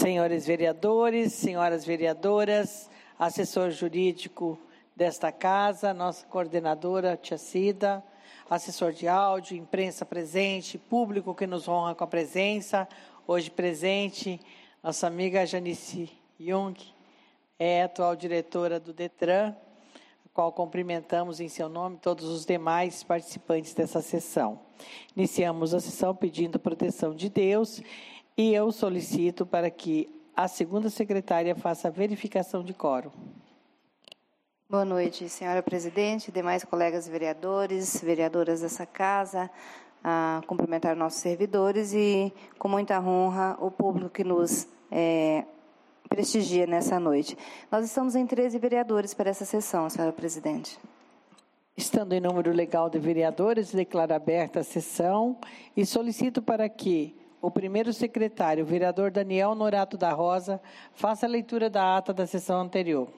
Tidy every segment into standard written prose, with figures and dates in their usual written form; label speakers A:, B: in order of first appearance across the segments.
A: Senhores vereadores, senhoras vereadoras, assessor jurídico desta casa, nossa coordenadora, tia Cida, assessor de áudio, imprensa presente, público que nos honra com a presença, hoje presente, nossa amiga Janice Jung, atual diretora do DETRAN, a qual cumprimentamos em seu nome todos os demais participantes dessa sessão. Iniciamos a sessão pedindo a proteção de Deus e eu solicito para que a segunda secretária faça a verificação de quórum.
B: Boa noite, senhora presidente, demais colegas vereadores, vereadoras dessa casa, cumprimentar nossos servidores e, com muita honra, o público que nos prestigia nessa noite. Nós estamos em 13 vereadores para essa sessão, senhora presidente.
A: Estando em número legal de vereadores, declaro aberta a sessão e solicito para que o primeiro secretário, o vereador Daniel Norato da Rosa, faça a leitura da ata da sessão anterior.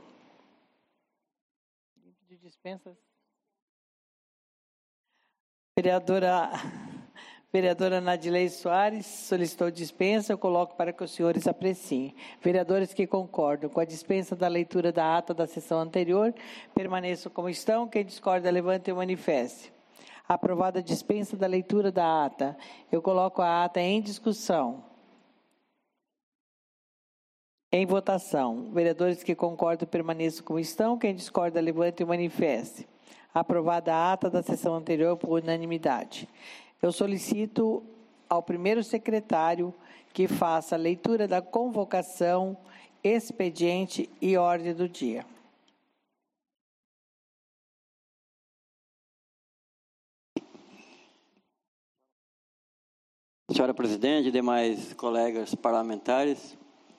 A: De dispensas. Vereadora Nadilei Soares solicitou dispensa, eu coloco para que os senhores apreciem. Vereadores que concordam com a dispensa da leitura da ata da sessão anterior, permaneçam como estão. Quem discorda, levante e manifeste. Aprovada a dispensa da leitura da ata, eu coloco a ata em discussão. Em votação, vereadores que concordam permaneçam como estão. Quem discorda, levante e manifeste. Aprovada a ata da sessão anterior por unanimidade. Eu solicito ao primeiro secretário que faça a leitura da convocação, expediente e ordem do dia.
C: Senhora presidente, demais colegas parlamentares,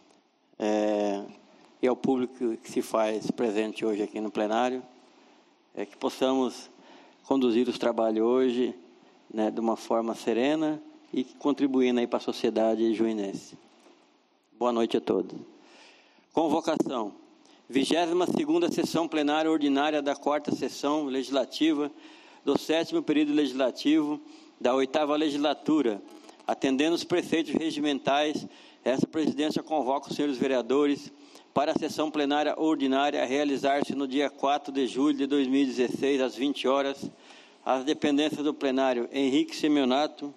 C: e ao público que se faz presente hoje aqui no plenário, que possamos conduzir os trabalhos hoje, de uma forma serena e contribuindo aí para a sociedade juinense. Boa noite a todos. Convocação. 22ª sessão plenária ordinária da 4ª sessão legislativa do 7º período legislativo da 8ª legislatura. Atendendo os preceitos regimentais, essa presidência convoca os senhores vereadores para a sessão plenária ordinária a realizar-se no dia 4 de julho de 2016, às 20 horas, as dependências do plenário Henrique Semionato,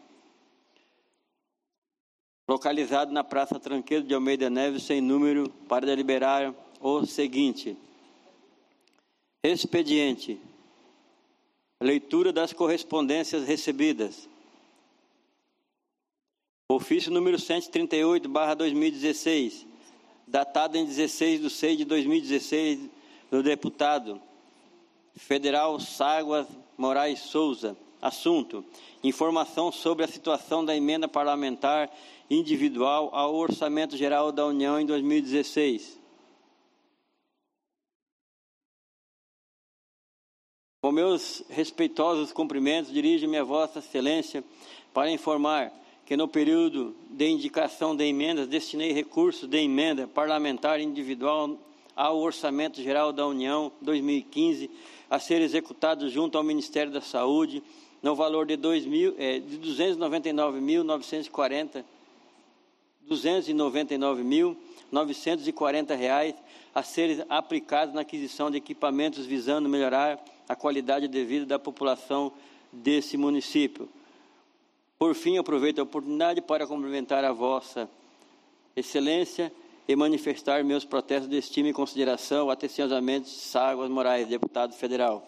C: localizado na Praça Tranqueiro de Almeida Neves, sem número, para deliberar o seguinte. Expediente. Leitura das correspondências recebidas. Ofício número 138/2016, datado em 16/6/2016, do deputado federal Ságuas Moraes Souza. Assunto: informação sobre a situação da emenda parlamentar individual ao Orçamento Geral da União em 2016. Com meus respeitosos cumprimentos, dirijo-me a Vossa Excelência para informar que no período de indicação de emendas, destinei recursos de emenda parlamentar individual ao Orçamento Geral da União 2015, a ser executado junto ao Ministério da Saúde, no valor de R$ 299.940, a ser aplicado na aquisição de equipamentos visando melhorar a qualidade de vida da população desse município. Por fim, aproveito a oportunidade para cumprimentar a Vossa Excelência e manifestar meus protestos de estima e consideração, atenciosamente, Ságuas Moraes, deputado federal.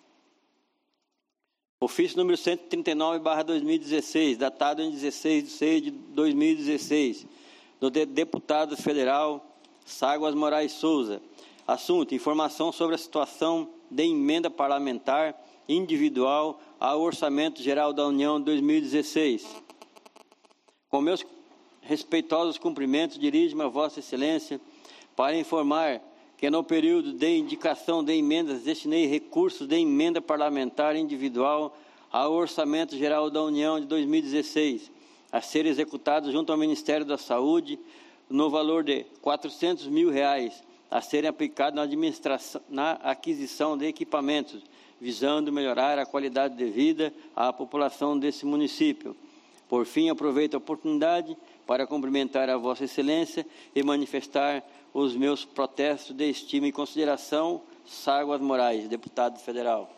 C: Ofício número 139/2016, datado em 16/6/2016, do deputado federal Ságuas Moraes Souza. Assunto: informação sobre a situação de emenda parlamentar individual ao Orçamento Geral da União 2016. Com meus respeitosos cumprimentos, dirijo-me a Vossa Excelência para informar que no período de indicação de emendas destinei recursos de emenda parlamentar individual ao Orçamento Geral da União de 2016, a ser executado junto ao Ministério da Saúde, no valor de R$ 400 mil, a serem aplicados na aquisição de equipamentos, visando melhorar a qualidade de vida à população desse município. Por fim, aproveito a oportunidade para cumprimentar a Vossa Excelência e manifestar os meus protestos de estima e consideração. Ságuas Moraes, deputado federal.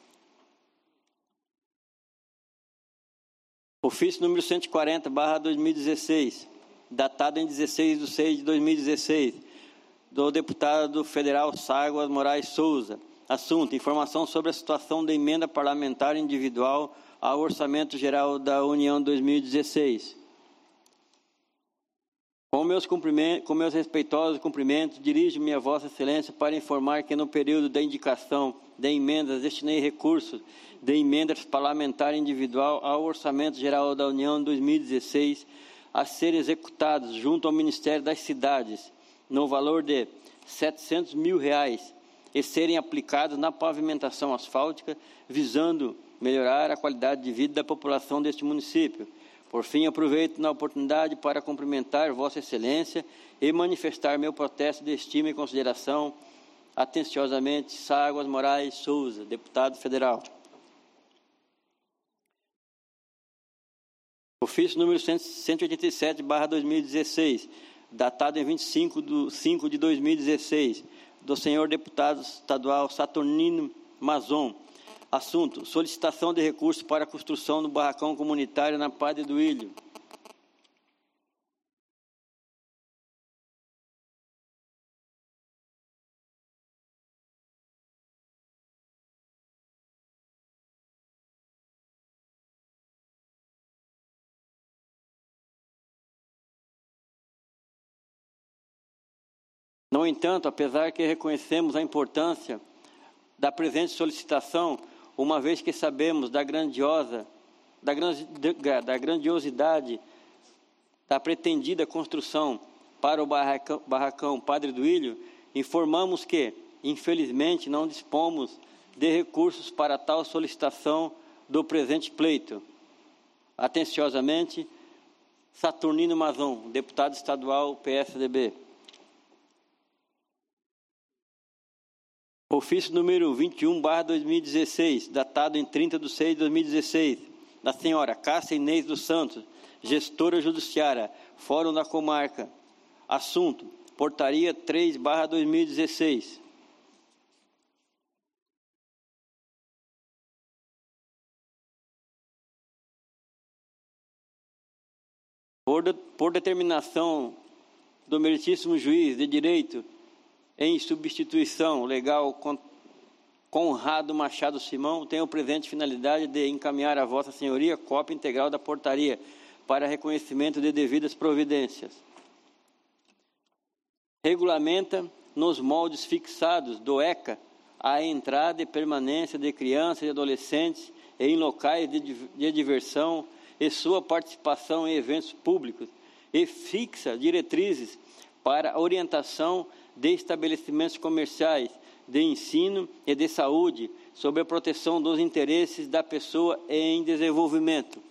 C: Ofício número 140/2016, datado em 16/6/2016, do deputado federal Ságuas Moraes Souza. Assunto: informação sobre a situação da emenda parlamentar individual ao Orçamento Geral da União 2016. Com meus respeitosos cumprimentos, dirijo-me a Vossa Excelência para informar que no período da indicação de emendas destinei recursos de emendas parlamentar individual ao Orçamento Geral da União 2016 a serem executados junto ao Ministério das Cidades, no valor de R$ 700 mil, e serem aplicados na pavimentação asfáltica, visando melhorar a qualidade de vida da população deste município. Por fim, aproveito na oportunidade para cumprimentar Vossa Excelência e manifestar meu protesto de estima e consideração. Atenciosamente, Ságuas Moraes Souza, deputado federal. Ofício número 187/2016, datado em 25/5/2016, do senhor deputado estadual Saturnino Mazon. Assunto: solicitação de recursos para a construção do barracão comunitário na Padre Duílio. No entanto, apesar que reconhecemos a importância da presente solicitação, uma vez que sabemos da grandiosidade da pretendida construção para o barracão Padre Duílio, informamos que, infelizmente, não dispomos de recursos para tal solicitação do presente pleito. Atenciosamente, Saturnino Mazon, deputado estadual PSDB. Ofício número 21/2016, datado em 30/6/2016, da senhora Cássia Inês dos Santos, gestora judiciária, Fórum da Comarca. Assunto: Portaria 3/2016. Por determinação do meritíssimo juiz de direito em substituição legal Conrado Machado Simão, tenho presente finalidade de encaminhar a Vossa Senhoria cópia integral da portaria para reconhecimento de devidas providências. Regulamenta, nos moldes fixados do ECA, a entrada e permanência de crianças e adolescentes em locais de diversão e sua participação em eventos públicos, e fixa diretrizes para a orientação de estabelecimentos comerciais, de ensino e de saúde, sobre a proteção dos interesses da pessoa em desenvolvimento.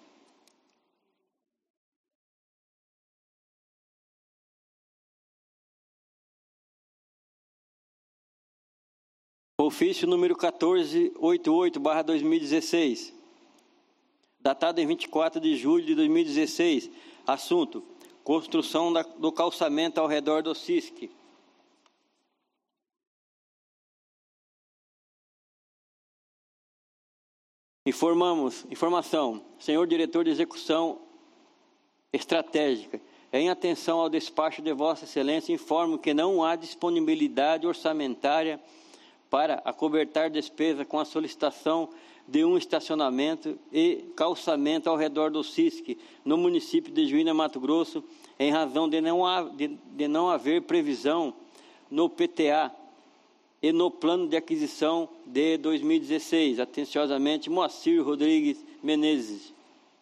C: Ofício número 1488/2016, datado em 24 de julho de 2016, assunto: construção do calçamento ao redor do SISC. Informação, senhor diretor de execução estratégica, em atenção ao despacho de Vossa Excelência, informo que não há disponibilidade orçamentária para acobertar despesa com a solicitação de um estacionamento e calçamento ao redor do SISC, no município de Juína, Mato Grosso, em razão de não haver previsão no PTA e no plano de aquisição de 2016. Atenciosamente, Moacir Rodrigues Menezes.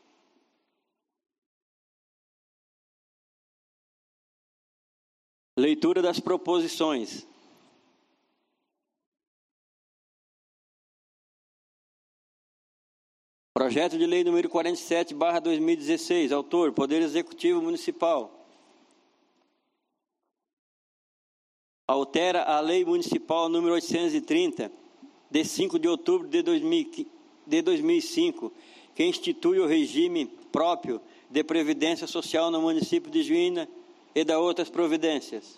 C: Leitura das proposições. Projeto de lei número 47/2016, autor, Poder Executivo Municipal. Altera a Lei Municipal número 830, de 5 de outubro de 2005, que institui o regime próprio de Previdência Social no município de Juína e da outras providências.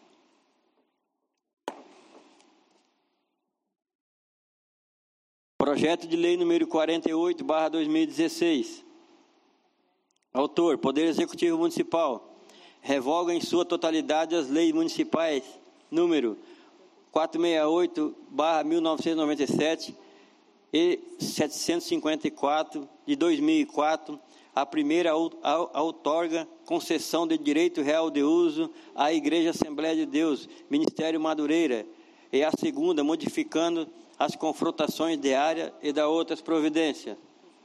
C: Projeto de Lei número 48/2016. Autor, Poder Executivo Municipal. Revoga em sua totalidade as leis municipais número 468/1997 e 754 de 2004. A primeira outorga concessão de direito real de uso à Igreja Assembleia de Deus, Ministério Madureira, e a segunda modificando as confrontações de área e da outras providências.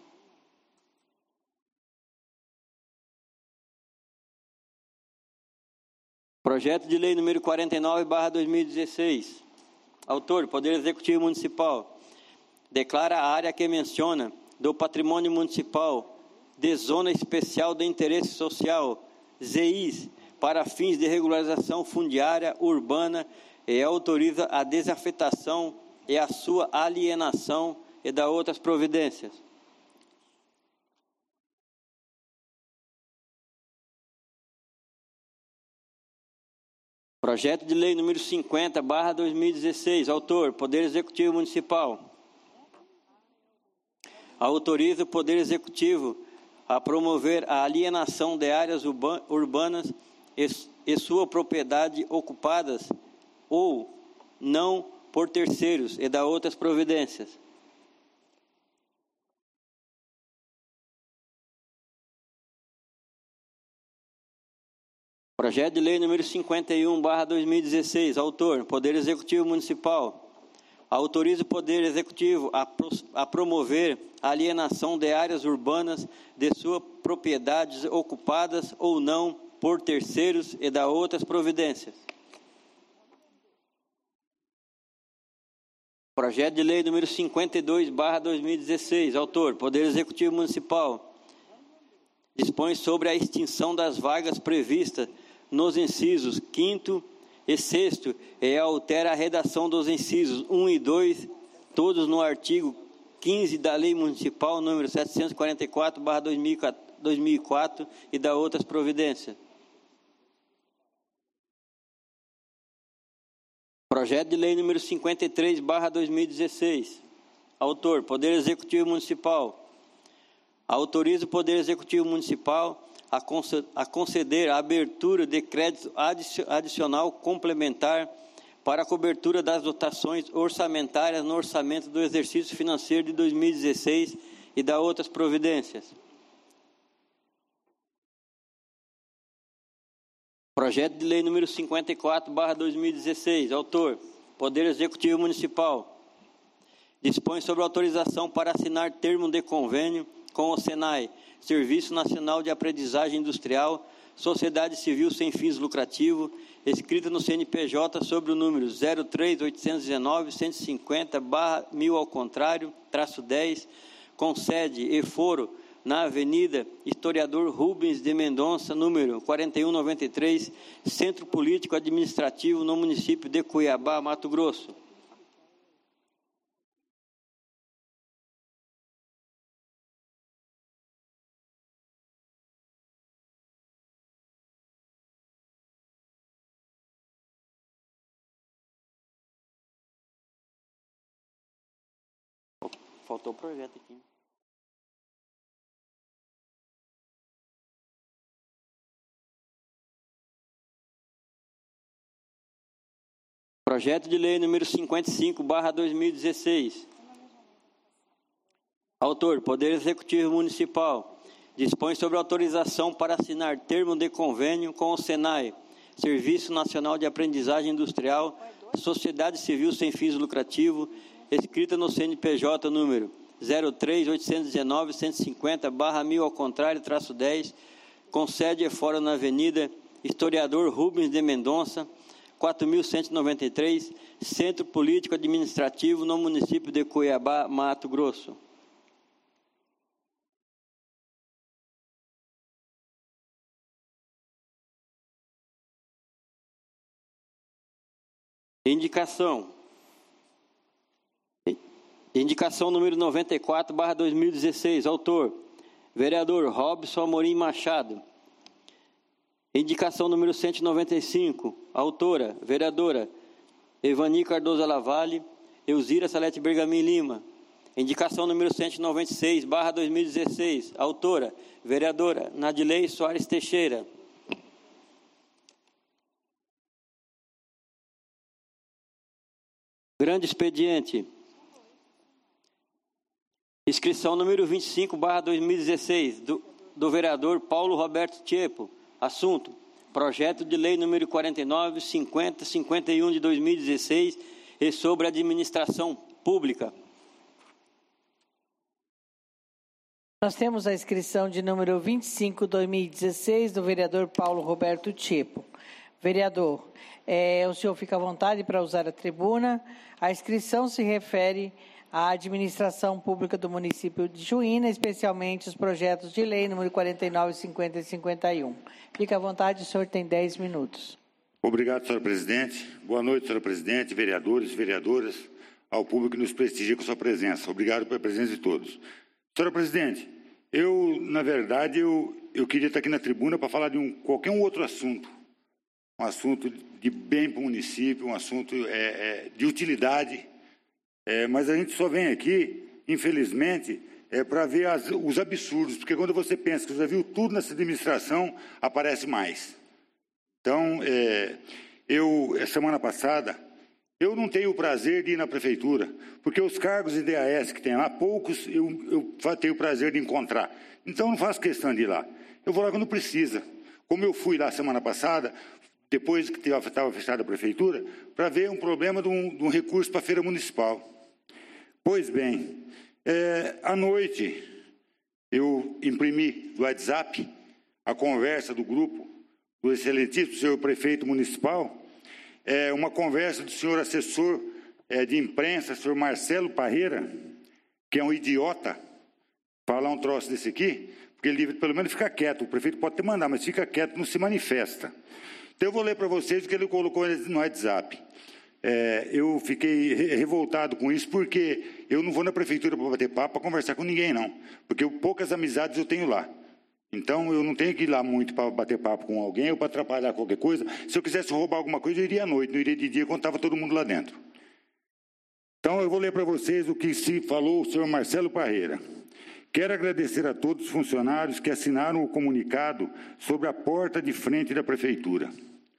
C: Projeto de Lei número 49/2016. Autor, Poder Executivo Municipal. Declara a área que menciona do patrimônio municipal de Zona Especial de Interesse Social, ZIS, para fins de regularização fundiária urbana e autoriza a desafetação e a sua alienação e da outras providências. Projeto de Lei número 50/2016. Autor, Poder Executivo Municipal. Autoriza o Poder Executivo a promover a alienação de áreas urbanas e sua propriedade ocupadas ou não por terceiros e da outras providências. Projeto de Lei número 51/2016. Autor, Poder Executivo Municipal. Autoriza o Poder Executivo a promover a alienação de áreas urbanas de suas propriedades ocupadas ou não por terceiros e da outras providências. Projeto de Lei número 52/2016. Autor, Poder Executivo Municipal. Dispõe sobre a extinção das vagas previstas nos incisos 5º e 6º e altera a redação dos incisos 1 e 2, todos no artigo 15 da Lei Municipal número 744/2004 e da outras providências. Projeto de Lei número 53/2016. Autor, Poder Executivo Municipal. Autoriza o Poder Executivo Municipal a conceder a abertura de crédito adicional complementar para a cobertura das dotações orçamentárias no orçamento do exercício financeiro de 2016 e da outras providências. Projeto de Lei número 54/2016. Autor, Poder Executivo Municipal. Dispõe sobre autorização para assinar termo de convênio com o SENAI, Serviço Nacional de Aprendizagem Industrial, Sociedade Civil Sem Fins Lucrativos, escrita no CNPJ sobre o número 03.819.150/1000 ao contrário, -10, com sede e foro na Avenida Historiador Rubens de Mendonça, número 4193, Centro Político Administrativo, no município de Cuiabá, Mato Grosso. Faltou o projeto aqui. Projeto de Lei número 55/2016. Autor, Poder Executivo Municipal. Dispõe sobre autorização para assinar termo de convênio com o SENAI, Serviço Nacional de Aprendizagem Industrial, Sociedade Civil Sem Fins Lucrativos, escrita no CNPJ número 03.819.150/1000 ao contrário, -10, com sede e fora na Avenida Historiador Rubens de Mendonça, 4193, Centro Político Administrativo, no município de Cuiabá, Mato Grosso. Indicação número 94/2016. Autor, vereador Robson Amorim Machado. Indicação número 195, autora, vereadora Evani Cardoso Lavalle, Elzira Salete Bergamin Lima. Indicação número 196/2016, autora, vereadora Nadilei Soares Teixeira. Grande expediente. Inscrição número 25/2016, do vereador Paulo Roberto Tiepo. Assunto: projeto de lei número 49, 50, 51 de 2016 e sobre administração pública.
A: Nós temos a inscrição de número 25/2016 do vereador Paulo Roberto Tiepo. Vereador, o senhor fica à vontade para usar a tribuna. A inscrição se refere à administração pública do município de Juína, especialmente os projetos de lei número 49, 50 e 51. Fica à vontade, o senhor tem 10 minutos.
D: Obrigado, senhora presidente. Boa noite, senhora presidente, vereadores e vereadoras, ao público que nos prestigia com sua presença. Obrigado pela presença de todos. Senhora presidente, na verdade, eu queria estar aqui na tribuna para falar de qualquer outro assunto. Um assunto de bem para o município, um assunto de utilidade. Mas a gente só vem aqui, infelizmente, para ver os absurdos, porque quando você pensa que você já viu tudo nessa administração, aparece mais. Então, semana passada, eu não tenho o prazer de ir na prefeitura, porque os cargos de DAS que tem lá, poucos eu tenho o prazer de encontrar. Então, não faço questão de ir lá. Eu vou lá quando precisa. Como eu fui lá semana passada, depois que estava fechada a prefeitura, para ver um problema de um recurso para a feira municipal. Pois bem, à noite eu imprimi do WhatsApp a conversa do grupo do excelentíssimo senhor prefeito municipal, uma conversa do senhor assessor de imprensa, senhor Marcelo Parreira, que é um idiota, falar um troço desse aqui, porque ele pelo menos fica quieto, o prefeito pode até mandar, mas fica quieto, não se manifesta. Então eu vou ler para vocês o que ele colocou no WhatsApp. Eu fiquei revoltado com isso, porque eu não vou na prefeitura para bater papo, para conversar com ninguém, não. Porque poucas amizades eu tenho lá. Então, eu não tenho que ir lá muito para bater papo com alguém ou para atrapalhar qualquer coisa. Se eu quisesse roubar alguma coisa, eu iria à noite, não iria de dia, quando estava todo mundo lá dentro. Então, eu vou ler para vocês o que se falou o senhor Marcelo Parreira. Quero agradecer a todos os funcionários que assinaram o comunicado sobre a porta de frente da prefeitura.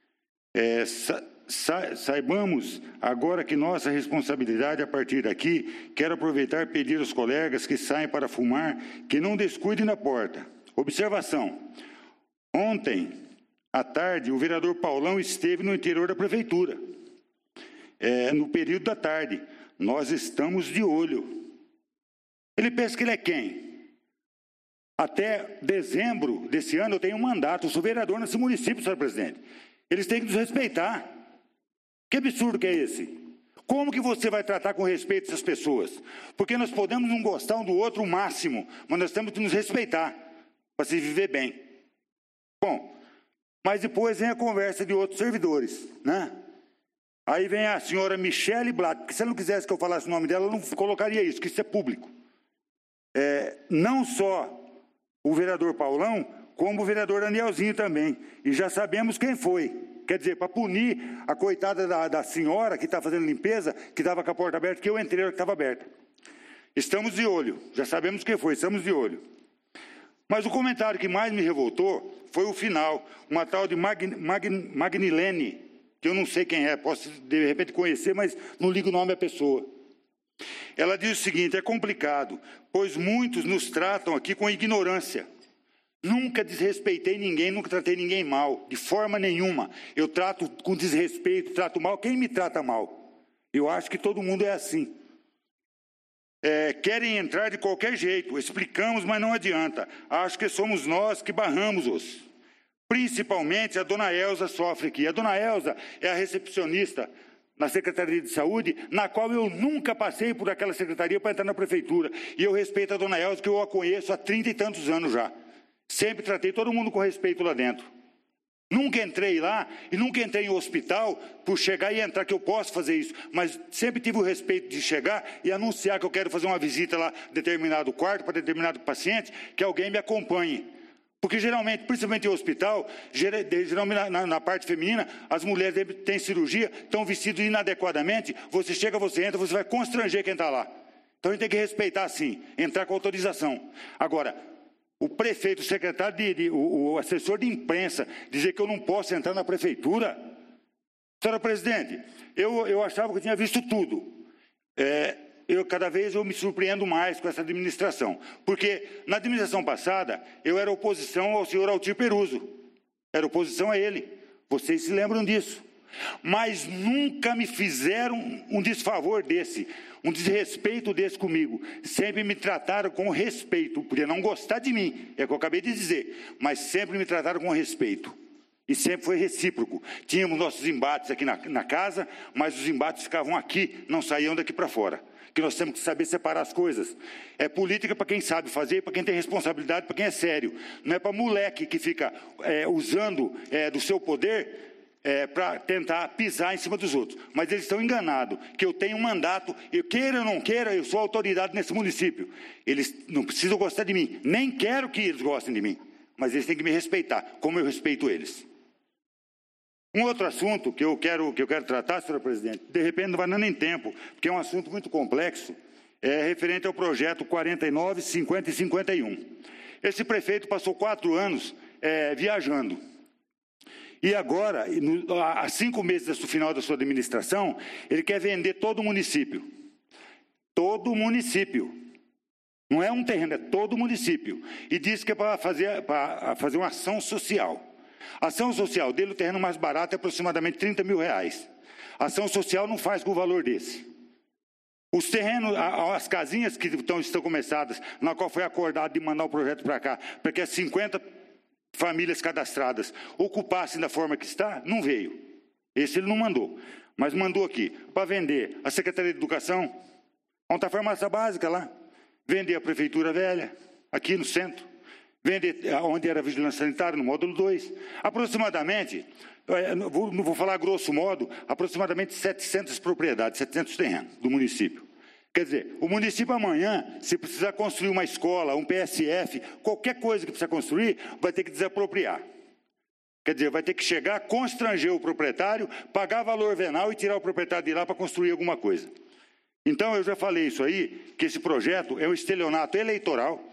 D: Saibamos agora que nossa responsabilidade a partir daqui, quero aproveitar e pedir aos colegas que saem para fumar que não descuidem da porta. Observação: ontem à tarde o vereador Paulão esteve no interior da prefeitura, no período da tarde. Nós estamos de olho. Ele pensa que ele é quem? Até dezembro desse ano eu tenho um mandato, eu sou vereador nesse município, senhor presidente. Eles têm que nos respeitar. Que absurdo que é esse? Como que você vai tratar com respeito essas pessoas? Porque nós podemos não gostar um do outro o máximo, mas nós temos que nos respeitar para se viver bem. Bom, mas depois vem a conversa de outros servidores, né? Aí vem a senhora Michele Blatt, porque se ela não quisesse que eu falasse o nome dela, ela não colocaria isso, que isso é público. Não só o vereador Paulão, como o vereador Danielzinho também. E já sabemos quem foi. Quer dizer, para punir a coitada da senhora que está fazendo limpeza, que estava com a porta aberta, que eu entrei, que estava aberta. Estamos de olho, já sabemos quem foi, estamos de olho. Mas o comentário que mais me revoltou foi o final, uma tal de Magnilene, que eu não sei quem é, posso de repente conhecer, mas não ligo o nome da pessoa. Ela diz o seguinte: é complicado, pois muitos nos tratam aqui com ignorância. Nunca desrespeitei ninguém, nunca tratei ninguém mal, de forma nenhuma. Eu trato com desrespeito, trato mal quem me trata mal. Eu acho que todo mundo é assim. Querem entrar de qualquer jeito, explicamos, mas não adianta. Acho que somos nós que barramos-os. Principalmente a dona Elza sofre aqui. A dona Elza é a recepcionista na Secretaria de Saúde, na qual eu nunca passei por aquela secretaria para entrar na prefeitura. E eu respeito a dona Elza, que eu a conheço há 30 e tantos anos já. Sempre tratei todo mundo com respeito lá dentro. Nunca entrei lá e nunca entrei em hospital por chegar e entrar, que eu posso fazer isso. Mas sempre tive o respeito de chegar e anunciar que eu quero fazer uma visita lá em determinado quarto, para determinado paciente, que alguém me acompanhe. Porque geralmente, principalmente em hospital, geralmente na parte feminina, as mulheres têm cirurgia, estão vestidas inadequadamente, você chega, você entra, você vai constranger quem está lá. Então a gente tem que respeitar sim, entrar com autorização. Agora, o prefeito, o secretário, o assessor de imprensa, dizer que eu não posso entrar na prefeitura. Senhora presidente, eu achava que eu tinha visto tudo. Cada vez eu me surpreendo mais com essa administração. Porque na administração passada, eu era oposição ao senhor Altir Peruso. Era oposição a ele. Vocês se lembram disso. Mas nunca me fizeram um desfavor desse, um desrespeito desse comigo. Sempre me trataram com respeito. Podia não gostar de mim, é o que eu acabei de dizer, mas sempre me trataram com respeito. E sempre foi recíproco. Tínhamos nossos embates aqui na casa, mas os embates ficavam aqui, não saíam daqui para fora. Que nós temos que saber separar as coisas. É política para quem sabe fazer, para quem tem responsabilidade, para quem é sério. Não é para moleque que fica usando do seu poder para tentar pisar em cima dos outros. Mas eles estão enganados, que eu tenho um mandato, eu queira ou não queira, eu sou autoridade nesse município. Eles não precisam gostar de mim, nem quero que eles gostem de mim, mas eles têm que me respeitar, como eu respeito eles. Um outro assunto que eu quero tratar, senhora presidente, de repente não vai dar nem tempo, porque é um assunto muito complexo, é referente ao projeto 49, 50 e 51. Esse prefeito passou 4 anos viajando. E agora, há 5 meses do final da sua administração, ele quer vender todo o município. Todo o município. Não é um terreno, é todo o município. E diz que é para fazer uma ação social. A ação social dele, o terreno mais barato é aproximadamente R$30 mil. A ação social não faz com o valor desse. Os terrenos, as casinhas que estão começadas, na qual foi acordado de mandar o projeto para cá, para que as 50 famílias cadastradas ocupassem da forma que está, não veio. Esse ele não mandou. Mas mandou aqui, para vender a Secretaria de Educação, onde está a farmácia básica lá, vender a Prefeitura Velha, aqui no centro, vender onde era a Vigilância Sanitária, no módulo 2. Aproximadamente, não vou falar grosso modo, aproximadamente 700 propriedades, 700 terrenos do município. Quer dizer, o município amanhã, se precisar construir uma escola, um PSF, qualquer coisa que precisa construir, vai ter que desapropriar. Quer dizer, vai ter que chegar, constranger o proprietário, pagar valor venal e tirar o proprietário de lá para construir alguma coisa. Então, eu já falei isso aí, que esse projeto é um estelionato eleitoral.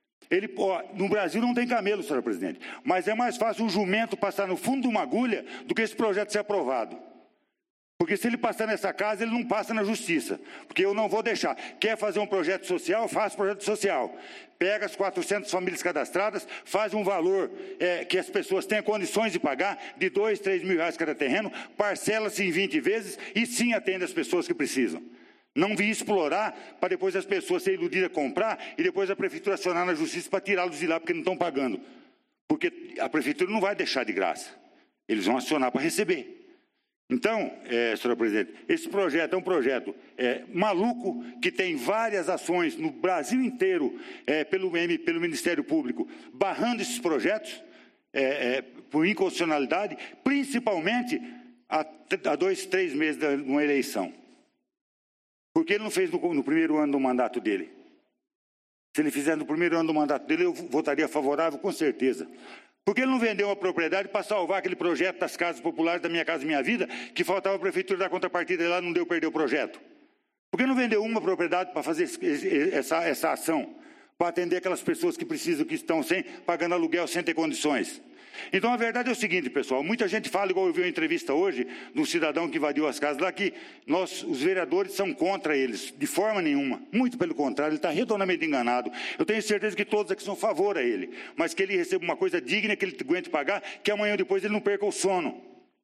D: No Brasil não tem camelo, senhora presidente, mas é mais fácil um jumento passar no fundo de uma agulha do que esse projeto ser aprovado. Porque se ele passar nessa casa, ele não passa na justiça. Porque eu não vou deixar. Quer fazer um projeto social? Faça projeto social. Pega as 400 famílias cadastradas, faz um valor que as pessoas tenham condições de pagar, de R$2, R$3 mil cada terreno, parcela-se em 20 vezes e sim atende as pessoas que precisam. Não vir explorar para depois as pessoas serem iludidas a comprar e depois a prefeitura acionar na justiça para tirá-los de lá porque não estão pagando. Porque a prefeitura não vai deixar de graça. Eles vão acionar para receber. Então, senhora presidente, esse projeto é um projeto maluco, que tem várias ações no Brasil inteiro, pelo Ministério Público, barrando esses projetos por inconstitucionalidade, principalmente há 2, 3 meses de uma eleição. Porque ele não fez no primeiro ano do mandato dele. Se ele fizer no primeiro ano do mandato dele, eu votaria favorável, com certeza. Porque ele não vendeu uma propriedade para salvar aquele projeto das casas populares da Minha Casa Minha Vida, que faltava a prefeitura dar contrapartida e lá não deu, perdeu o projeto? Por que não vendeu uma propriedade para fazer essa ação? Para atender aquelas pessoas que precisam, que estão pagando aluguel sem ter condições? Então, a verdade é o seguinte, pessoal, muita gente fala, igual eu vi uma entrevista hoje, de um cidadão que invadiu as casas lá, que nós, os vereadores, são contra eles, de forma nenhuma. Muito pelo contrário, ele está redondamente enganado. Eu tenho certeza que todos aqui são a favor a ele, mas que ele receba uma coisa digna, que ele aguente pagar, que amanhã ou depois ele não perca o sono.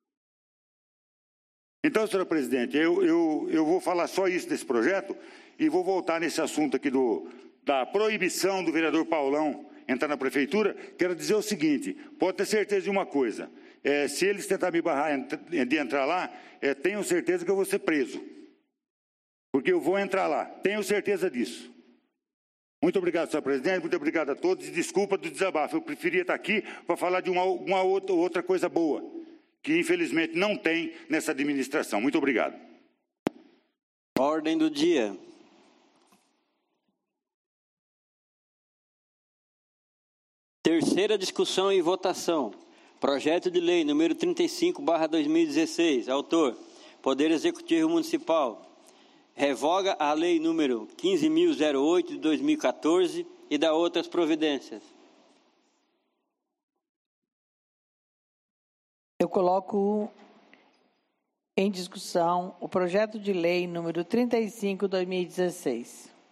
D: Então, senhora presidente, eu vou falar só isso desse projeto e vou voltar nesse assunto aqui da proibição do vereador Paulão entrar na prefeitura. Quero dizer o seguinte, pode ter certeza de uma coisa, se eles tentarem me barrar de entrar lá, tenho certeza que eu vou ser preso, porque eu vou entrar lá, tenho certeza disso. Muito obrigado, senhor presidente, muito obrigado a todos. E desculpa do desabafo, eu preferia estar aqui para falar de uma outra coisa boa, que infelizmente não tem nessa administração. Muito obrigado.
C: Ordem do dia. Terceira discussão e votação. Projeto de lei número 35/2016. Autor, Poder Executivo Municipal. Revoga a lei número 15.008 de 2014 e dá outras providências.
A: Eu coloco em discussão o projeto de lei número 35/2016.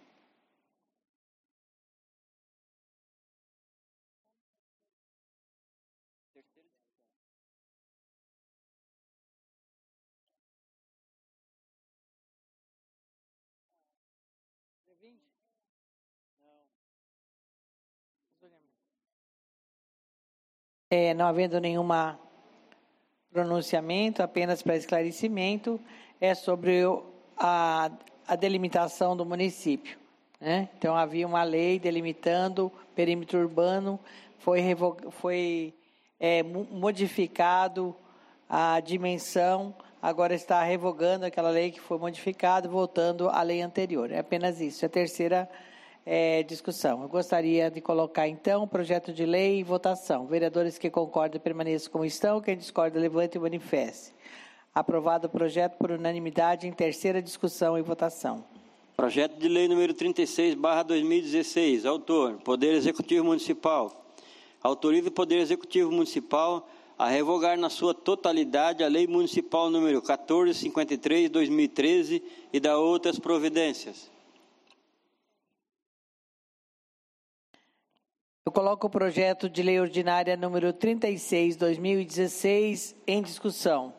A: Não havendo nenhuma pronunciamento, apenas para esclarecimento, é sobre a delimitação do município, né? Então, havia uma lei delimitando o perímetro urbano, foi modificado a dimensão, agora está revogando aquela lei que foi modificada, voltando à lei anterior. É apenas isso, é a terceira discussão. Eu gostaria de colocar, então, o projeto de lei em votação. Vereadores que concordam permaneçam como estão, quem discorda levante e manifeste. Aprovado o projeto por unanimidade em terceira discussão e votação.
C: Projeto de lei número 36/2016. Autor, Poder Executivo Municipal. Autoriza o Poder Executivo Municipal a revogar na sua totalidade a Lei Municipal número 1453 de 2013 e dá outras providências.
A: Eu coloco o projeto de lei ordinária número 36/2016 em discussão.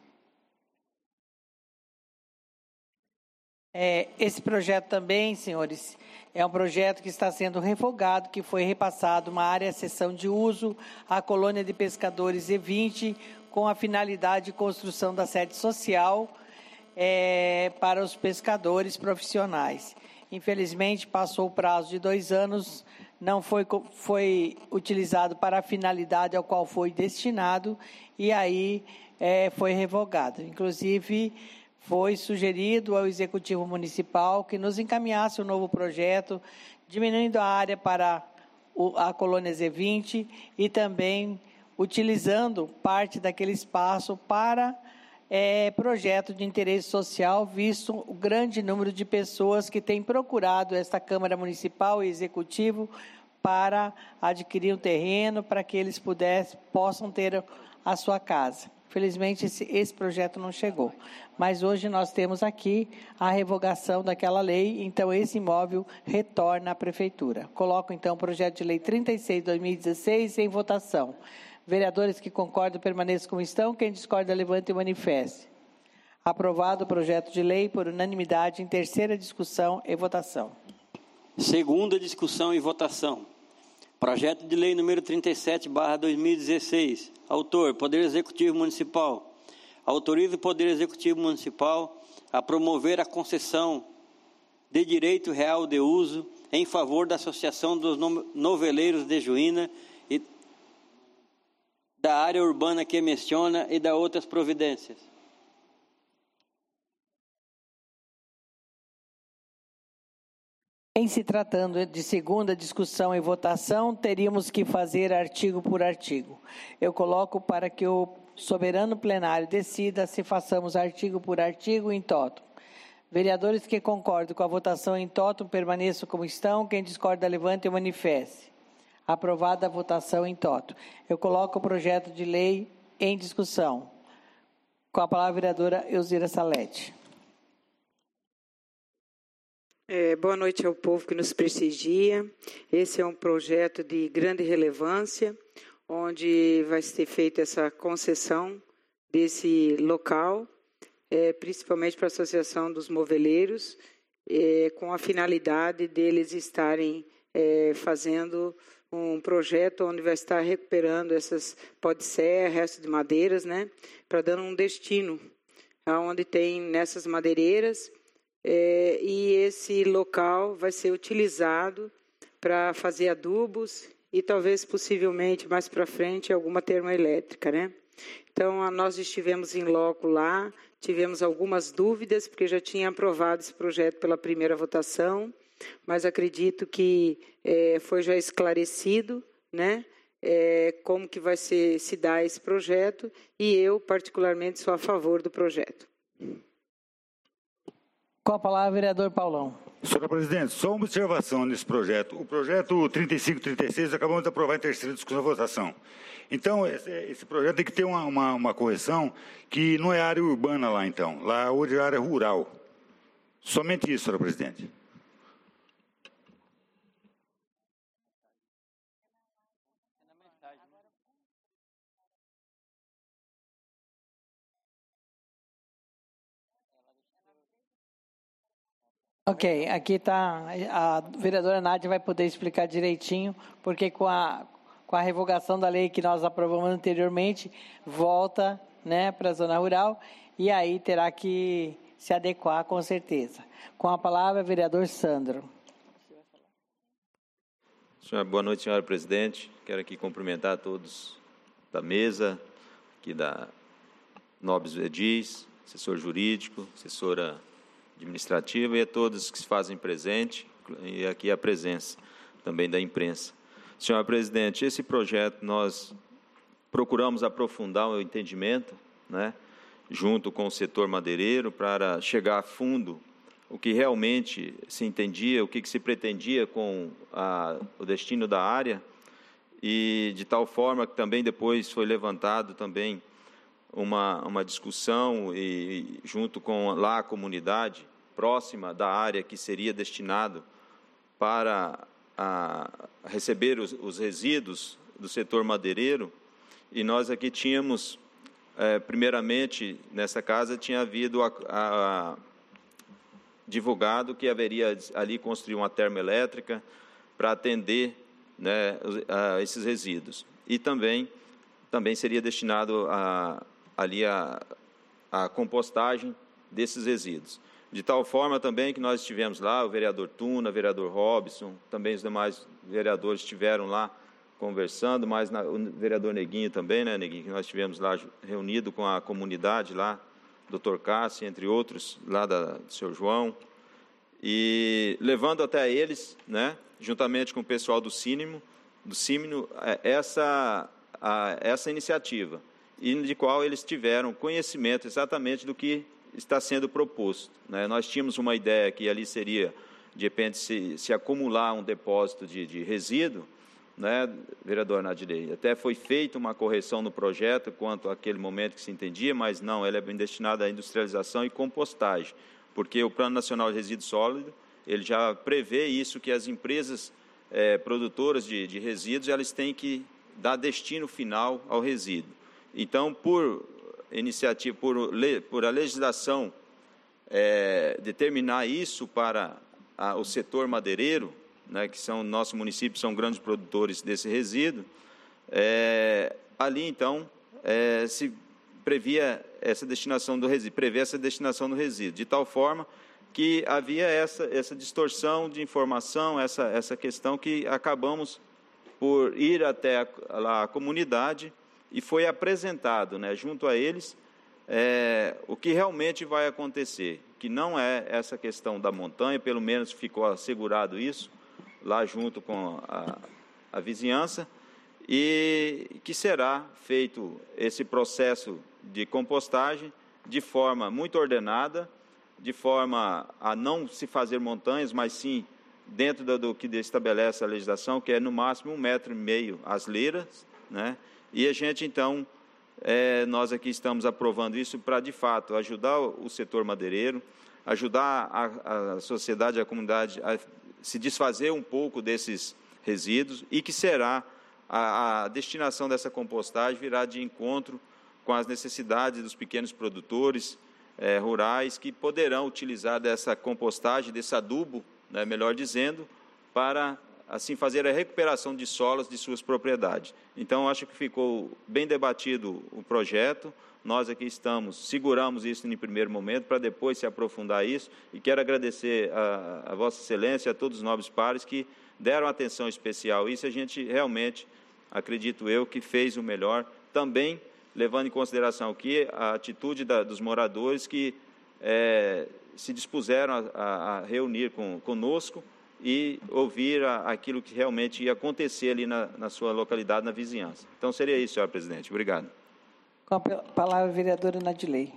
A: Esse projeto também, senhores, é um projeto que está sendo revogado, que foi repassado uma área à cessão de uso à colônia de pescadores E20, com a finalidade de construção da sede social para os pescadores profissionais. Infelizmente, passou o prazo de 2 anos, não foi utilizado para a finalidade ao qual foi destinado, e aí foi revogado. Inclusive, foi sugerido ao Executivo Municipal que nos encaminhasse um novo projeto, diminuindo a área para a colônia Z20 e também utilizando parte daquele espaço para projeto de interesse social, visto o grande número de pessoas que têm procurado esta Câmara Municipal e Executivo para adquirir um terreno, para que eles possam ter a sua casa. Felizmente, esse projeto não chegou. Mas hoje nós temos aqui a revogação daquela lei, então esse imóvel retorna à Prefeitura. Coloco, então, o projeto de lei 36/2016 em votação. Vereadores que concordam, permaneçam como estão. Quem discorda, levante e manifeste. Aprovado o projeto de lei por unanimidade em terceira discussão e votação.
C: Segunda discussão e votação. Projeto de lei número 37/2016. Autor, Poder Executivo Municipal. Autoriza o Poder Executivo Municipal a promover a concessão de direito real de uso em favor da Associação dos Noveleiros de Juína e da área urbana que menciona e dá outras providências.
A: Em se tratando de segunda discussão e votação, teríamos que fazer artigo por artigo. Eu coloco para que o soberano plenário decida se façamos artigo por artigo em toto. Vereadores que concordam com a votação em toto, permaneçam como estão. Quem discorda, levante e manifeste. Aprovada a votação em toto. Eu coloco o projeto de lei em discussão. Com a palavra a vereadora Elzira Salete.
E: Boa noite ao povo que nos prestigia. Esse é um projeto de grande relevância, onde vai ser feita essa concessão desse local, principalmente para a Associação dos Moveleiros, com a finalidade deles estarem fazendo um projeto onde vai estar recuperando essas pó de serra, resto de madeiras, né, para dando um destino, onde tem nessas madeireiras. E esse local vai ser utilizado para fazer adubos e talvez, possivelmente, mais para frente, alguma termoelétrica, né? Então, nós estivemos em loco lá, tivemos algumas dúvidas, porque já tinha aprovado esse projeto pela primeira votação, mas acredito que foi já esclarecido, né? Como que vai se dar esse projeto, e eu, particularmente, sou a favor do projeto.
A: Com a palavra, vereador Paulão.
D: Senhora presidente, só uma observação nesse projeto. O projeto 3536 acabamos de aprovar em terceira discussão e votação. Então, esse projeto tem que ter uma correção que não é área urbana lá, então. Lá hoje é área rural. Somente isso, senhora presidente.
A: Ok, aqui está, a vereadora Nádia vai poder explicar direitinho, porque com a revogação da lei que nós aprovamos anteriormente, volta, né, para a zona rural, e aí terá que se adequar com certeza. Com a palavra, vereador Sandro.
F: Boa noite, senhora presidente. Quero aqui cumprimentar a todos da mesa, aqui da Nobres Edis, assessor jurídico, assessora administrativa, e a todos que se fazem presente, e aqui a presença também da imprensa. Senhora presidente, esse projeto nós procuramos aprofundar o entendimento, né, junto com o setor madeireiro, para chegar a fundo o que realmente se entendia, o que se pretendia com o destino da área, e de tal forma que também depois foi levantado também uma discussão, e junto com lá a comunidade próxima da área que seria destinado para receber os resíduos do setor madeireiro. E nós aqui tínhamos, primeiramente, nessa casa, tinha havido divulgado que haveria ali construir uma termoelétrica para atender, né, esses resíduos. E também seria destinado ali a compostagem desses resíduos. De tal forma também que nós estivemos lá, o vereador Tuna, o vereador Robson, também os demais vereadores estiveram lá conversando, mas o vereador Neguinho também, né, Neguinho, que nós estivemos lá reunido com a comunidade lá, doutor Cássio, entre outros, lá do seu João, e levando até eles, né, juntamente com o pessoal do Címino, essa iniciativa, e de qual eles tiveram conhecimento exatamente do que está sendo proposto, né? Nós tínhamos uma ideia que ali seria, de repente, se acumular um depósito de resíduo, né, vereador Nadilei? Até foi feita uma correção no projeto quanto àquele momento que se entendia, mas não, ela é bem destinada à industrialização e compostagem, porque o Plano Nacional de Resíduos Sólidos, ele já prevê isso, que as empresas produtoras de resíduos, elas têm que dar destino final ao resíduo. Então, por iniciativa, por a legislação determinar isso para o setor madeireiro, né, que são nosso município, são grandes produtores desse resíduo, ali então se previa essa destinação do resíduo, de tal forma que havia essa distorção de informação, essa questão que acabamos por ir até a comunidade, e foi apresentado, né, junto a eles, o que realmente vai acontecer, que não é essa questão da montanha, pelo menos ficou assegurado isso, lá junto com a vizinhança, e que será feito esse processo de compostagem de forma muito ordenada, de forma a não se fazer montanhas, mas sim dentro do que estabelece a legislação, que é no máximo 1,5 metro as leiras, né? E a gente, então, nós aqui estamos aprovando isso para, de fato, ajudar o setor madeireiro, ajudar a sociedade, a comunidade a se desfazer um pouco desses resíduos, e que será a destinação dessa compostagem virá de encontro com as necessidades dos pequenos produtores rurais, que poderão utilizar dessa compostagem, desse adubo, né, melhor dizendo, para assim, fazer a recuperação de solos de suas propriedades. Então, acho que ficou bem debatido o projeto. Nós aqui seguramos isso em primeiro momento, para depois se aprofundar isso, e quero agradecer a Vossa Excelência e a todos os nobres pares que deram atenção especial. Isso a gente realmente, acredito eu, que fez o melhor, também levando em consideração aqui a atitude dos moradores que se dispuseram a reunir conosco e ouvir aquilo que realmente ia acontecer ali na sua localidade, na vizinhança. Então, seria isso, senhora presidente. Obrigado.
A: Com a palavra, a vereadora Nadilei.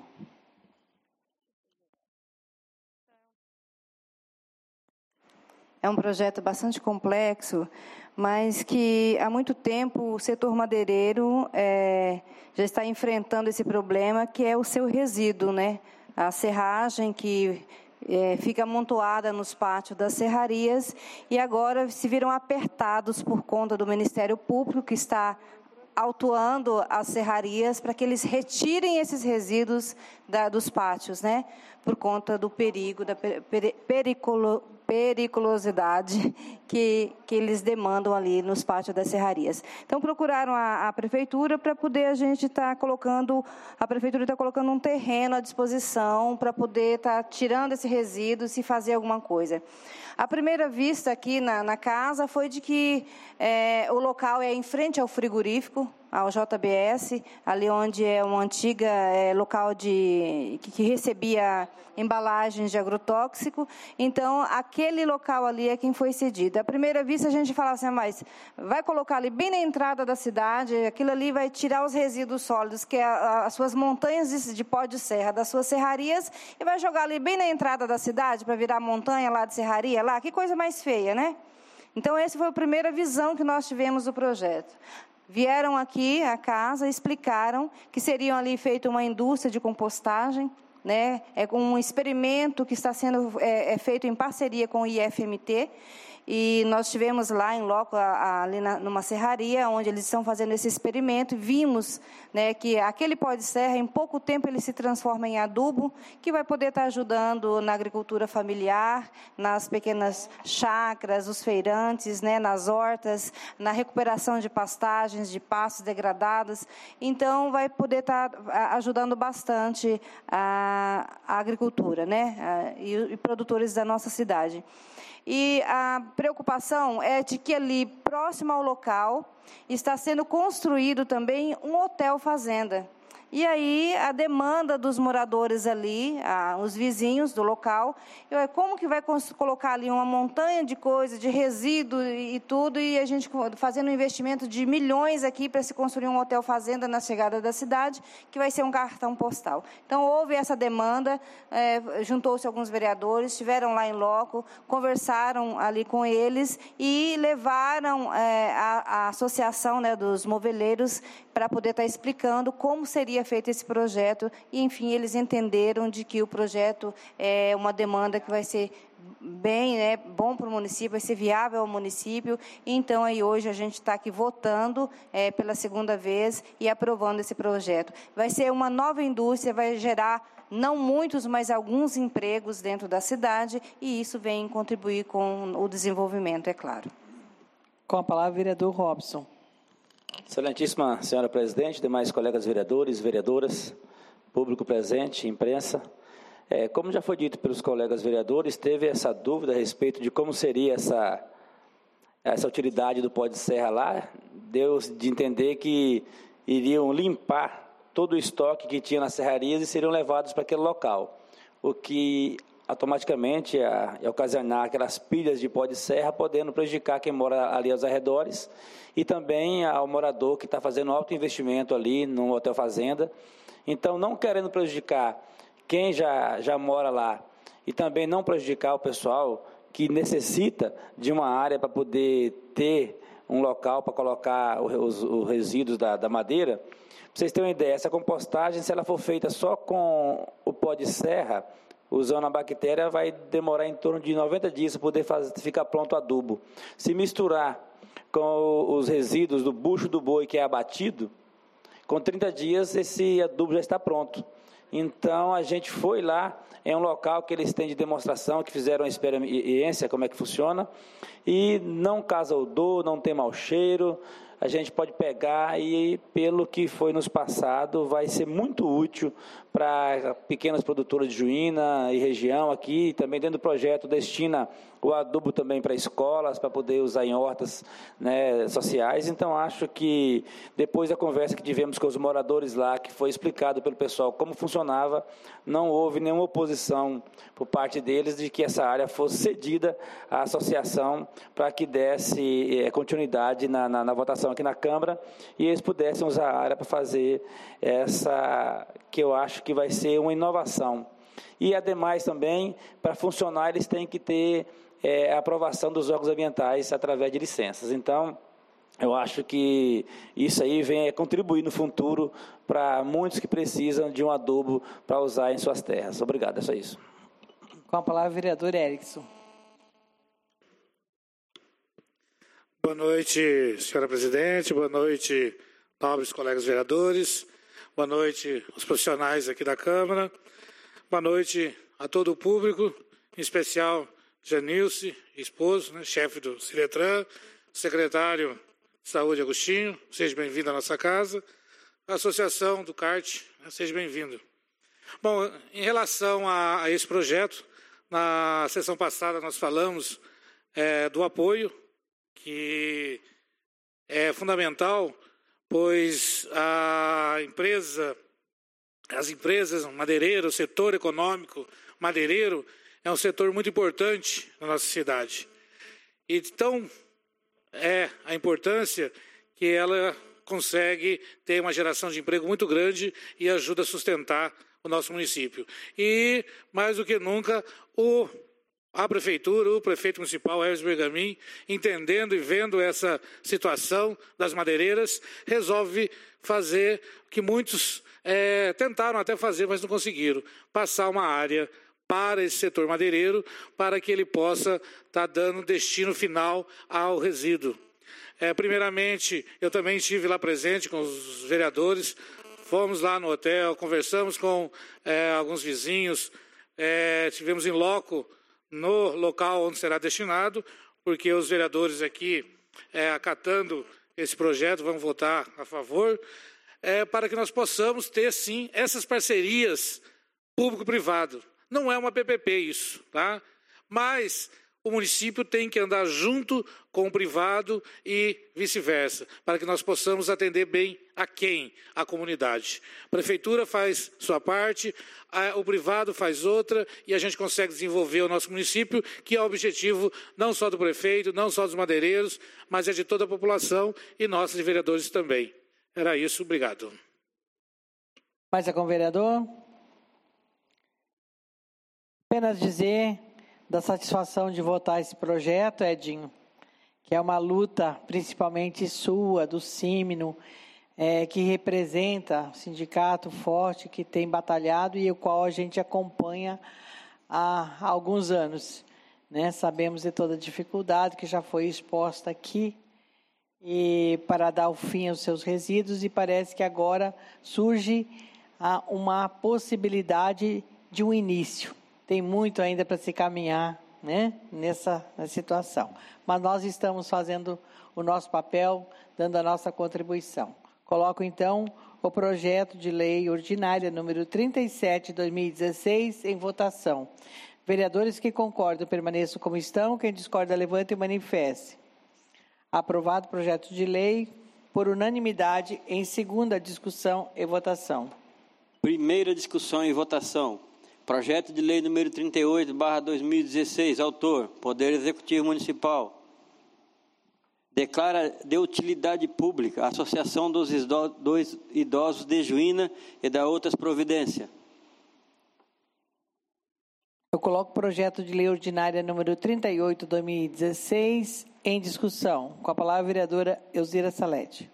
B: É um projeto bastante complexo, mas que há muito tempo o setor madeireiro já está enfrentando esse problema, que é o seu resíduo, né? A serragem que fica amontoada nos pátios das serrarias, e agora se viram apertados por conta do Ministério Público, que está autuando as serrarias para que eles retirem esses resíduos dos pátios, né? Por conta do perigo, da periculosidade que eles demandam ali nos pátios das serrarias. Então, procuraram a prefeitura para poder a prefeitura está colocando um terreno à disposição para poder estar tirando esse resíduo e fazer alguma coisa. A primeira vista aqui na casa foi de que o local é em frente ao frigorífico, ao JBS, ali onde é uma antiga local que recebia embalagens de agrotóxico. Então, aquele local ali é quem foi cedido. À primeira vista, a gente falava assim, mas vai colocar ali bem na entrada da cidade, aquilo ali vai tirar os resíduos sólidos, que é as suas montanhas de pó de serra, das suas serrarias, e vai jogar ali bem na entrada da cidade, para virar montanha lá de serraria, lá, que coisa mais feia, né? Então, essa foi a primeira visão que nós tivemos do projeto. Vieram aqui à casa, explicaram que seriam ali feita uma indústria de compostagem, né? É um experimento que está sendo feito em parceria com o IFMT, e nós estivemos lá em loco, ali numa serraria, onde eles estão fazendo esse experimento, e vimos, né, que aquele pó de serra, em pouco tempo, ele se transforma em adubo, que vai poder estar ajudando na agricultura familiar, nas pequenas chácaras, os feirantes, né, nas hortas, na recuperação de pastagens, de pastos degradados. Então, vai poder estar ajudando bastante a agricultura, né, e produtores da nossa cidade. E a preocupação é de que ali, próximo ao local, está sendo construído também um hotel-fazenda. E aí, a demanda dos moradores ali, os vizinhos do local, como que vai colocar ali uma montanha de coisa, de resíduo e tudo, e a gente fazendo um investimento de milhões aqui para se construir um hotel-fazenda na chegada da cidade, que vai ser um cartão postal. Então, houve essa demanda, juntou-se alguns vereadores, estiveram lá em loco, conversaram ali com eles e levaram a associação, né, dos moveleiros para poder estar explicando como seria feito esse projeto, e, enfim, eles entenderam de que o projeto é uma demanda que vai ser bem, né, bom para o município, vai ser viável ao município. Então, aí hoje a gente está aqui votando pela segunda vez e aprovando esse projeto. Vai ser uma nova indústria, vai gerar não muitos, mas alguns empregos dentro da cidade, e isso vem contribuir com o desenvolvimento, é claro.
A: Com a palavra, o vereador Robson.
G: Excelentíssima senhora presidente, demais colegas vereadores, vereadoras, público presente, imprensa. Como já foi dito pelos colegas vereadores, teve essa dúvida a respeito de como seria essa utilidade do pó de serra lá. Deu de entender que iriam limpar todo o estoque que tinha nas serrarias e seriam levados para aquele local, o que automaticamente ia ocasionar aquelas pilhas de pó de serra, podendo prejudicar quem mora ali aos arredores e também ao morador que está fazendo alto investimento ali no hotel fazenda. Então, não querendo prejudicar quem já mora lá e também não prejudicar o pessoal que necessita de uma área para poder ter um local para colocar os resíduos da madeira. Para vocês terem uma ideia, essa compostagem, se ela for feita só com o pó de serra, usando a bactéria, vai demorar em torno de 90 dias para poder ficar pronto o adubo. Se misturar com os resíduos do bucho do boi que é abatido, com 30 dias esse adubo já está pronto. Então, a gente foi lá, é um local que eles têm de demonstração, que fizeram uma experiência, como é que funciona, e não causa odor, não tem mau cheiro. A gente pode pegar e, pelo que foi nos passado, vai ser muito útil para pequenas produtoras de Juína e região aqui. Também dentro do projeto destina o adubo também para escolas, para poder usar em hortas, né, sociais. Então, acho que depois da conversa que tivemos com os moradores lá, que foi explicado pelo pessoal como funcionava, não houve nenhuma oposição por parte deles de que essa área fosse cedida à associação para que desse continuidade na votação aqui na Câmara e eles pudessem usar a área para fazer essa, que eu acho que vai ser uma inovação. E, ademais, também, para funcionar, eles têm que ter a aprovação dos órgãos ambientais através de licenças. Então, eu acho que isso aí vem contribuir no futuro para muitos que precisam de um adubo para usar em suas terras. Obrigado, é só isso.
A: Com a palavra, o vereador Erickson.
H: Boa noite, senhora presidente. Boa noite, nobres colegas vereadores. Boa noite, os profissionais aqui da Câmara. Boa noite a todo o público, em especial Janilce, esposo, né, chefe do Ciretran, secretário de Saúde Agostinho, seja bem-vindo à nossa casa. A Associação do CART, né, seja bem-vindo. Bom, em relação a esse projeto, na sessão passada nós falamos do apoio, que é fundamental, pois as empresas madeireiras, o setor econômico madeireiro é um setor muito importante na nossa cidade. Então, a importância que ela consegue ter uma geração de emprego muito grande e ajuda a sustentar o nosso município. E, mais do que nunca, a Prefeitura, o prefeito municipal, Hermes Bergamin, entendendo e vendo essa situação das madeireiras, resolve fazer o que muitos tentaram até fazer, mas não conseguiram, passar uma área para esse setor madeireiro, para que ele possa estar dando destino final ao resíduo. Primeiramente, eu também estive lá presente com os vereadores, fomos lá no hotel, conversamos com alguns vizinhos, estivemos em loco no local onde será destinado, porque os vereadores aqui, acatando esse projeto, vão votar a favor, para que nós possamos ter, sim, essas parcerias público-privado. Não é uma PPP isso, tá? Mas o município tem que andar junto com o privado e vice-versa, para que nós possamos atender bem a quem? A comunidade. A prefeitura faz sua parte, o privado faz outra, e a gente consegue desenvolver o nosso município, que é o objetivo não só do prefeito, não só dos madeireiros, mas é de toda a população e nossos vereadores também. Era isso, obrigado.
A: Mais algum vereador? Apenas dizer da satisfação de votar esse projeto, Edinho, que é uma luta principalmente sua, do Símino, que representa o sindicato forte que tem batalhado e o qual a gente acompanha há alguns anos, né? Sabemos de toda a dificuldade que já foi exposta aqui e para dar o fim aos seus resíduos, e parece que agora surge uma possibilidade de um início. Tem muito ainda para se caminhar, né, nessa situação. Mas nós estamos fazendo o nosso papel, dando a nossa contribuição. Coloco, então, o projeto de lei ordinária número 37, 2016, em votação. Vereadores que concordam, permaneçam como estão. Quem discorda, levante e manifeste. Aprovado o projeto de lei por unanimidade em segunda discussão e votação.
C: Primeira discussão e votação. Projeto de lei número 38/2016, autor, Poder Executivo Municipal. Declara de utilidade pública a Associação dos Idosos de Juína e da outras providências.
A: Eu coloco o projeto de lei ordinária número 38/2016 em discussão. Com a palavra a vereadora Elzira Salete.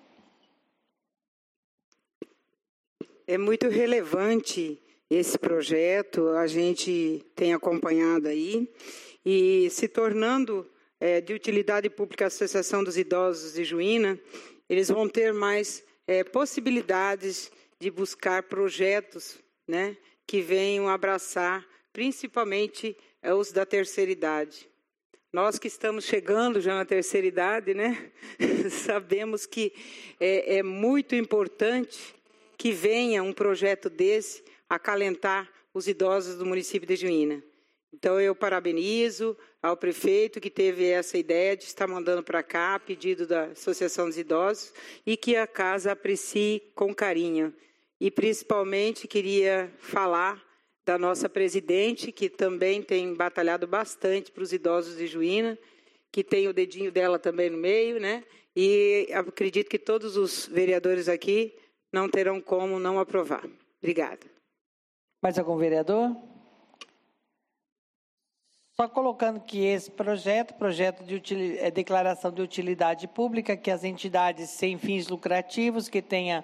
E: É muito relevante esse projeto, a gente tem acompanhado aí, e se tornando de utilidade pública a Associação dos Idosos de Juína, eles vão ter mais possibilidades de buscar projetos, né, que venham abraçar, principalmente os da terceira idade. Nós que estamos chegando já na terceira idade, né? Sabemos que é muito importante que venha um projeto desse acalentar os idosos do município de Juína. Então, eu parabenizo ao prefeito que teve essa ideia de estar mandando para cá, a pedido da Associação dos Idosos, e que a casa aprecie com carinho. E, principalmente, queria falar da nossa presidente, que também tem batalhado bastante para os idosos de Juína, que tem o dedinho dela também no meio, né? E acredito que todos os vereadores aqui não terão como não aprovar. Obrigada.
A: Mais algum vereador? Só colocando que esse projeto de declaração de utilidade pública, que as entidades sem fins lucrativos, que tenha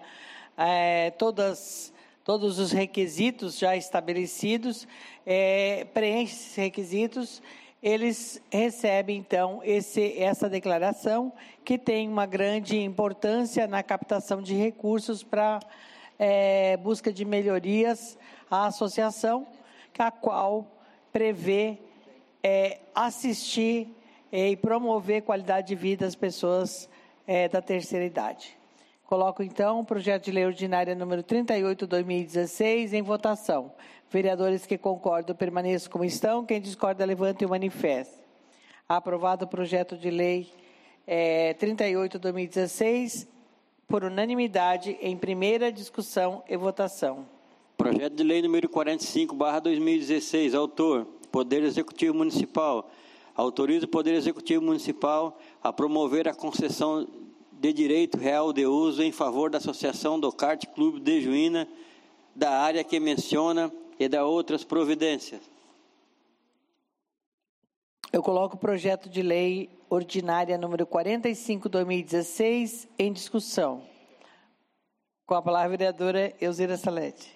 A: todos os requisitos já estabelecidos, preenchem esses requisitos, eles recebem, então, essa declaração, que tem uma grande importância na captação de recursos para busca de melhorias à associação, a qual prevê assistir e promover qualidade de vida às pessoas da terceira idade. Coloco, então, o projeto de lei ordinária número 38/2016 em votação. Vereadores que concordam, permaneçam como estão. Quem discorda, levante o manifesto. Aprovado o projeto de lei 38/2016, por unanimidade, em primeira discussão e votação.
C: Projeto de lei número 45/2016, autor, Poder Executivo Municipal. Autoriza o Poder Executivo Municipal a promover a concessão de direito real de uso em favor da Associação do Kart Clube de Juína, da área que menciona e da outras providências.
A: Eu coloco o projeto de lei ordinária número 45/2016 em discussão. Com a palavra a vereadora Elzira Salete.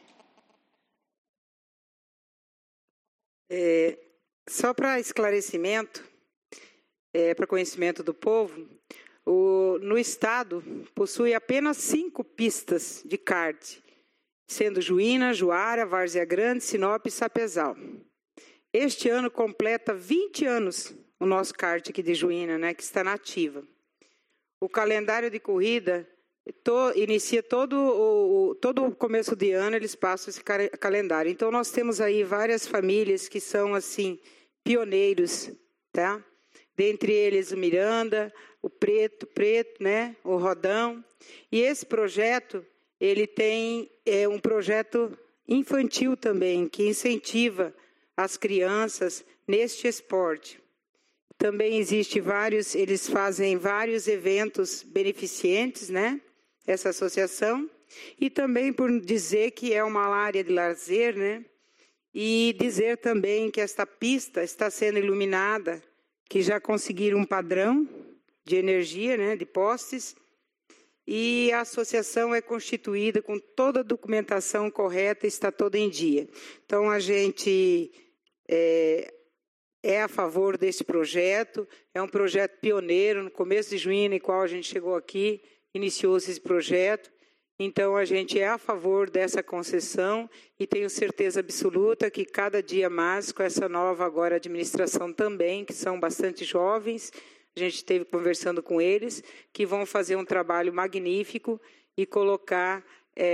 E: Só para esclarecimento, para conhecimento do povo, no estado possui apenas 5 pistas de kart, sendo Juína, Juara, Várzea Grande, Sinop e Sapezal. Este ano completa 20 anos o nosso kart aqui de Juína, né, que está na ativa. O calendário de corrida inicia todo o começo de ano, eles passam esse calendário. Então, nós temos aí várias famílias que são, assim, pioneiros, tá? Dentre eles o Miranda, o Preto, né, o Rodão. E esse projeto, ele tem um projeto infantil também, que incentiva as crianças neste esporte. Também eles fazem vários eventos beneficentes, né, essa associação. E também por dizer que é uma área de lazer, né, e dizer também que esta pista está sendo iluminada, que já conseguiram um padrão de energia, né, de postes, e a associação é constituída com toda a documentação correta, está toda em dia. Então, a gente é a favor desse projeto, é um projeto pioneiro, no começo de Juína, em qual a gente chegou aqui, iniciou-se esse projeto. Então, a gente é a favor dessa concessão e tenho certeza absoluta que cada dia mais, com essa nova agora administração também, que são bastante jovens, a gente esteve conversando com eles, que vão fazer um trabalho magnífico e colocar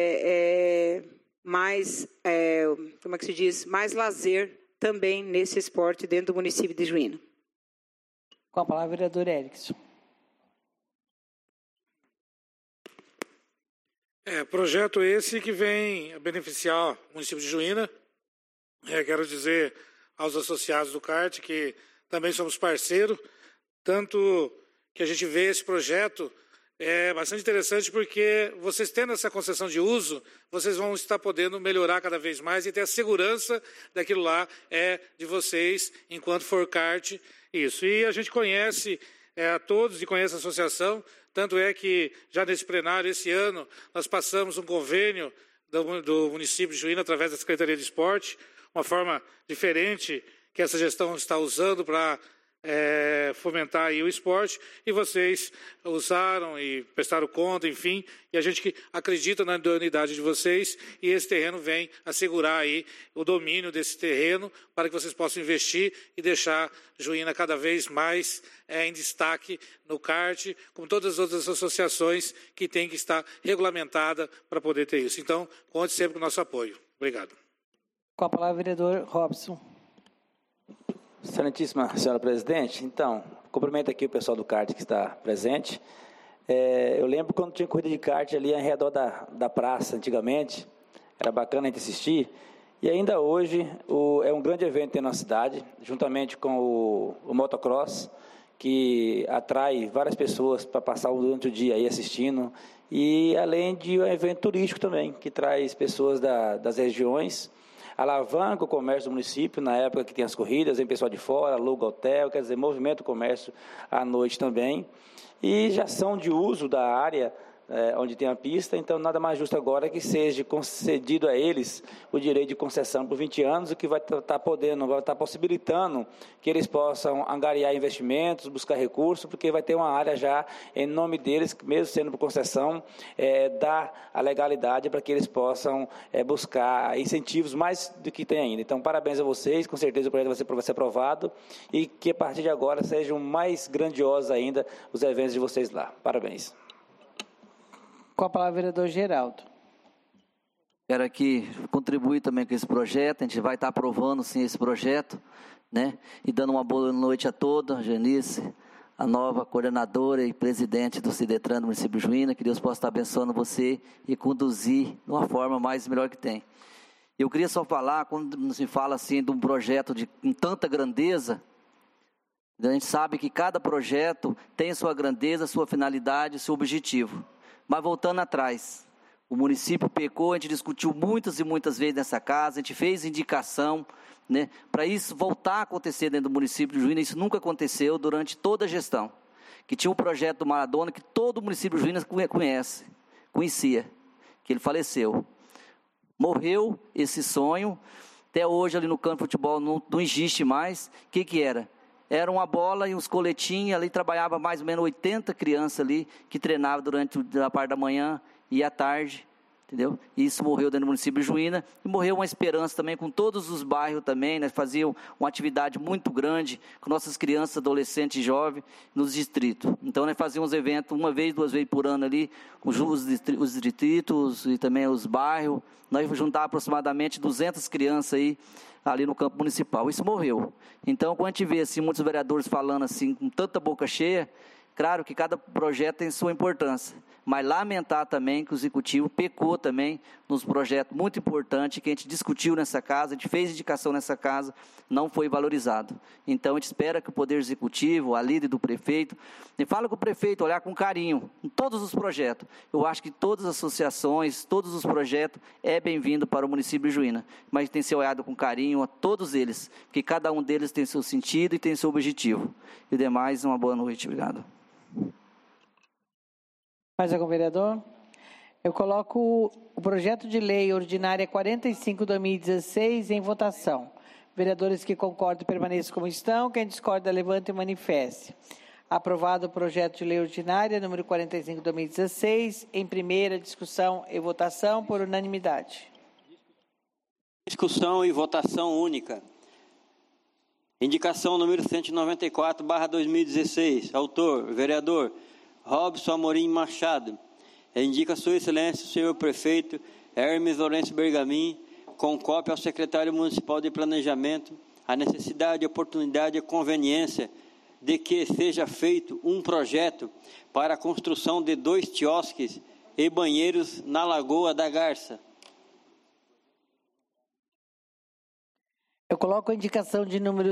E: mais, como é que se diz, mais lazer também nesse esporte dentro do município de Juína.
A: Com a palavra, vereador Erickson.
H: Projeto esse que vem a beneficiar o município de Juína. Quero dizer aos associados do kart que também somos parceiros, tanto que a gente vê esse projeto bastante interessante, porque vocês tendo essa concessão de uso, vocês vão estar podendo melhorar cada vez mais e ter a segurança daquilo lá de vocês, enquanto for kart, isso. E a gente conhece a todos e conhece a associação, tanto é que já nesse plenário, esse ano, nós passamos um convênio do município de Juína, através da Secretaria de Esporte, uma forma diferente que essa gestão está usando para fomentar aí o esporte, e vocês usaram e prestaram conta, enfim, e a gente que acredita na idoneidade de vocês, e esse terreno vem assegurar aí o domínio desse terreno para que vocês possam investir e deixar Juína cada vez mais em destaque no kart, como todas as outras associações que têm que estar regulamentada para poder ter isso. Então, conte sempre com o nosso apoio. Obrigado.
A: Com a palavra, o vereador Robson.
G: Excelentíssima senhora presidente, então, cumprimento aqui o pessoal do kart que está presente. Eu lembro quando tinha corrida de kart ali ao redor da praça, antigamente, era bacana a gente assistir, e ainda hoje é um grande evento na nossa cidade, juntamente com o motocross, que atrai várias pessoas para passar durante o dia aí assistindo, e além de um evento turístico também, que traz pessoas das regiões, alavanca o comércio do município na época que tem as corridas, vem pessoal de fora, aluga hotel, quer dizer, movimenta o comércio à noite também, e já são de uso da área onde tem a pista, então nada mais justo agora que seja concedido a eles o direito de concessão por 20 anos, o que vai estar possibilitando que eles possam angariar investimentos, buscar recursos, porque vai ter uma área já em nome deles, mesmo sendo por concessão, dar a legalidade para que eles possam buscar incentivos mais do que tem ainda. Então, parabéns a vocês, com certeza o projeto vai ser aprovado e que a partir de agora sejam mais grandiosos ainda os eventos de vocês lá. Parabéns.
A: Com a palavra, o vereador Geraldo.
I: Quero aqui contribuir também com esse projeto, a gente vai estar aprovando sim esse projeto, né? E dando uma boa noite a todos, Janice, a nova coordenadora e presidente do Cidetran do município de Juína, que Deus possa estar abençoando você e conduzir de uma forma mais melhor que tem. Eu queria só falar, quando se fala assim de um projeto com tanta grandeza, a gente sabe que cada projeto tem sua grandeza, sua finalidade, seu objetivo. Mas voltando atrás, o município pecou, a gente discutiu muitas e muitas vezes nessa casa, a gente fez indicação, né, para isso voltar a acontecer dentro do município de Juína. Isso nunca aconteceu durante toda a gestão. Que tinha um projeto do Maradona que todo o município de Juína conhecia, que ele faleceu. Morreu esse sonho, até hoje ali no campo de futebol não existe mais. O que era? Era uma bola e uns coletinhos, ali trabalhava mais ou menos 80 crianças ali, que treinavam durante a parte da manhã e à tarde, entendeu? E isso morreu dentro do município de Juína, e morreu uma esperança também com todos os bairros também, né? Faziam uma atividade muito grande com nossas crianças, adolescentes e jovens nos distritos. Então, nós fazíamos eventos uma vez, 2 vezes por ano ali, com os distritos e também os bairros. Nós juntávamos aproximadamente 200 crianças aí, ali no campo municipal. Isso morreu. Então, quando a gente vê assim, muitos vereadores falando assim, com tanta boca cheia, claro que cada projeto tem sua importância, mas lamentar também que o executivo pecou também nos projetos muito importantes que a gente discutiu nessa casa, a gente fez indicação nessa casa, não foi valorizado. Então, a gente espera que o Poder Executivo, a líder do prefeito, e fala com o prefeito, olhar com carinho em todos os projetos. Eu acho que todas as associações, todos os projetos é bem-vindo para o município de Juína, mas tem que ser olhado com carinho a todos eles, porque cada um deles tem seu sentido e tem seu objetivo. E demais, uma boa noite. Obrigado.
A: Mais algum vereador? Eu coloco o projeto de lei ordinária 45/2016 em votação. Vereadores que concordam permaneçam como estão. Quem discorda, levante e manifeste. Aprovado o projeto de lei ordinária número 45/2016 em primeira discussão e votação por unanimidade.
C: Discussão e votação única. Indicação número 194/2016. Autor, vereador Robson Amorim Machado. Indica Sua Excelência, o senhor prefeito Hermes Lourenço Bergamin, com cópia ao secretário municipal de planejamento, a necessidade, oportunidade e conveniência de que seja feito um projeto para a construção de 2 quiosques e banheiros na Lagoa da Garça.
A: Eu coloco a indicação de número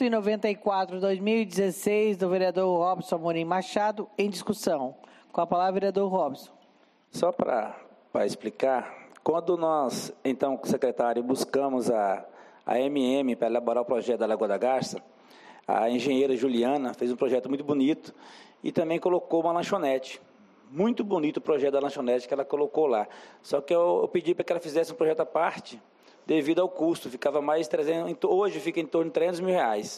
A: 194/2016 do vereador Robson Amorim Machado em discussão. Com a palavra, vereador Robson.
G: Só para explicar, quando nós, então, com o secretário, buscamos a MM para elaborar o projeto da Lagoa da Garça, a engenheira Juliana fez um projeto muito bonito e também colocou uma lanchonete. Muito bonito o projeto da lanchonete que ela colocou lá. Só que eu pedi para que ela fizesse um projeto à parte, devido ao custo, ficava mais 300, hoje fica em torno de R$300 mil.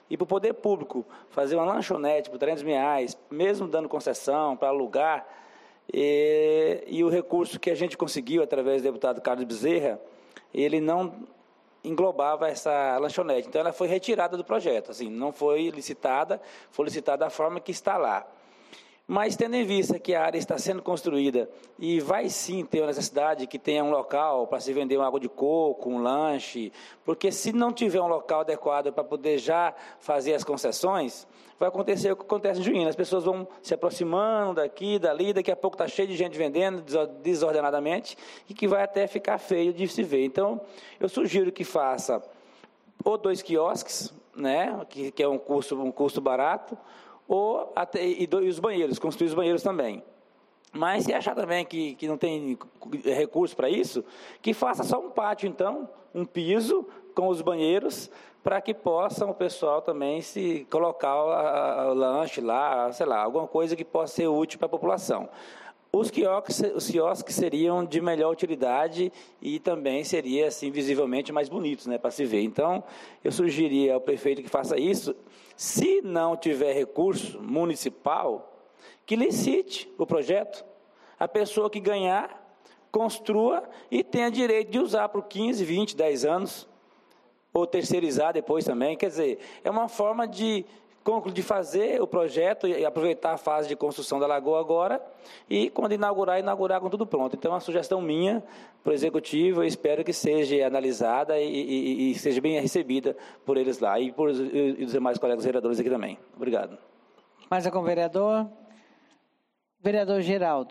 G: E para o poder público fazer uma lanchonete por R$300, mesmo dando concessão para alugar, e o recurso que a gente conseguiu através do deputado Carlos Bezerra, ele não englobava essa lanchonete. Então, ela foi retirada do projeto. Assim, não foi licitada, foi licitada da forma que está lá. Mas, tendo em vista que a área está sendo construída e vai sim ter a necessidade que tenha um local para se vender uma água de coco, um lanche, porque se não tiver um local adequado para poder já fazer as concessões, vai acontecer o que acontece em Juína. As pessoas vão se aproximando daqui, dali, daqui a pouco está cheio de gente vendendo desordenadamente e que vai até ficar feio de se ver. Então, eu sugiro que faça ou 2 quiosques, né, que é um custo barato, ou até, e os banheiros, construir os banheiros também. Mas se achar também que não tem recurso para isso, que faça só um pátio, então, um piso com os banheiros, para que possam o pessoal também se colocar o lanche lá, sei lá, alguma coisa que possa ser útil para a população. Os quiosques seriam de melhor utilidade e também seria, assim, visivelmente mais bonitos, né, para se ver. Então, eu sugeriria ao prefeito que faça isso. Se não tiver recurso municipal, que licite o projeto. A pessoa que ganhar, construa e tenha direito de usar por 15, 20, 10 anos, ou terceirizar depois também. Quer dizer, é uma forma de fazer o projeto e aproveitar a fase de construção da lagoa agora e, quando inaugurar com tudo pronto. Então, é uma sugestão minha para o Executivo, eu espero que seja analisada e seja bem recebida por eles lá e por os demais colegas vereadores aqui também. Obrigado.
A: Mais algum vereador? Vereador Geraldo.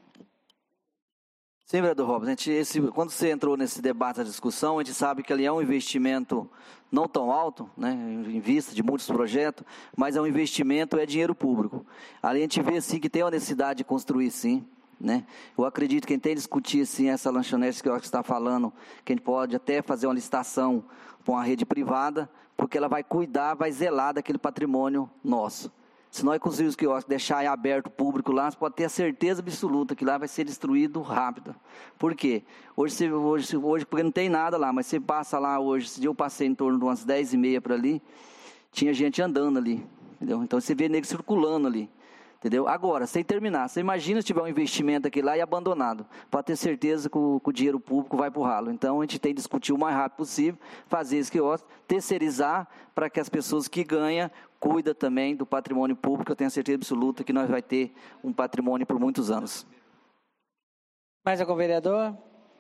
I: Sim, vereador Robson, quando você entrou nesse debate, a discussão, a gente sabe que ali é um investimento não tão alto, né, em vista de muitos projetos, mas é um investimento, é dinheiro público. Ali a gente vê, sim, que tem a necessidade de construir, sim. Né? Eu acredito que a gente tem que discutir, sim, essa lanchonete que eu acho que está falando, que a gente pode até fazer uma licitação com a rede privada, porque ela vai cuidar, vai zelar daquele patrimônio nosso. Se nós conseguirmos que deixar aberto o público lá, você pode ter a certeza absoluta que lá vai ser destruído rápido. Por quê? Hoje porque não tem nada lá, mas você passa lá hoje, esse dia eu passei em torno de umas 10h30 para ali, tinha gente andando ali, entendeu? Então você vê nego circulando ali, entendeu? Agora, sem terminar, você imagina se tiver um investimento aqui lá e abandonado, pode ter certeza que o dinheiro público vai para o ralo. Então a gente tem que discutir o mais rápido possível, fazer esse quiosque, terceirizar para que as pessoas que ganham cuida também do patrimônio público. Eu tenho certeza absoluta que nós vamos ter um patrimônio por muitos anos.
A: Mais algum vereador?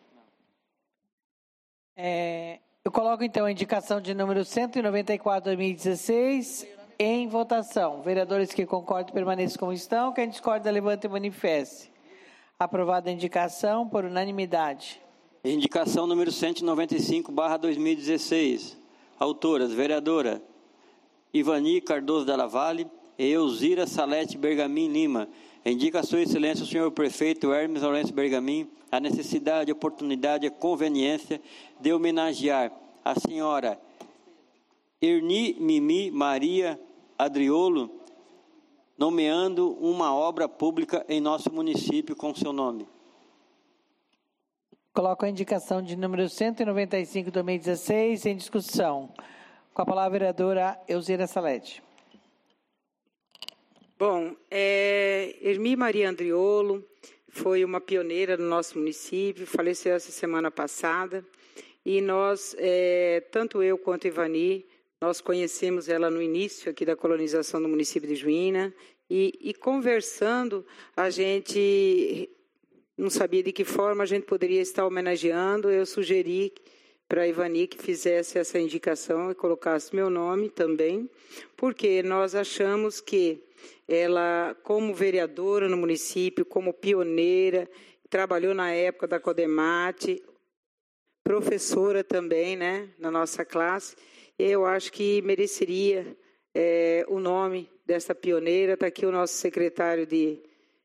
A: Eu coloco, então, a indicação de número 194, 2016, em votação. Vereadores que concordam, permaneçam como estão. Quem discorda, levante e manifeste. Aprovada a indicação por unanimidade.
C: Indicação número 195/2016. Autoras, vereadora Ivani Cardoso Della Valle e Elzira Salete Bergamin Lima. Indica a sua excelência o senhor prefeito Hermes Lourenço Bergamin a necessidade, oportunidade e conveniência de homenagear a senhora Erni Mimi Maria Adriolo, nomeando uma obra pública em nosso município com seu nome.
A: Coloco a indicação de número 195, 2016, em discussão. Com a palavra a vereadora Elzira Salete.
E: Bom, Ermi Maria Andriolo foi uma pioneira no nosso município, faleceu essa semana passada, e nós, tanto eu quanto Ivani, nós conhecemos ela no início aqui da colonização do município de Juína, e conversando, a gente não sabia de que forma a gente poderia estar homenageando. Eu sugeri para a Ivani que fizesse essa indicação e colocasse meu nome também, porque nós achamos que ela, como vereadora no município, como pioneira, trabalhou na época da Codemate, professora também, né, na nossa classe, eu acho que mereceria o nome dessa pioneira. Está aqui o nosso secretário de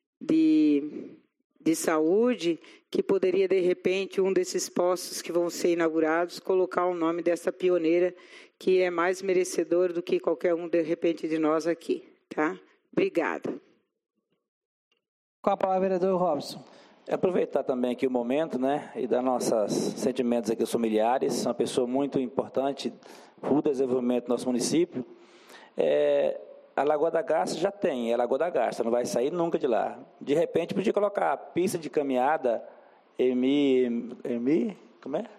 E: saúde, que poderia, de repente, um desses postos que vão ser inaugurados, colocar o nome dessa pioneira, que é mais merecedor do que qualquer um, de repente, de nós aqui. Tá? Obrigada.
A: Com a palavra, vereador Robson.
G: Aproveitar também aqui o momento, né, e dar nossos sentimentos aqui aos familiares. Uma pessoa muito importante para o desenvolvimento do nosso município. A Lagoa da Garça já tem, é a Lagoa da Garça, não vai sair nunca de lá. De repente, podia colocar a pista de caminhada como é?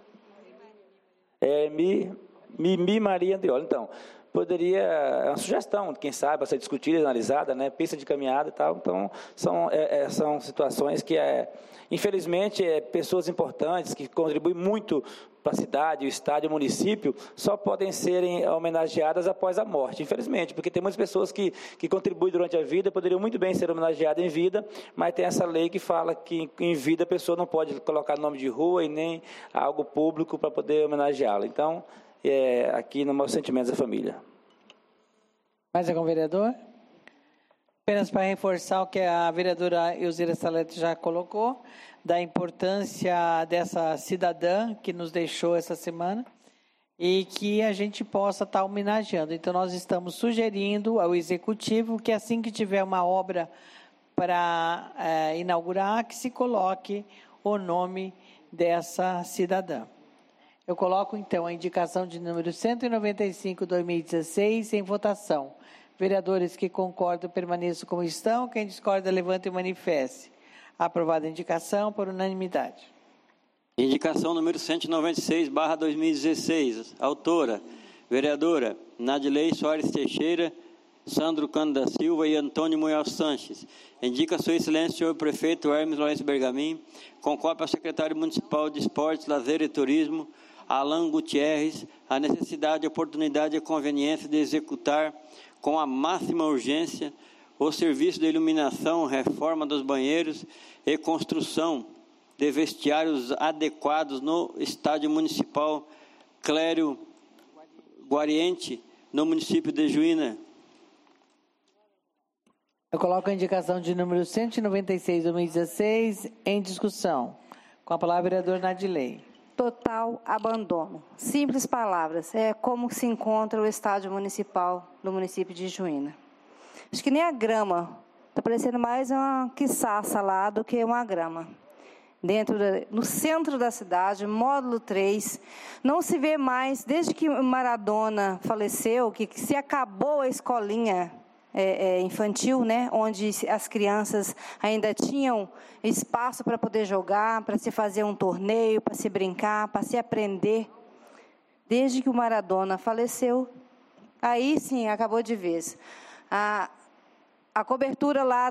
G: Mimi Maria Andrioli. Então, poderia, é uma sugestão, quem sabe, para ser discutida e analisada, né? Pista de caminhada e tal. Então, são situações que, infelizmente, pessoas importantes, que contribuem muito para a cidade, o estado e o município, só podem serem homenageadas após a morte, infelizmente, porque tem muitas pessoas que contribuem durante a vida, poderiam muito bem ser homenageadas em vida, mas tem essa lei que fala que em vida a pessoa não pode colocar nome de rua e nem algo público para poder homenageá-la. Então, aqui nos meus sentimentos da família.
A: Mais algum vereador? Apenas para reforçar o que a vereadora Elzira Salete já colocou, da importância dessa cidadã que nos deixou essa semana e que a gente possa estar homenageando. Então, nós estamos sugerindo ao Executivo que assim que tiver uma obra para inaugurar, que se coloque o nome dessa cidadã. Eu coloco, então, a indicação de número 195/2016 em votação. Vereadores que concordam, permaneçam como estão. Quem discorda, levante e manifeste. Aprovada a indicação por unanimidade.
C: Indicação número 196/2016. Autora, vereadora Nadilei Soares Teixeira, Sandro Cano da Silva e Antônio Munhoz Sanches. Indica sua excelência, senhor prefeito Hermes Lourenço Bergamin, com cópia ao secretário municipal de Esportes, Lazer e Turismo, Alan Gutierrez, a necessidade, oportunidade e conveniência de executar com a máxima urgência o serviço de iluminação, reforma dos banheiros e construção de vestiários adequados no estádio municipal Clério Guariente, no município de Juína.
A: Eu coloco a indicação de número 196/2016 em discussão. Com a palavra, vereador Nadilei.
B: Total abandono. Simples palavras. É como se encontra o estádio municipal do município de Juína. Acho que nem a grama. Está parecendo mais uma quiçaça lá do que uma grama. No centro da cidade, módulo 3, não se vê mais, desde que Maradona faleceu, que se acabou a escolinha infantil, né, onde as crianças ainda tinham espaço para poder jogar, para se fazer um torneio, para se brincar, para se aprender. Desde que o Maradona faleceu, aí sim, acabou de vez. A cobertura lá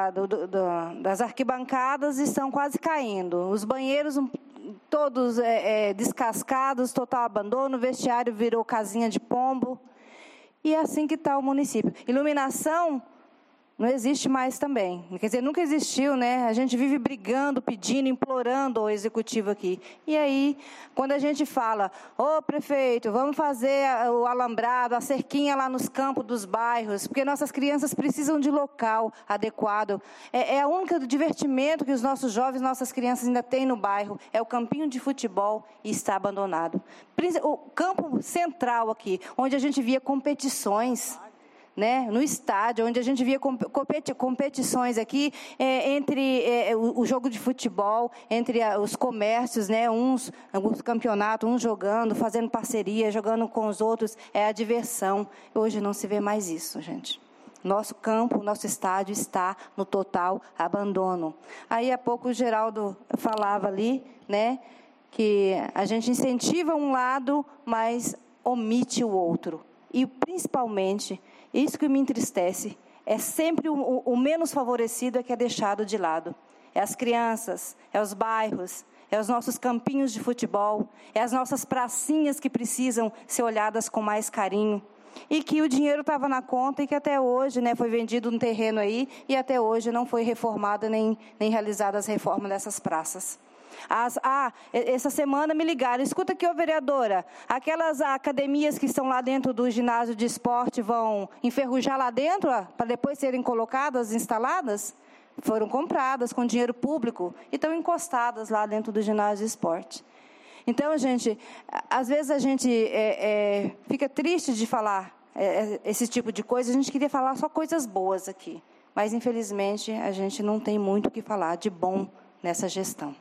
B: das arquibancadas estão quase caindo. Os banheiros todos descascados, total abandono, o vestiário virou casinha de pombo. E é assim que está o município. Iluminação não existe mais também. Quer dizer, nunca existiu, né? A gente vive brigando, pedindo, implorando ao executivo aqui. E aí, quando a gente fala, ô prefeito, vamos fazer o alambrado, a cerquinha lá nos campos dos bairros, porque nossas crianças precisam de local adequado. É a única divertimento que os nossos jovens, nossas crianças ainda têm no bairro, é o campinho de futebol e está abandonado. O campo central aqui, onde a gente via competições, né, no estádio, onde a gente via competições aqui entre o jogo de futebol, entre os comércios, né, os campeonatos, uns jogando, fazendo parceria, jogando com os outros, é a diversão. Hoje não se vê mais isso, gente. Nosso campo, nosso estádio está no total abandono. Aí há pouco o Geraldo falava ali, né, que a gente incentiva um lado, mas omite o outro. E principalmente, isso que me entristece, é sempre o menos favorecido que é deixado de lado. É as crianças, é os bairros, é os nossos campinhos de futebol, é as nossas pracinhas que precisam ser olhadas com mais carinho. E que o dinheiro estava na conta e que até hoje, né, foi vendido um terreno aí e até hoje não foi reformada nem realizada as reformas dessas praças. Essa semana me ligaram, escuta aqui, ô vereadora, aquelas academias que estão lá dentro do ginásio de esporte vão enferrujar lá dentro, para depois serem colocadas, instaladas? Foram compradas com dinheiro público e estão encostadas lá dentro do ginásio de esporte. Então, gente, às vezes a gente fica triste de falar esse tipo de coisa, a gente queria falar só coisas boas aqui, mas infelizmente a gente não tem muito o que falar de bom nessa gestão.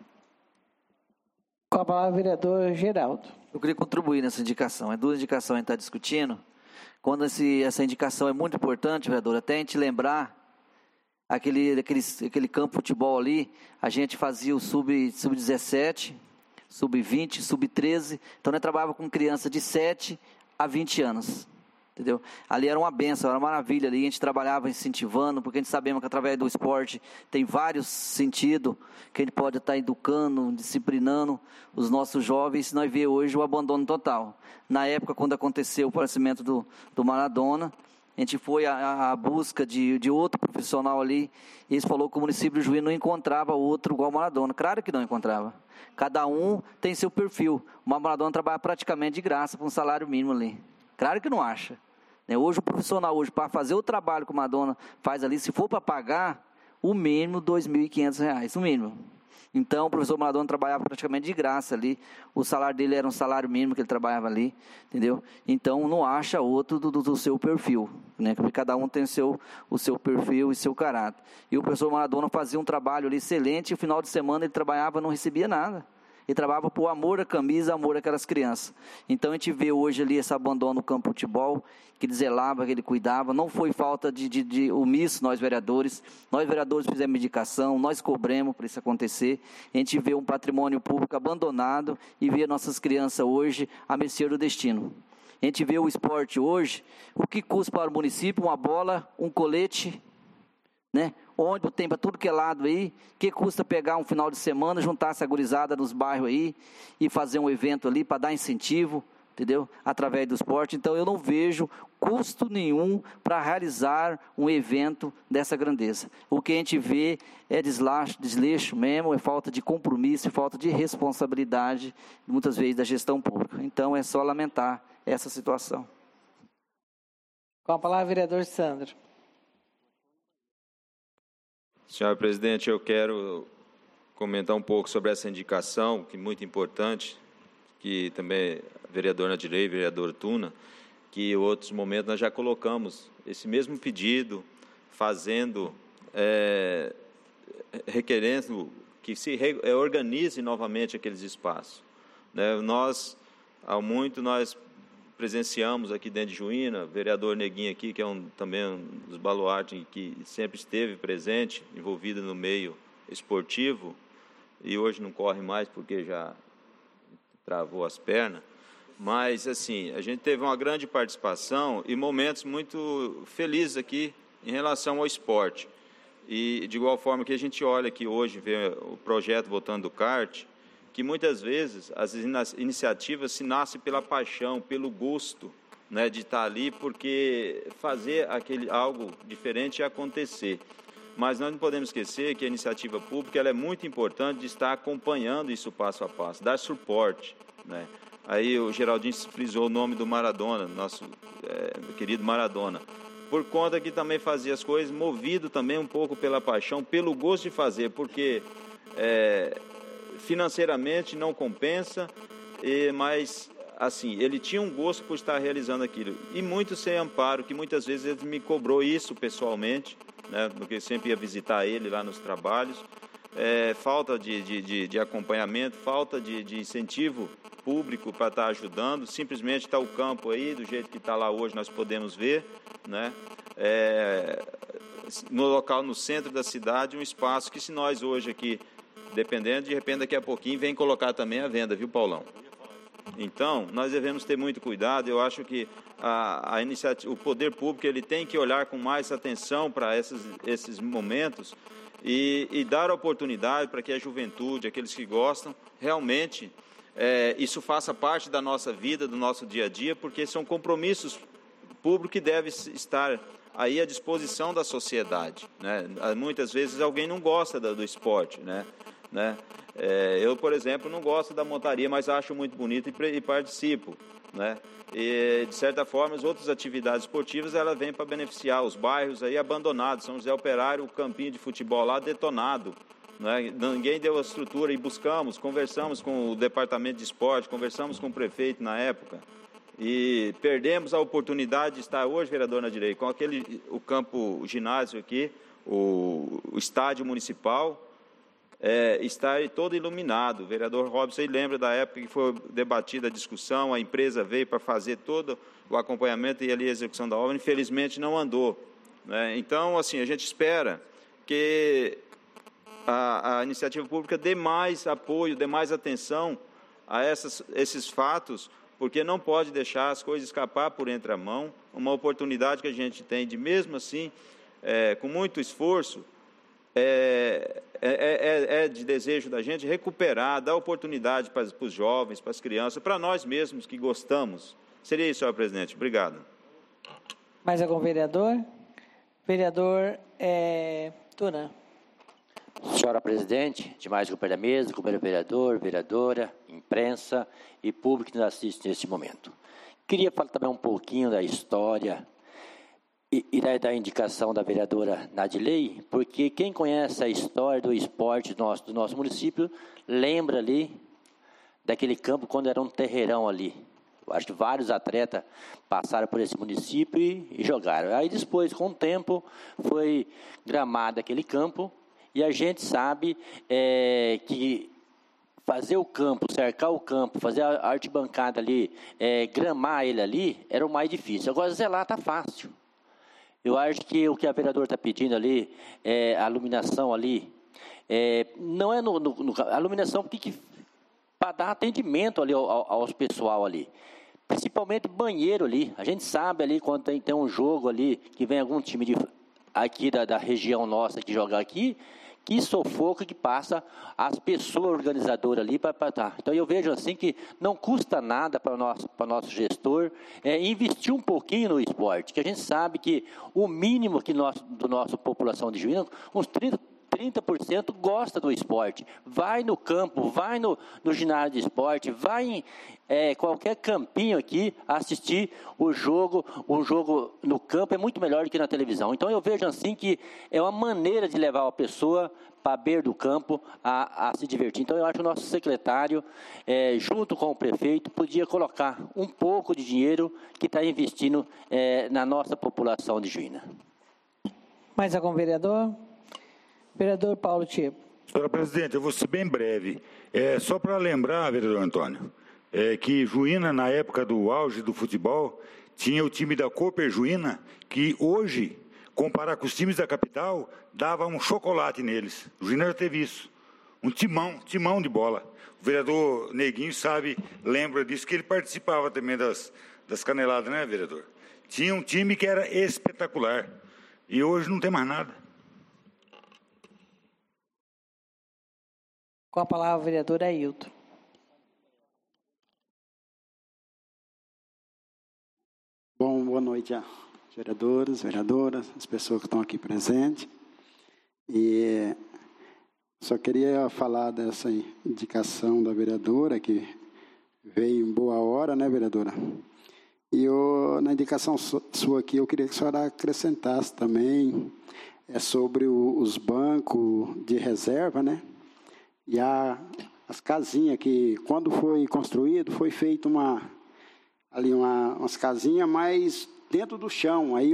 A: Com a palavra, vereador Geraldo.
I: Eu queria contribuir nessa indicação. É duas indicações que a gente está discutindo. quando essa indicação é muito importante, vereador, até a gente lembrar aquele campo de futebol ali, a gente fazia o sub-17, sub-20, sub-13, então nós trabalhava com criança de 7 a 20 anos. Entendeu? Ali era uma benção, era uma maravilha ali, a gente trabalhava incentivando, porque a gente sabemos que através do esporte tem vários sentidos, que a gente pode estar educando, disciplinando os nossos jovens, nós vemos hoje o abandono total. Na época, quando aconteceu o falecimento do Maradona, a gente foi à busca de outro profissional ali, e eles falaram que o município de Juí não encontrava outro igual o Maradona. Claro que não encontrava. Cada um tem seu perfil. O Maradona trabalha praticamente de graça, com um salário mínimo ali. Claro que não acha. Hoje o profissional, para fazer o trabalho que o Maradona faz ali, se for para pagar, o mínimo R$ 2.500, o mínimo. Então o professor Maradona trabalhava praticamente de graça ali, o salário dele era um salário mínimo que ele trabalhava ali, entendeu? Então não acha outro do seu perfil, né? Porque cada um tem o seu perfil e seu caráter. E o professor Maradona fazia um trabalho ali excelente, e no final de semana ele trabalhava e não recebia nada. Ele trabalhava por amor à camisa, amor àquelas crianças. Então a gente vê hoje ali esse abandono no campo de futebol, que ele zelava, que ele cuidava. Não foi falta de omisso nós vereadores fizemos indicação, nós cobramos para isso acontecer. A gente vê um patrimônio público abandonado e vê nossas crianças hoje à mercê do destino. A gente vê o esporte hoje, o que custa para o município uma bola, um colete, né? Onde tem para tudo que é lado aí, que custa pegar um final de semana, juntar essa gurizada nos bairros aí e fazer um evento ali para dar incentivo, entendeu? Através do esporte. Então eu não vejo custo nenhum para realizar um evento dessa grandeza. O que a gente vê é desleixo mesmo, é falta de compromisso, é falta de responsabilidade, muitas vezes, da gestão pública. Então é só lamentar essa situação.
A: Com a palavra, vereador Sandro.
F: Senhor presidente, eu quero comentar um pouco sobre essa indicação, que é muito importante, que também a vereadora Nadirei, vereador Tuna, que em outros momentos nós já colocamos esse mesmo pedido, requerendo que se organize novamente aqueles espaços. Nós presenciamos aqui dentro de Juína, vereador Neguinho aqui, que é também um dos baluartes que sempre esteve presente, envolvido no meio esportivo, e hoje não corre mais porque já travou as pernas, mas assim, a gente teve uma grande participação e momentos muito felizes aqui em relação ao esporte. E de igual forma que a gente olha aqui hoje, vê o projeto Voltando do Kart, que muitas vezes as iniciativas se nascem pela paixão, pelo gosto, né, de estar ali, porque fazer algo diferente acontecer. Mas nós não podemos esquecer que a iniciativa pública ela é muito importante de estar acompanhando isso passo a passo, dar suporte, né? Aí o Geraldinho frisou o nome do Maradona, nosso querido Maradona, por conta que também fazia as coisas movido também um pouco pela paixão, pelo gosto de fazer, porque financeiramente não compensa, mas assim, ele tinha um gosto por estar realizando aquilo. E muito sem amparo, que muitas vezes ele me cobrou isso pessoalmente, né, porque eu sempre ia visitar ele lá nos trabalhos. Falta de acompanhamento, falta de incentivo público para estar ajudando. Simplesmente está o campo aí, do jeito que está lá hoje, nós podemos ver, né? No local, no centro da cidade, um espaço que se nós hoje aqui, dependendo, de repente daqui a pouquinho vem colocar também à venda, viu, Paulão? Então, nós devemos ter muito cuidado. Eu acho que o poder público ele tem que olhar com mais atenção para esses momentos e dar oportunidade para que a juventude, aqueles que gostam, realmente isso faça parte da nossa vida, do nosso dia a dia, porque são compromissos públicos que devem estar aí à disposição da sociedade, né? Muitas vezes alguém não gosta do esporte, né? Eu, por exemplo, não gosto da montaria, mas acho muito bonito e participo, né? E, de certa forma, as outras atividades esportivas, elas vêm para beneficiar os bairros aí abandonados. São José Operário, o campinho de futebol lá detonado, né? Ninguém deu a estrutura e conversamos com o departamento de esporte, conversamos com o prefeito na época e perdemos a oportunidade de estar hoje, vereador Nadirei, com o campo, o ginásio aqui, o estádio municipal, estar todo iluminado. O vereador Robson lembra da época que foi debatida a discussão, a empresa veio para fazer todo o acompanhamento e ali a execução da obra, infelizmente não andou, né? Então, assim, a gente espera que a iniciativa pública dê mais apoio, dê mais atenção a esses fatos, porque não pode deixar as coisas escapar por entre a mão, uma oportunidade que a gente tem de, mesmo assim, com muito esforço, de desejo da gente recuperar, dar oportunidade para os jovens, para as crianças, para nós mesmos que gostamos. Seria isso, senhor presidente. Obrigado.
A: Mais algum vereador? Vereador Tuna.
J: Senhora presidente, demais companheiro da mesa, companheiro vereador, vereadora, imprensa e público que nos assiste neste momento. Queria falar também um pouquinho da história e da indicação da vereadora Nadilei, porque quem conhece a história do esporte do nosso município, lembra ali daquele campo quando era um terreirão ali. Eu acho que vários atletas passaram por esse município e jogaram. Aí depois, com o tempo, foi gramado aquele campo, e a gente sabe que fazer o campo, cercar o campo, fazer a arquibancada ali, gramar ele ali, era o mais difícil. Agora, zelar está fácil. Eu acho que o que a vereadora está pedindo ali, a iluminação ali, não é a iluminação para dar atendimento ali aos pessoal ali. Principalmente banheiro ali. A gente sabe ali, quando tem um jogo ali, que vem algum time aqui da região nossa que joga aqui, que sufoco que passa as pessoas organizadoras ali para estar. Então, eu vejo assim que não custa nada para o nosso gestor investir um pouquinho no esporte, que a gente sabe que o mínimo que do nossa população de Juína, uns 30% gosta do esporte. Vai no campo, vai no ginásio de esporte, vai em qualquer campinho aqui assistir o jogo. Um jogo no campo é muito melhor do que na televisão. Então, eu vejo assim que é uma maneira de levar a pessoa para a beira do campo a se divertir. Então, eu acho que o nosso secretário, junto com o prefeito, podia colocar um pouco de dinheiro que está investindo na nossa população de Juína.
A: Mais algum vereador? Vereador Paulo Tibo.
D: Senhora presidente, eu vou ser bem breve. Só para lembrar, vereador Antônio, que Juína, na época do auge do futebol, tinha o time da Cooper Juína, que hoje, comparar com os times da capital, dava um chocolate neles. Juína já teve isso. Um timão de bola. O vereador Neguinho lembra disso, que ele participava também das caneladas, né, vereador? Tinha um time que era espetacular. E hoje não tem mais nada.
A: Com a palavra, o vereador Ailton.
K: Bom, boa noite a vereadores, vereadoras, as pessoas que estão aqui presentes. E só queria falar dessa indicação da vereadora, que veio em boa hora, né, vereadora? E na indicação sua aqui, eu queria que a senhora acrescentasse também sobre os bancos de reserva, né? E as casinhas que, quando foi construído, foi feito umas casinhas, mas dentro do chão. Aí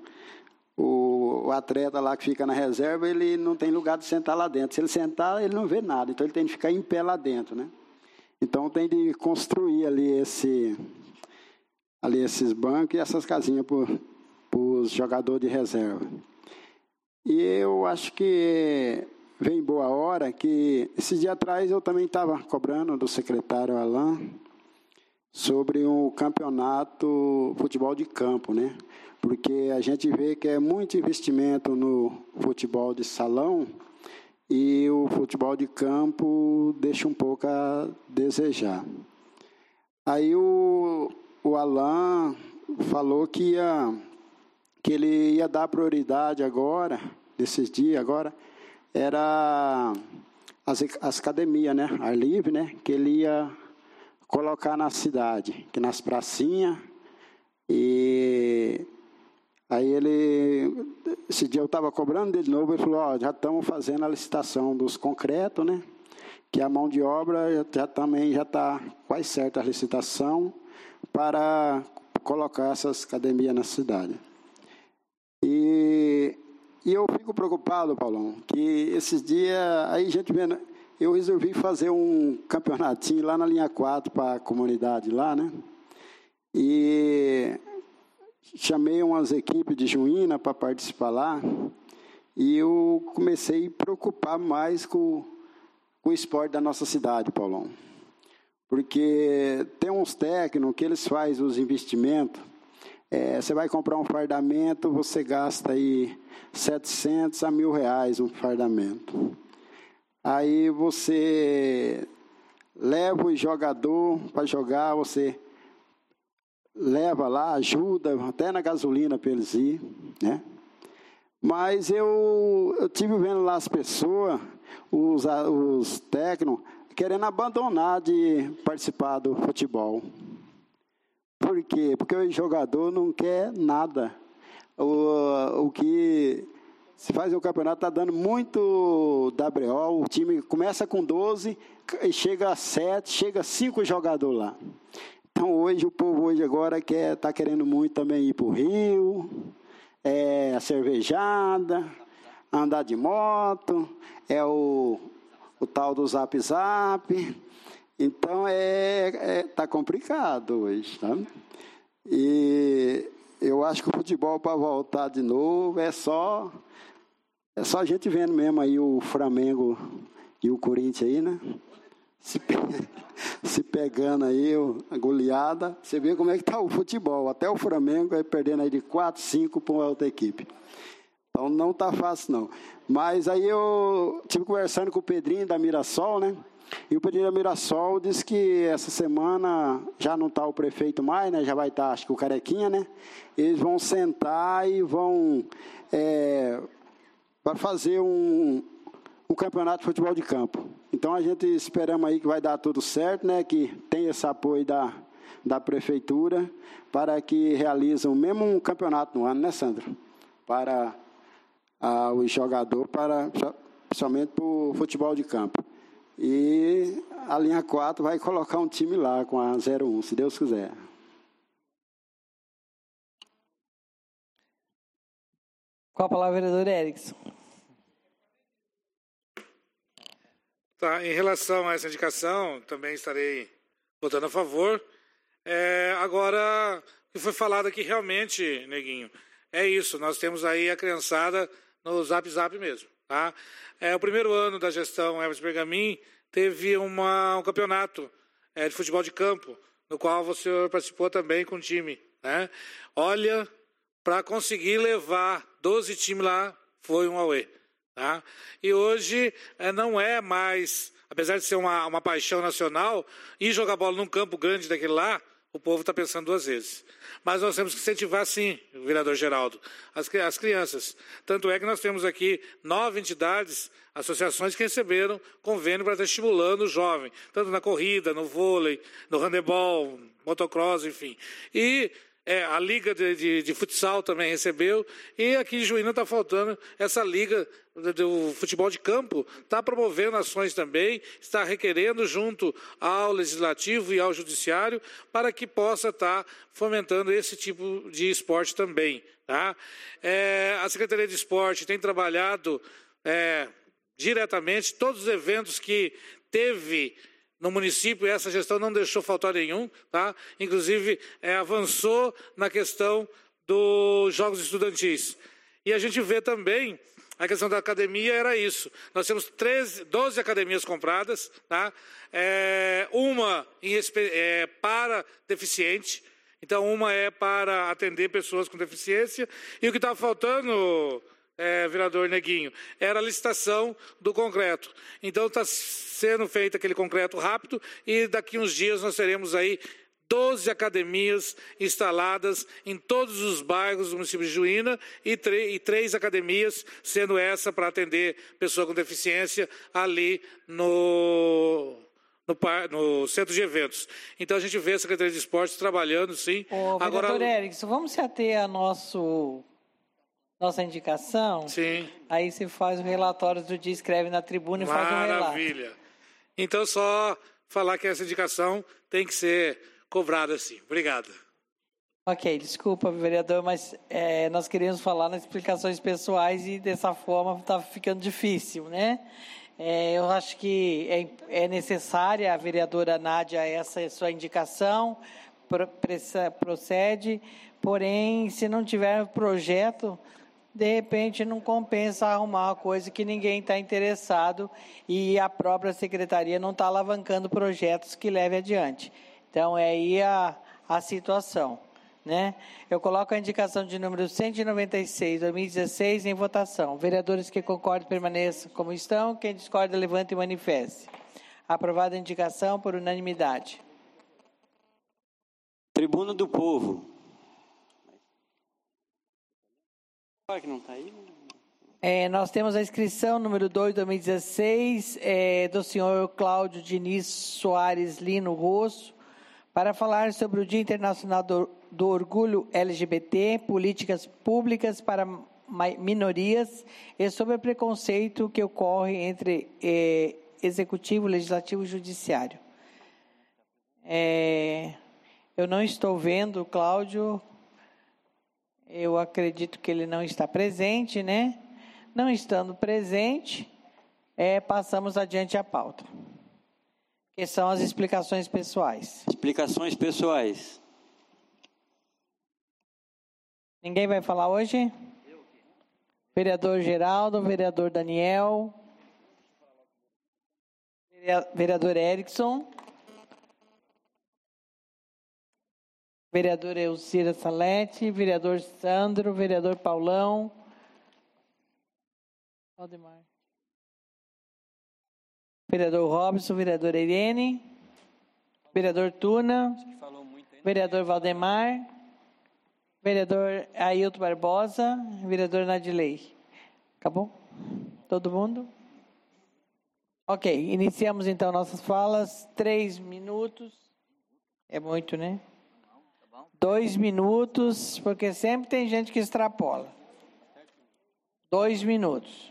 K: o atleta lá que fica na reserva, ele não tem lugar de sentar lá dentro. Se ele sentar, ele não vê nada. Então, ele tem que ficar em pé lá dentro, né? Então, tem de construir ali esses bancos e essas casinhas para os jogadores de reserva. E eu acho que vem boa hora, que esse dia atrás eu também estava cobrando do secretário Alain sobre o campeonato futebol de campo, né? Porque a gente vê que é muito investimento no futebol de salão e o futebol de campo deixa um pouco a desejar. Aí o Alain falou que ele ia dar prioridade agora, desses dias agora, era as academias, né? Ar livre, né? Que ele ia colocar na cidade, que nas pracinhas. E aí esse dia eu estava cobrando dele de novo, ele falou, já estamos fazendo a licitação dos concretos, né? Que a mão de obra também já está quase certa a licitação para colocar essas academias na cidade. E E eu fico preocupado, Paulão, que esses dias, aí a gente vendo, eu resolvi fazer um campeonatinho lá na linha 4 para a comunidade lá, né? E chamei umas equipes de Juína para participar lá, e eu comecei a me preocupar mais com o esporte da nossa cidade, Paulão. Porque tem uns técnicos que eles fazem os investimentos. Você vai comprar um fardamento, você gasta aí 700 a R$1.000 um fardamento. Aí você leva o jogador para jogar, você leva lá, ajuda, até na gasolina para eles ir, né? Mas eu tive vendo lá as pessoas, os técnicos, querendo abandonar de participar do futebol. Por quê? Porque o jogador não quer nada. O que se faz o campeonato está dando muito WO, o time começa com 12, chega a 7, chega a 5 jogadores lá. Então hoje o povo hoje agora está querendo muito também ir para o Rio, a cervejada, andar de moto, o tal do Zap Zap. Então tá complicado hoje, tá? E eu acho que o futebol para voltar de novo é só a gente vendo mesmo aí o Flamengo e o Corinthians aí, né? Se pegando aí a goleada, você vê como é que tá o futebol. Até o Flamengo vai perdendo aí de 4, 5 para outra equipe. Então não tá fácil não. Mas aí eu estive conversando com o Pedrinho da Mirassol, né? E o Pedrinho da Mirassol disse que essa semana já não está o prefeito mais, né? Já vai estar, acho que o Carequinha, né? Eles vão sentar e vão para fazer um campeonato de futebol de campo. Então a gente esperamos aí que vai dar tudo certo, né? Que tem esse apoio da prefeitura para que realizem mesmo um campeonato no ano, né, Sandra? Para o jogador, principalmente para o futebol de campo. E a linha 4 vai colocar um time lá com a 01, se Deus quiser.
A: Com a palavra, vereador Erickson.
H: Tá, em relação a essa indicação, também estarei votando a favor. Agora, o que foi falado aqui realmente, Neguinho, é isso. Nós temos aí a criançada no Zap Zap mesmo. Tá? O primeiro ano da gestão Everson Bergamin teve um campeonato de futebol de campo, no qual você participou também com o time. Né? Olha, para conseguir levar 12 times lá, foi um auê. Tá? E hoje não é mais, apesar de ser uma paixão nacional, ir jogar bola num campo grande daquele lá, o povo está pensando 2 vezes. Mas nós temos que incentivar, sim, vereador Geraldo, as crianças. Tanto é que nós temos aqui 9 entidades, associações que receberam convênio para estar estimulando o jovem, tanto na corrida, no vôlei, no handebol, motocross, enfim. E a Liga de Futsal também recebeu, e aqui em Juína está faltando essa Liga do Futebol de Campo, está promovendo ações também, está requerendo junto ao Legislativo e ao Judiciário para que possa estar fomentando esse tipo de esporte também. Tá? A Secretaria de Esporte tem trabalhado diretamente todos os eventos que teve no município, essa gestão não deixou faltar nenhum, tá? Inclusive avançou na questão dos jogos estudantis. E a gente vê também a questão da academia, era isso. Nós temos 12 academias compradas, tá? Uma para deficiente, então uma é para atender pessoas com deficiência, e o que estava faltando, vereador Neguinho, era a licitação do concreto. Então está sendo feito aquele concreto rápido e daqui uns dias nós teremos aí 12 academias instaladas em todos os bairros do município de Juína e 3 academias, sendo essa para atender pessoa com deficiência ali no centro de eventos. Então a gente vê a Secretaria de Esportes trabalhando, sim.
A: Vereador Erickson, vamos se ater a nossa indicação?
H: Sim.
A: Aí você faz o relatório do dia, escreve na tribuna e faz um relato.
H: Maravilha. Então, só falar que essa indicação tem que ser cobrada assim. Obrigado.
A: Ok, desculpa, vereador, mas nós queríamos falar nas explicações pessoais e dessa forma está ficando difícil, né? Eu acho que é necessária a vereadora Nádia essa sua indicação, procede, porém, se não tiver projeto, de repente não compensa arrumar uma coisa que ninguém está interessado e a própria secretaria não está alavancando projetos que leve adiante. Então, é aí a situação, né? Eu coloco a indicação de número 196, 2016, em votação. Vereadores que concordam permaneçam como estão. Quem discorda, levante e manifeste. Aprovada a indicação por unanimidade.
C: Tribuna do Povo. Claro que não está aí.
A: Nós temos a inscrição número 2, 2016, do senhor Cláudio Diniz Soares Lino Rosso, para falar sobre o Dia Internacional do Orgulho LGBT, políticas públicas para minorias e sobre o preconceito que ocorre entre Executivo, Legislativo e Judiciário. Eu não estou vendo o Cláudio, eu acredito que ele não está presente, né? Não estando presente, passamos adiante a pauta, que são as explicações pessoais.
C: Explicações pessoais.
A: Ninguém vai falar hoje? Vereador Geraldo, vereador Daniel, vereador Erickson, vereador Elcira Salete, vereador Sandro, vereador Paulão, Valdemar, vereador Robson, vereador Irene, vereador Tuna, vereador Valdemar, vereador Ailton Barbosa, vereador Nadilei. Acabou? Todo mundo? Ok, iniciamos então nossas falas. 3 minutos. É muito, né? 2 minutos, porque sempre tem gente que extrapola. 2 minutos.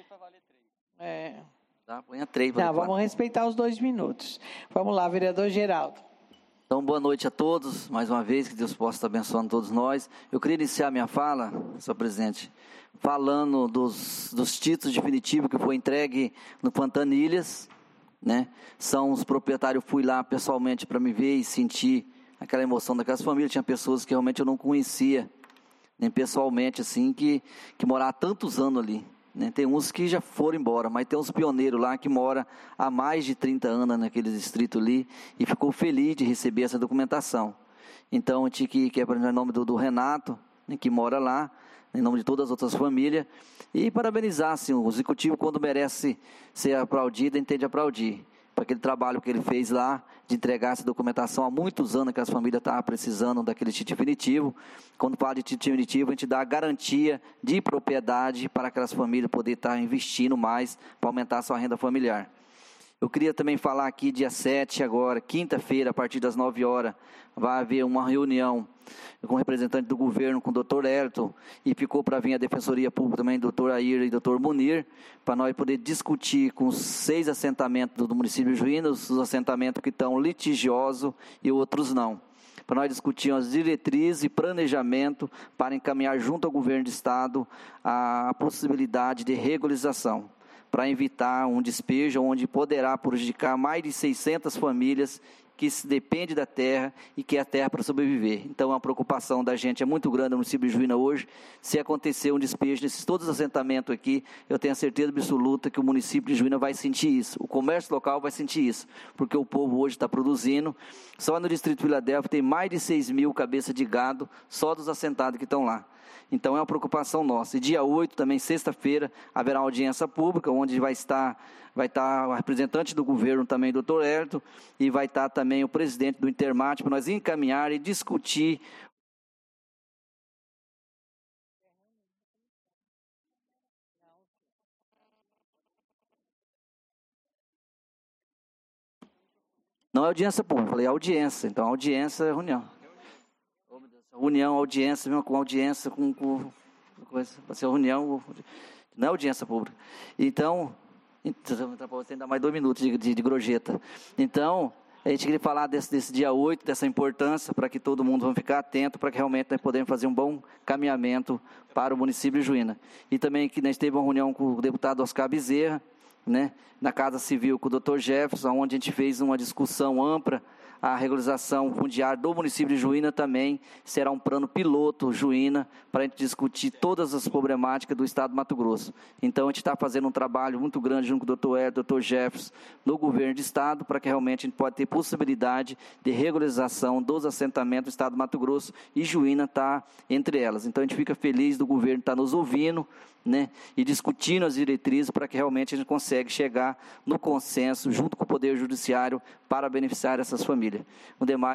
I: Põe 3.
A: Não, vamos respeitar os 2 minutos. Vamos lá, vereador Geraldo.
I: Então, boa noite a todos, mais uma vez, que Deus possa estar abençoando todos nós. Eu queria iniciar minha fala, senhor presidente, falando dos títulos definitivos que foi entregue no Pantanilhas, né? São os proprietários, fui lá pessoalmente para me ver e sentir aquela emoção daquelas famílias. Tinha pessoas que realmente eu não conhecia, nem pessoalmente, assim, que moraram há tantos anos ali. Né? Tem uns que já foram embora, mas tem uns pioneiros lá que moram há mais de 30 anos naquele distrito ali e ficou feliz de receber essa documentação. Então, eu tinha que aprender em nome do Renato, né, que mora lá, em nome de todas as outras famílias, e parabenizar assim, o executivo, quando merece ser aplaudido, entende aplaudir. Para aquele trabalho que ele fez lá, de entregar essa documentação há muitos anos que as famílias estavam precisando daquele título definitivo. Quando fala de título definitivo, a gente dá a garantia de propriedade para aquelas famílias poderem estar investindo mais para aumentar a sua renda familiar. Eu queria também falar aqui, dia 7 agora, quinta-feira, a partir das 9 horas, vai haver uma reunião com o representante do governo, com o doutor Elton, e ficou para vir a Defensoria Pública também, doutor Air e doutor Munir, para nós poder discutir com os 6 assentamentos do município de Juína, os assentamentos que estão litigiosos e outros não. Para nós discutirmos as diretrizes e planejamento para encaminhar junto ao governo de estado a possibilidade de regularização, para evitar um despejo onde poderá prejudicar mais de 600 famílias que dependem da terra e que é a terra para sobreviver. Então, a preocupação da gente é muito grande no município de Juína hoje. Se acontecer um despejo nesses todos os assentamentos aqui, eu tenho a certeza absoluta que o município de Juína vai sentir isso. O comércio local vai sentir isso, porque o povo hoje está produzindo. Só no distrito de Filadélfia tem mais de 6 mil cabeças de gado, só dos assentados que estão lá. Então, é uma preocupação nossa. E dia 8, também sexta-feira, haverá uma audiência pública, onde vai estar o representante do governo também, doutor Elton, e vai estar também o presidente do Intermate, para nós encaminhar e discutir. Não é audiência pública, falei audiência. Então, audiência é reunião. Reunião, audiência, mesmo com audiência, com coisa, vai ser reunião, não é audiência pública. Então, você ainda mais 2 minutos de gorjeta. Então, A gente queria falar desse dia 8, dessa importância, para que todo mundo vá ficar atento, para que realmente nós podemos fazer um bom caminhamento para o município de Juína. E também que nós tivemos uma reunião com o deputado Oscar Bezerra, né, na Casa Civil com o Dr. Jefferson, onde a gente fez uma discussão ampla. A regularização fundiária do município de Juína também será um plano piloto Juína para a gente discutir todas as problemáticas do estado do Mato Grosso. Então, a gente está fazendo um trabalho muito grande junto com o Dr. Hélio, Dr. Jefferson, no governo do estado, para que realmente a gente possa ter possibilidade de regularização dos assentamentos do estado do Mato Grosso e Juína está entre elas. Então, a gente fica feliz do governo estar nos ouvindo, né, e discutindo as diretrizes para que realmente a gente consiga chegar no consenso junto com o Poder Judiciário para beneficiar essas famílias. O demais.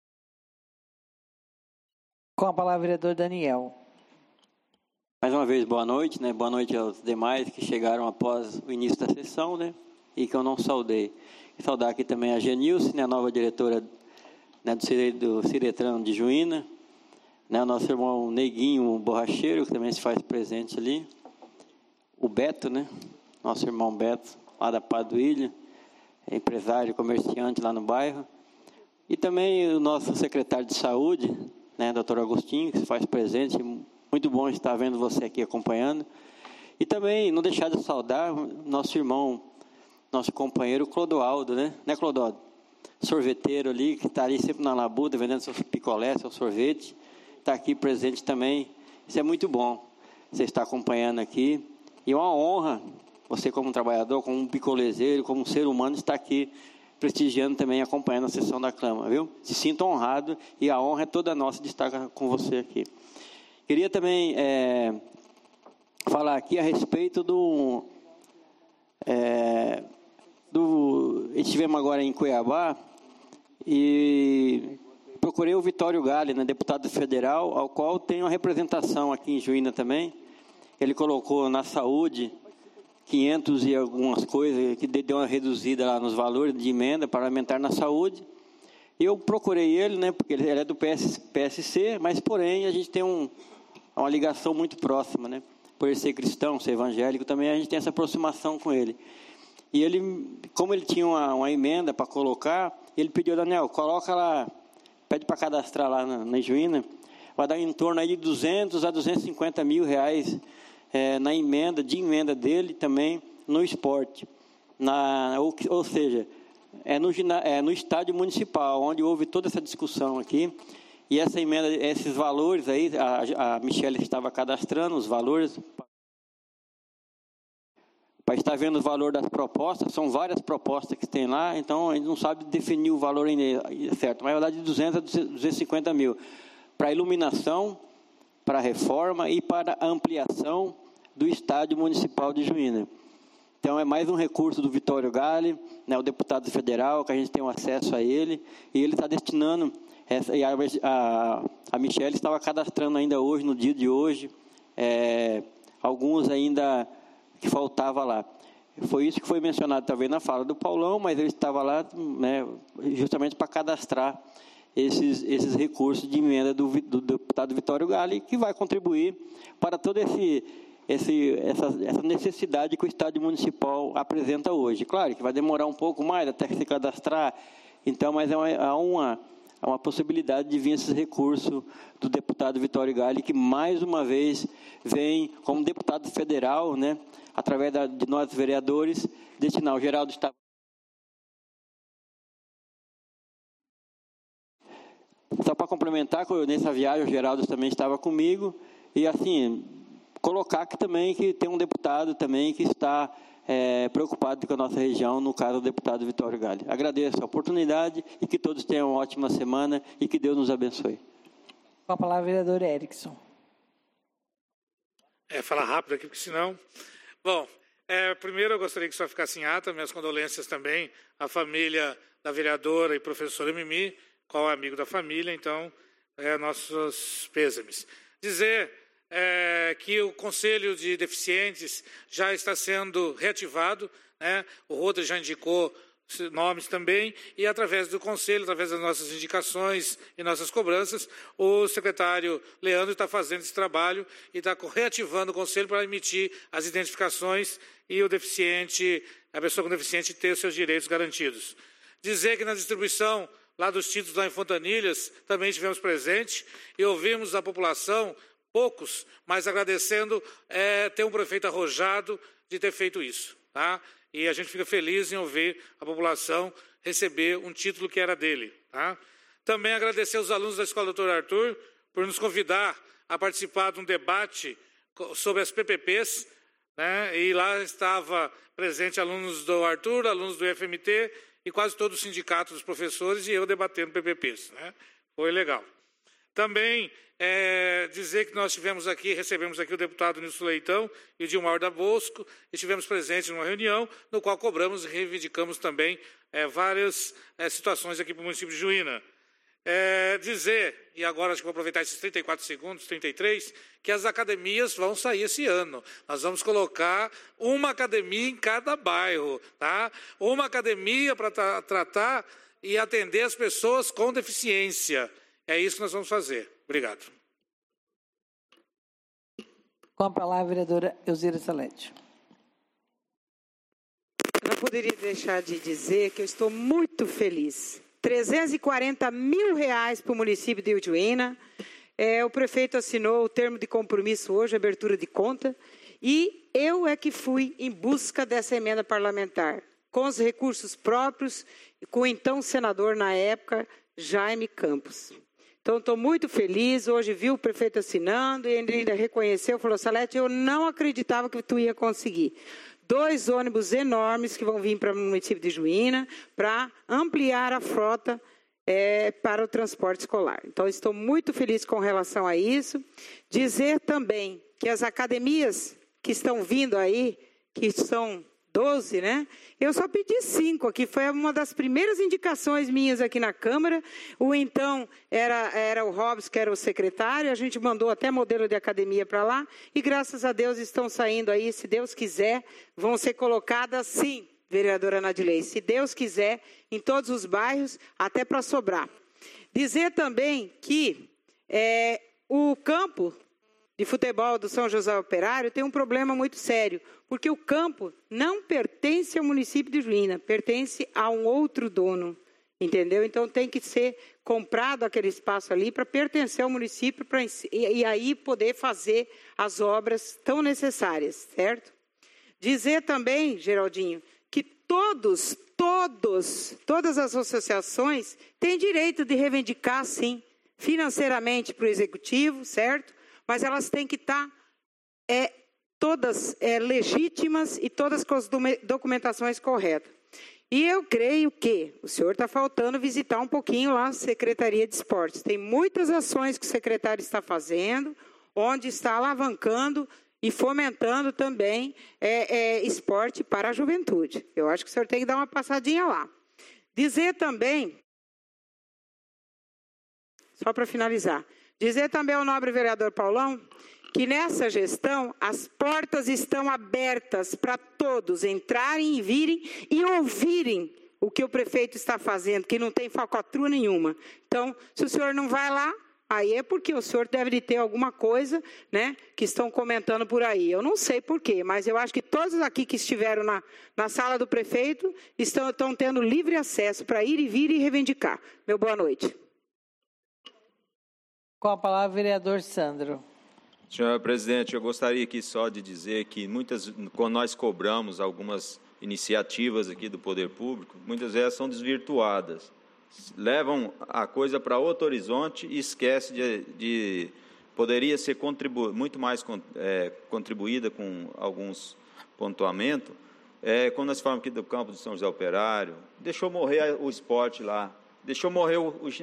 A: Com a palavra, vereador Daniel.
C: Mais uma vez, boa noite, né? Boa noite aos demais que chegaram após o início da sessão, né? E que eu não saudei. E saudar aqui também a Genilce, né? A nova diretora, né, do Ciretran de Juína, né? O nosso irmão Neguinho Borracheiro, que também se faz presente ali. O Beto, né? Nosso irmão Beto, lá da Paduília, empresário, comerciante lá no bairro. E também o nosso secretário de Saúde, né? Doutor Agostinho, que se faz presente. Muito bom estar vendo você aqui acompanhando. E também não deixar de saudar nosso irmão, nosso companheiro Clodoaldo, né? Né, Clodoaldo? Sorveteiro ali, que está ali sempre na labuta, vendendo seus picolés, seu sorvete. Está aqui presente também. Isso é muito bom. Você está acompanhando aqui. E é uma honra, você como trabalhador, como um picolezeiro, como um ser humano, estar aqui prestigiando também, acompanhando a sessão da Câmara, viu? Se sinta honrado e a honra é toda nossa de estar com você aqui. Queria também falar aqui a respeito estivemos agora em Cuiabá e procurei o Vitório Gale, né, deputado federal, ao qual tenho a representação aqui em Juína também. Ele colocou na saúde 500 e algumas coisas, que deu uma reduzida lá nos valores de emenda parlamentar na saúde. E eu procurei ele, né, porque ele é do PSC, mas, porém, a gente tem uma ligação muito próxima, né? Por ele ser cristão, ser evangélico, também a gente tem essa aproximação com ele. E ele, como ele tinha uma emenda para colocar, ele pediu, Daniel, coloca lá, pede para cadastrar lá na Juína, vai dar em torno aí de 200 a 250 mil reais na emenda dele também no esporte. Ou seja, no estádio municipal, onde houve toda essa discussão aqui. E essa emenda, esses valores aí, a Michele estava cadastrando os valores. Para estar vendo o valor das propostas, são várias propostas que tem lá, então a gente não sabe definir o valor ainda certo, mas vai dar de 200 a 250 mil. Para iluminação, para reforma e para ampliação do estádio municipal de Juína. Então, é mais um recurso do Vitório Gale, né, o deputado federal, que a gente tem um acesso a ele, e ele está destinando, a Michele estava cadastrando ainda hoje, no dia de hoje, alguns ainda que faltava lá. Foi isso que foi mencionado talvez na fala do Paulão, mas ele estava lá, né, justamente para cadastrar esses recursos de emenda do deputado Vitório Gale, que vai contribuir para toda essa necessidade que o estádio municipal apresenta hoje. Claro que vai demorar um pouco mais até se cadastrar, então, mas há uma possibilidade de vir esses recursos do deputado Vitório Gale, que mais uma vez vem como deputado federal, né, através de nós vereadores, destinar. O Geraldo está... Só para complementar, nessa viagem o Geraldo também estava comigo, e assim, colocar que também que tem um deputado também que está preocupado com a nossa região, no caso do deputado Vitório Gale. Agradeço a oportunidade e que todos tenham uma ótima semana e que Deus nos abençoe.
A: Com a palavra, vereador Erickson.
H: Falar rápido aqui, porque senão... Bom, primeiro eu gostaria que só ficasse em ata, minhas condolências também à família da vereadora e professora Mimi, qual é amigo da família, então, nossos pêsames. Dizer que o Conselho de Deficientes já está sendo reativado, né? O Rodrigo já indicou nomes também, e através do Conselho, através das nossas indicações e nossas cobranças, o secretário Leandro está fazendo esse trabalho e está reativando o Conselho para emitir as identificações e a pessoa com deficiente ter os seus direitos garantidos. Dizer que na distribuição lá dos títulos lá em Fontanilhas também estivemos presentes e ouvimos a população, poucos, mas agradecendo ter um prefeito arrojado de ter feito isso. Tá? E a gente fica feliz em ouvir a população receber um título que era dele. Tá? Também agradecer aos alunos da Escola Dr. Arthur por nos convidar a participar de um debate sobre as PPPs, né? E lá estava presente alunos do Arthur, alunos do FMT e quase todo o sindicato dos professores e eu debatendo PPPs. Né? Foi legal. Também dizer que nós recebemos aqui o deputado Nilson Leitão e o Dilmar da Bosco, estivemos presentes numa reunião no qual cobramos e reivindicamos também várias situações aqui para o município de Juína. Dizer, e agora acho que vou aproveitar esses 34 segundos, 33, que as academias vão sair esse ano. Nós vamos colocar uma academia em cada bairro, tá? Uma academia para tratar e atender as pessoas com deficiência. É isso que nós vamos fazer. Obrigado.
A: Com a palavra, a vereadora Elzira Salete.
E: Eu não poderia deixar de dizer que eu estou muito feliz. R$340 mil para o município de Ujuína. O prefeito assinou o termo de compromisso hoje, abertura de conta, e eu que fui em busca dessa emenda parlamentar, com os recursos próprios, com o então senador na época, Jaime Campos. Então, estou muito feliz, hoje vi o prefeito assinando, e ele ainda reconheceu, falou, Salete, eu não acreditava que tu ia conseguir. 2 ônibus enormes que vão vir para o município de Juína para ampliar a frota para o transporte escolar. Então, estou muito feliz com relação a isso. Dizer também que as academias que estão vindo aí, que são 12, né? Eu só pedi 5 aqui, foi uma das primeiras indicações minhas aqui na Câmara. O então era o Robson, que era o secretário, a gente mandou até modelo de academia para lá, e graças a Deus estão saindo aí, se Deus quiser, vão ser colocadas sim, vereadora Nadilei, se Deus quiser, em todos os bairros, até para sobrar. Dizer também que o campo de futebol do São José Operário tem um problema muito sério, porque o campo não pertence ao município de Juína, pertence a um outro dono, entendeu? Então tem que ser comprado aquele espaço ali para pertencer ao município e aí poder fazer as obras tão necessárias, certo? Dizer também, Geraldinho, que todas as associações têm direito de reivindicar, sim, financeiramente para o executivo, certo? Mas elas têm que estar todas legítimas e todas com as documentações corretas. E eu creio que o senhor está faltando visitar um pouquinho lá a Secretaria de Esportes. Tem muitas ações que o secretário está fazendo, onde está alavancando e fomentando também esporte para a juventude. Eu acho que o senhor tem que dar uma passadinha lá. Dizer também, só para finalizar, dizer também ao nobre vereador Paulão que nessa gestão as portas estão abertas para todos entrarem e virem e ouvirem o que o prefeito está fazendo, que não tem falcatrua nenhuma. Então, se o senhor não vai lá, aí é porque o senhor deve de ter alguma coisa, né, que estão comentando por aí. Eu não sei por quê, mas eu acho que todos aqui que estiveram na sala do prefeito estão tendo livre acesso para ir e vir e reivindicar. Meu boa noite.
A: Com a palavra, vereador Sandro.
F: Senhora presidente, eu gostaria aqui só de dizer que quando nós cobramos algumas iniciativas aqui do poder público, muitas vezes são desvirtuadas. Levam a coisa para outro horizonte e esquece de poderia ser muito mais contribuída com alguns pontuamentos. Quando nós falamos aqui do campo de São José Operário, deixou morrer o esporte lá, deixou morrer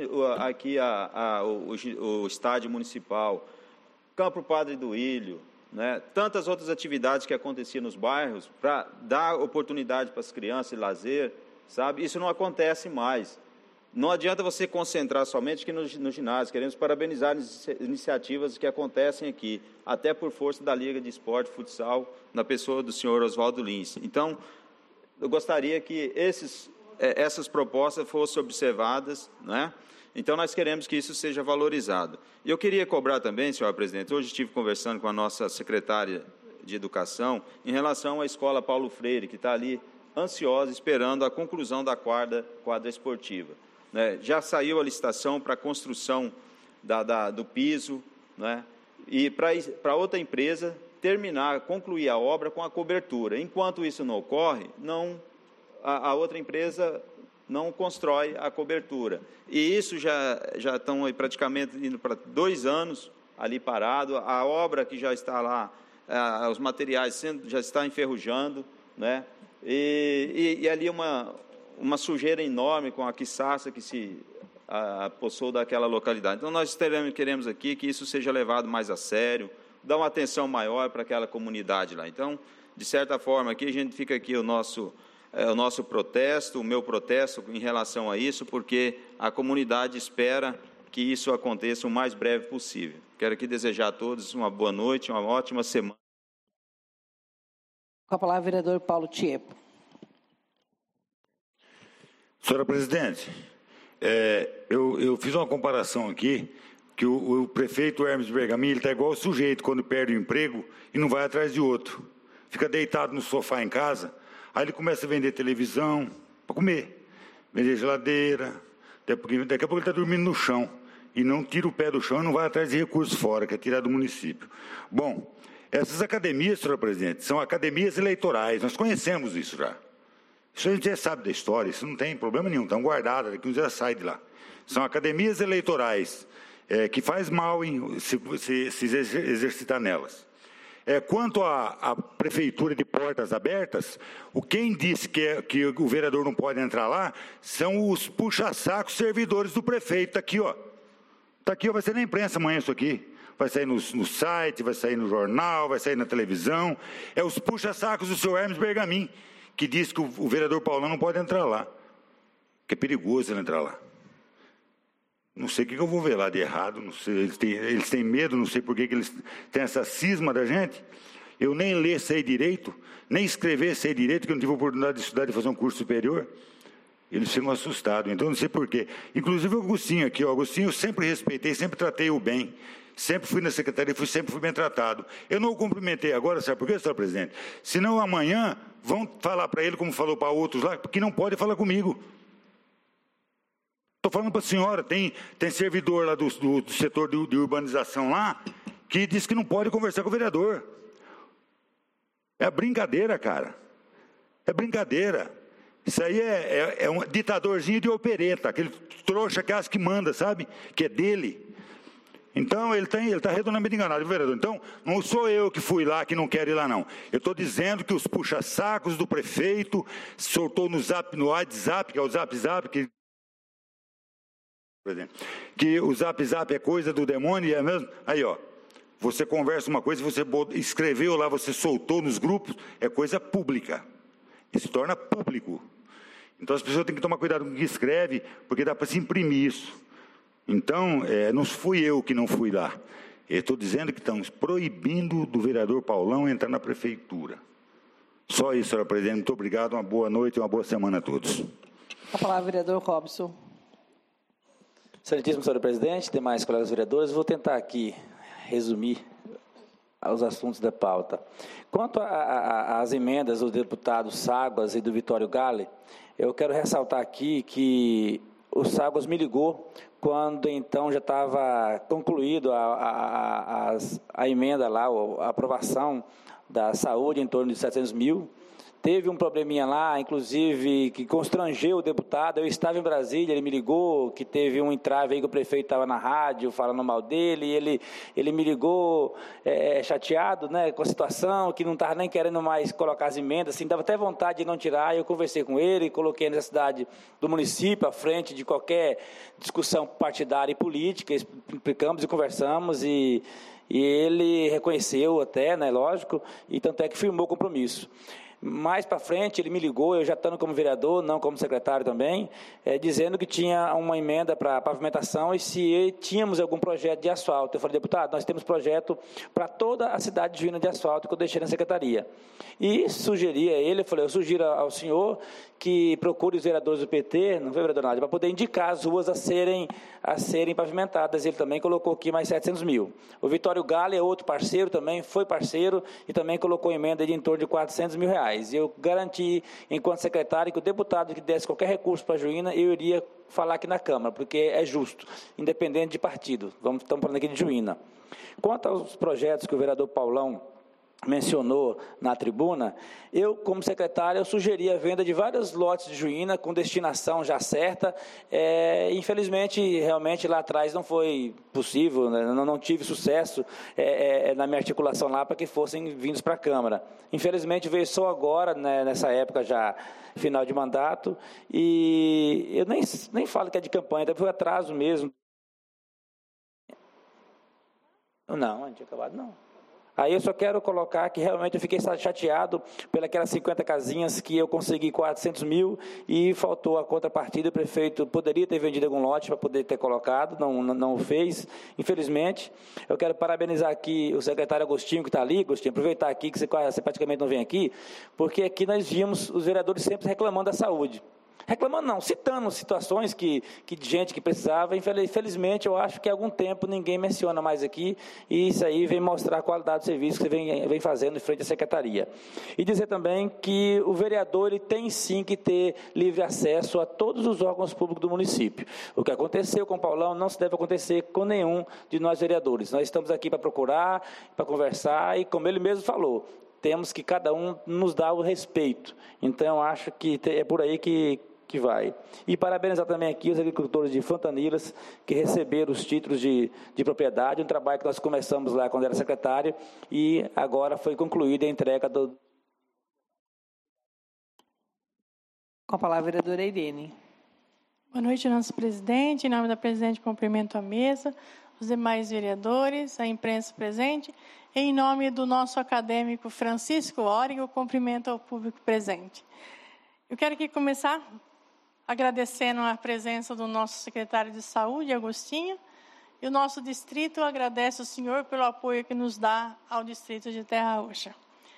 F: o estádio municipal, Campo Padre do Ilho, né? Tantas outras atividades que aconteciam nos bairros para dar oportunidade para as crianças de lazer, sabe? Isso não acontece mais. Não adianta você concentrar somente aqui no ginásio. Queremos parabenizar as iniciativas que acontecem aqui, até por força da Liga de Esporte Futsal, na pessoa do senhor Oswaldo Lins. Então, eu gostaria que essas propostas fossem observadas, né? Então, nós queremos que isso seja valorizado. E eu queria cobrar também, senhora presidente, hoje estive conversando com a nossa secretária de Educação em relação à escola Paulo Freire, que está ali ansiosos, esperando a conclusão da quadra esportiva. Né? Já saiu a licitação para a construção do piso, né? E para outra empresa concluir a obra com a cobertura. Enquanto isso não ocorre, a outra empresa não constrói a cobertura. E isso já estão aí praticamente indo para 2 anos ali parado. A obra que já está lá, os materiais já estão enferrujando, né? E ali uma sujeira enorme com a quiçaça que se apossou daquela localidade. Então, nós queremos aqui que isso seja levado mais a sério, dar uma atenção maior para aquela comunidade lá. Então, de certa forma, aqui a gente fica aqui o nosso protesto, o meu protesto em relação a isso, porque a comunidade espera que isso aconteça o mais breve possível. Quero aqui desejar a todos uma boa noite, uma ótima semana.
A: Com a palavra, o vereador Paulo Tiepo.
D: Senhora presidente, eu fiz uma comparação aqui, que o prefeito Hermes Bergamin está igual o sujeito quando perde o emprego e não vai atrás de outro. Fica deitado no sofá em casa, aí ele começa a vender televisão para comer, vender geladeira, daqui a pouco ele está dormindo no chão e não tira o pé do chão e não vai atrás de recursos fora, que é tirar do município. Bom, essas academias, senhora presidente, são academias eleitorais, nós conhecemos isso já. Isso a gente já sabe da história, isso não tem problema nenhum, estão guardadas, daqui uns dias sai de lá. São academias eleitorais, que faz mal se exercitar nelas. Quanto à prefeitura de portas abertas, quem disse que o vereador não pode entrar lá são os puxa-sacos servidores do prefeito. Está aqui, ó. Está aqui, ó, vai sair na imprensa amanhã isso aqui. Vai sair no site, vai sair no jornal, vai sair na televisão. É os puxa-sacos do senhor Hermes Bergamin, que diz que o vereador Paulão não pode entrar lá, que é perigoso ele entrar lá. Não sei o que eu vou ver lá de errado, não sei, eles têm medo, não sei por que eles têm essa cisma da gente. Eu nem ler sei direito, nem escrever sei direito, que eu não tive a oportunidade de estudar e fazer um curso superior. Eles ficam assustados, então não sei por quê. Inclusive o Agostinho aqui, o Agostinho eu sempre respeitei, sempre tratei-o bem. Sempre fui na secretaria, sempre fui bem tratado. Eu não o cumprimentei agora, sabe por quê, senhor presidente? Senão amanhã vão falar para ele, como falou para outros lá, que não pode falar comigo. Estou falando para a senhora, tem servidor lá do setor de urbanização lá, que diz que não pode conversar com o vereador. É brincadeira, cara. É brincadeira. Isso aí é um ditadorzinho de opereta, aquele trouxa que acha que manda, sabe? Que é dele. Então, ele está redondamente enganado, vereador. Então, não sou eu que fui lá, que não quero ir lá, não. Eu estou dizendo que os puxa-sacos do prefeito soltou no WhatsApp, que é o Zap, que o Zap é coisa do demônio, é mesmo? Aí, ó, você conversa uma coisa, você escreveu lá, você soltou nos grupos, é coisa pública. Isso se torna público. Então, as pessoas têm que tomar cuidado com o que escreve, porque dá para se imprimir isso. Então, não fui eu que não fui lá. Eu estou dizendo que estamos proibindo do vereador Paulão entrar na prefeitura. Só isso, senhora presidente. Muito obrigado, uma boa noite e uma boa semana a todos.
A: A palavra, vereador Robson.
G: Excelentíssimo senhor presidente, demais colegas vereadores, vou tentar aqui resumir os assuntos da pauta. Quanto às emendas dos deputados Ságuas e do Vitório Gale, eu quero ressaltar aqui que o Ságuas me ligou quando então já estava concluído a emenda lá, a aprovação da saúde em torno de 700 mil. Teve um probleminha lá, inclusive, que constrangeu o deputado. Eu estava em Brasília, ele me ligou, que teve um entrave aí que o prefeito estava na rádio falando mal dele, e ele me ligou chateado, né, com a situação, que não estava nem querendo mais colocar as emendas, assim, dava até vontade de não tirar. Eu conversei com ele, coloquei a necessidade do município à frente de qualquer discussão partidária e política, explicamos e conversamos, e ele reconheceu até, né, lógico, e tanto é que firmou o compromisso. Mais para frente, ele me ligou, eu já estando como vereador, não como secretário também, dizendo que tinha uma emenda para pavimentação e se tínhamos algum projeto de asfalto. Eu falei, deputado, nós temos projeto para toda a cidade de Juína de asfalto que eu deixei na secretaria. E sugeri a ele, eu sugiro ao senhor que procure os vereadores do PT, não foi, vereador Nádia, para poder indicar as ruas a serem pavimentadas. Ele também colocou aqui mais 700 mil. O Vitório Osório Gale é outro parceiro também, foi parceiro e também colocou emenda de em torno de R$400 mil. Eu garanti, enquanto secretário, que o deputado que desse qualquer recurso para a Juína, eu iria falar aqui na Câmara, porque é justo, independente de partido. Estamos falando aqui de Juína. Quanto aos projetos que o vereador Paulão mencionou na tribuna, eu, como secretário, eu sugeri a venda de vários lotes de Juína com destinação já certa. Infelizmente, realmente, lá atrás não foi possível, né? não tive sucesso na minha articulação lá para que fossem vindos para a Câmara. Infelizmente, veio só agora, né, nessa época já, final de mandato, e eu nem falo que é de campanha, até foi atraso mesmo. Não tinha acabado, não. Aí eu só quero colocar que realmente eu fiquei chateado pelas 50 casinhas que eu consegui 400 mil e faltou a contrapartida. O prefeito poderia ter vendido algum lote para poder ter colocado, não o fez, infelizmente. Eu quero parabenizar aqui o secretário Agostinho, que está ali. Agostinho, aproveitar aqui que você praticamente não vem aqui, porque aqui nós vimos os vereadores sempre reclamando da saúde. Reclamando não, citando situações de gente que precisava. Infelizmente, eu acho que há algum tempo ninguém menciona mais aqui, e isso aí vem mostrar a qualidade do serviço que você vem fazendo em frente à secretaria. E dizer também que o vereador ele tem sim que ter livre acesso a todos os órgãos públicos do município. O que aconteceu com o Paulão não se deve acontecer com nenhum de nós vereadores. Nós estamos aqui para procurar, para conversar, e como ele mesmo falou, temos que cada um nos dar o respeito. Então, acho que é por aí que vai. E parabenizar também aqui os agricultores de Fantanilas, que receberam os títulos de propriedade, um trabalho que nós começamos lá quando era secretário, e agora foi concluída a entrega do...
A: Com a palavra, a vereadora Irene.
L: Boa noite, nosso presidente. Em nome da presidente, cumprimento a mesa, os demais vereadores, a imprensa presente. Em nome do nosso acadêmico Francisco Órigo, cumprimento ao público presente. Eu quero aqui começar agradecendo a presença do nosso secretário de Saúde, Agostinho, e o nosso distrito agradece ao senhor pelo apoio que nos dá ao distrito de Terra Roxa.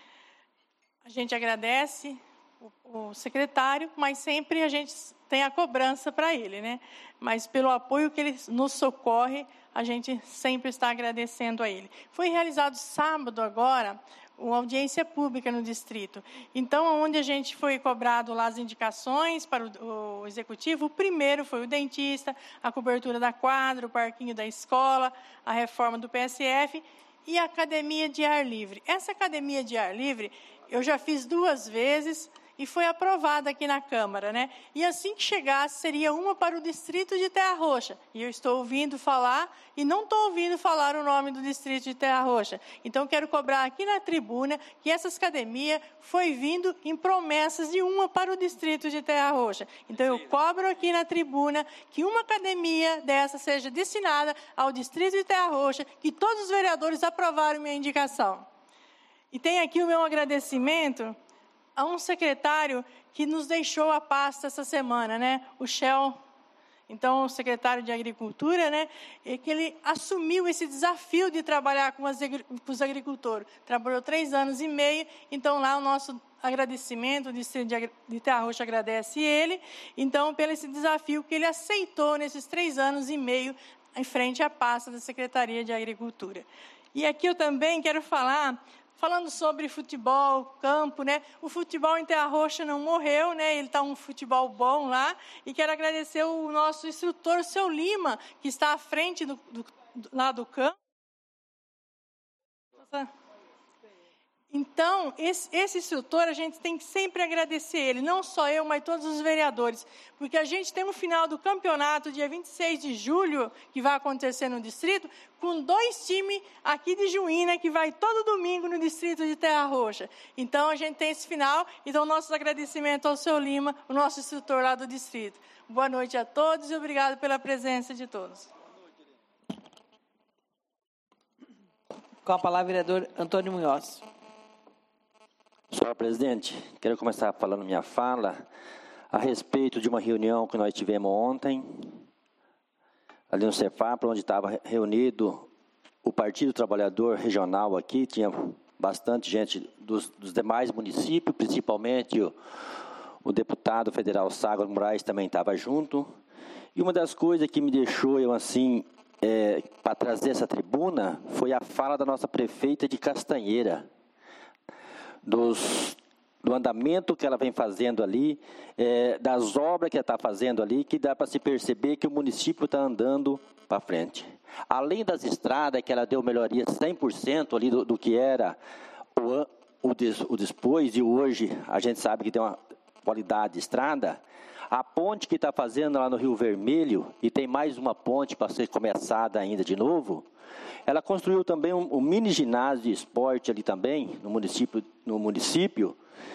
L: A gente agradece o secretário, mas sempre a gente tem a cobrança para ele, né? Mas pelo apoio que ele nos socorre, a gente sempre está agradecendo a ele. Foi realizado sábado agora uma audiência pública no distrito. Então, onde a gente foi cobrado lá as indicações para o executivo, o primeiro foi o dentista, a cobertura da quadra, o parquinho da escola, a reforma do PSF e a academia de ar livre. Essa academia de ar livre eu já fiz 2 vezes e foi aprovada aqui na Câmara, né? E assim que chegasse, seria uma para o distrito de Terra Roxa. E eu estou ouvindo falar, e não estou ouvindo falar o nome do distrito de Terra Roxa. Então, quero cobrar aqui na tribuna que essa academia foi vindo em promessas de uma para o distrito de Terra Roxa. Então, eu cobro aqui na tribuna que uma academia dessa seja destinada ao distrito de Terra Roxa, que todos os vereadores aprovaram minha indicação. E tem aqui o meu agradecimento a um secretário que nos deixou a pasta essa semana, né? O Shell, então, o secretário de Agricultura, né? E que ele assumiu esse desafio de trabalhar com os agricultores. Trabalhou 3 anos e meio, então lá o nosso agradecimento, o distrito de Terra Roxa agradece ele, então, pelo esse desafio que ele aceitou nesses 3 anos e meio em frente à pasta da Secretaria de Agricultura. E aqui eu também quero falando sobre futebol, campo, né? O futebol em Terra Roxa não morreu, né? Ele está um futebol bom lá. E quero agradecer o nosso instrutor, o seu Lima, que está à frente lá do campo. Então, esse instrutor, a gente tem que sempre agradecer ele, não só eu, mas todos os vereadores, porque a gente tem um final do campeonato, dia 26 de julho, que vai acontecer no distrito, com 2 times aqui de Juína, que vai todo domingo no distrito de Terra Roxa. Então, a gente tem esse final, então, nossos agradecimentos ao seu Lima, o nosso instrutor lá do distrito. Boa noite a todos e obrigado pela presença de todos.
A: Com a palavra, vereador Antônio Munhoz.
J: Senhora presidente, quero começar falando minha fala a respeito de uma reunião que nós tivemos ontem, ali no Cefap, onde estava reunido o Partido Trabalhador Regional aqui, tinha bastante gente dos demais municípios, principalmente o deputado federal Ságua Moraes também estava junto, e uma das coisas que me deixou, eu assim, para trazer essa tribuna foi a fala da nossa prefeita de Castanheira, do andamento que ela vem fazendo ali, das obras que ela está fazendo ali, que dá para se perceber que o município está andando para frente. Além das estradas, que ela deu melhoria 100% ali do que era o depois, e hoje a gente sabe que tem uma qualidade de estrada. A ponte que está fazendo lá no Rio Vermelho, e tem mais uma ponte para ser começada ainda de novo, ela construiu também um mini ginásio de esporte ali também, no município.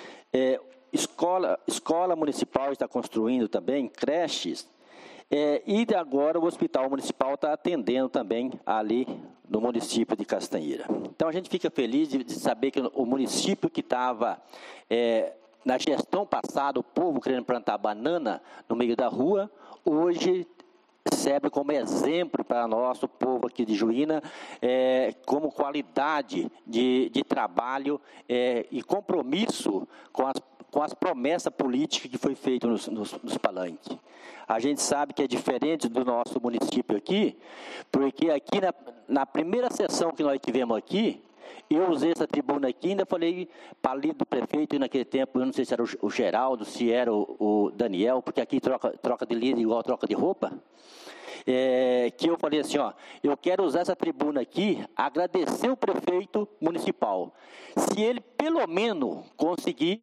J: Escola municipal está construindo também, creches, e agora o hospital municipal está atendendo também ali no município de Castanheira. Então a gente fica feliz de saber que o município que estava na gestão passada, o povo querendo plantar banana no meio da rua, hoje serve como exemplo para nós, o povo aqui de Juína, como qualidade de trabalho e compromisso com as promessas políticas que foi feito nos palanques. A gente sabe que é diferente do nosso município aqui, porque aqui na primeira sessão que nós tivemos aqui, eu usei essa tribuna aqui, ainda falei para ali do prefeito, e naquele tempo, eu não sei se era o Geraldo, se era o Daniel, porque aqui troca de líder igual troca de roupa, que eu falei assim, eu quero usar essa tribuna aqui, agradecer o prefeito municipal. Se ele, pelo menos, conseguir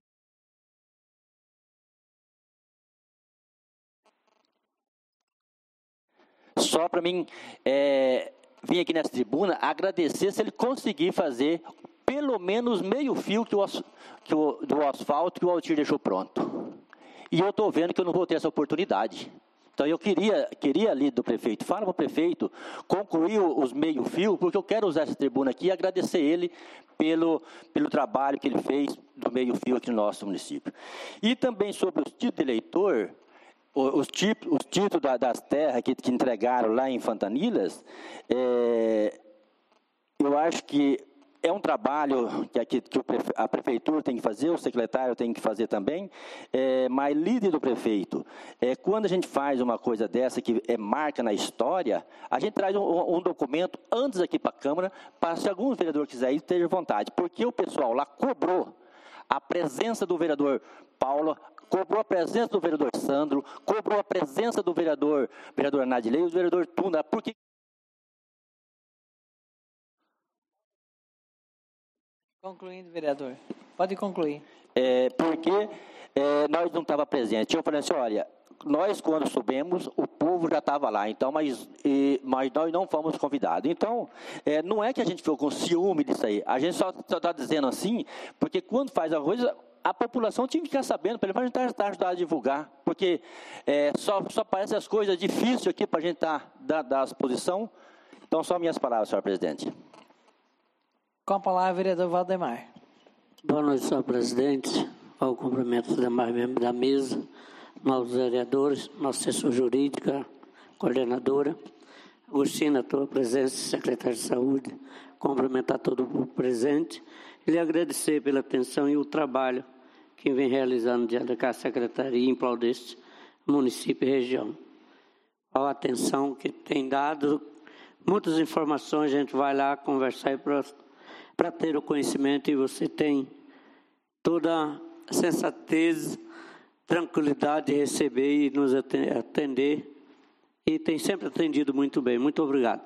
J: só para mim vir aqui nessa tribuna, agradecer se ele conseguir fazer pelo menos meio fio do asfalto que o Altir deixou pronto. E eu estou vendo que eu não vou ter essa oportunidade. Então eu queria ali do prefeito, fala para o prefeito, concluir os meio fio, porque eu quero usar essa tribuna aqui e agradecer ele pelo trabalho que ele fez do meio fio aqui no nosso município. E também sobre os títulos de eleitor, os títulos das terras que entregaram lá em Fantanilas, eu acho que é um trabalho que a prefeitura tem que fazer, o secretário tem que fazer também, mas líder do prefeito, quando a gente faz uma coisa dessa que marca na história, a gente traz um documento antes aqui para a Câmara, para se algum vereador quiser ir, esteja à vontade, porque o pessoal lá cobrou a presença do vereador Paulo, cobrou a presença do vereador Sandro, cobrou a presença do vereador Nadilei e o vereador Tuna, porque...
A: Concluindo, vereador. Pode concluir.
J: Porque nós não estávamos presentes. Eu falei assim, olha, nós quando soubemos, o povo já estava lá, então, mas nós não fomos convidados. Então, não é que a gente ficou com ciúme disso aí, a gente só está dizendo assim, porque quando faz a coisa... A população tinha que ficar sabendo, pelo menos a gente está ajudando a divulgar, porque só parece as coisas difíceis aqui para a gente dar a exposição. Então, só minhas palavras, senhor presidente.
A: Com a palavra, vereador Valdemar.
M: Boa noite, senhor presidente. Ao cumprimento dos demais membros da mesa, nossos vereadores, nossa assessora jurídica, coordenadora. Agostina, a tua presença, secretário de saúde, cumprimentar todo o povo presente e lhe agradecer pela atenção e o trabalho que vem realizando diante da Secretaria em prol deste município e região. A atenção que tem dado, muitas informações, a gente vai lá conversar para ter o conhecimento e você tem toda a sensatez, tranquilidade de receber e nos atender e tem sempre atendido muito bem. Muito obrigado.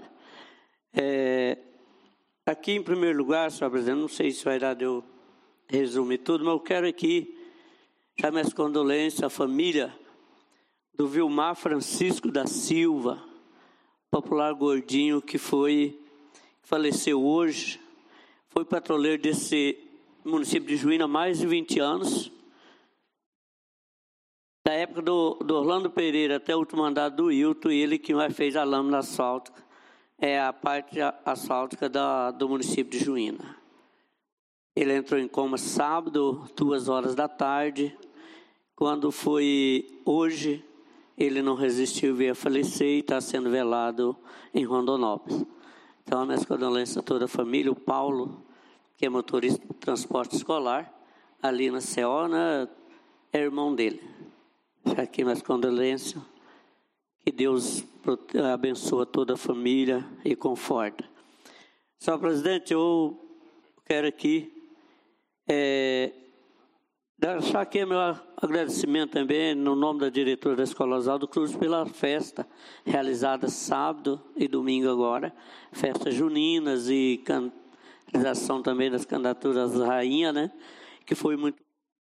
M: Aqui, em primeiro lugar, senhor presidente, não sei se vai dar de eu resumir tudo, mas eu quero aqui dar minhas condolências à família do Vilmar Francisco da Silva, popular gordinho que faleceu hoje, foi patrulheiro desse município de Juína há mais de 20 anos, da época do Orlando Pereira até o último mandato do Hilton, e ele que mais fez a lâmina asfáltica, a parte asfáltica do município de Juína. Ele entrou em coma sábado, 2h da tarde. Quando foi hoje, ele não resistiu, veio a falecer e está sendo velado em Rondonópolis. Então, minhas condolências a toda a família. O Paulo, que é motorista de transporte escolar, ali na Ceona, é irmão dele. Já aqui minhas condolências. Que Deus abençoa toda a família e conforta. Senhor presidente, eu quero aqui deixar aqui meu agradecimento também, no nome da diretora da Escola Oswaldo Cruz, pela festa realizada sábado e domingo agora, festas juninas e realização também das candidaturas da rainha, né? Que foi muito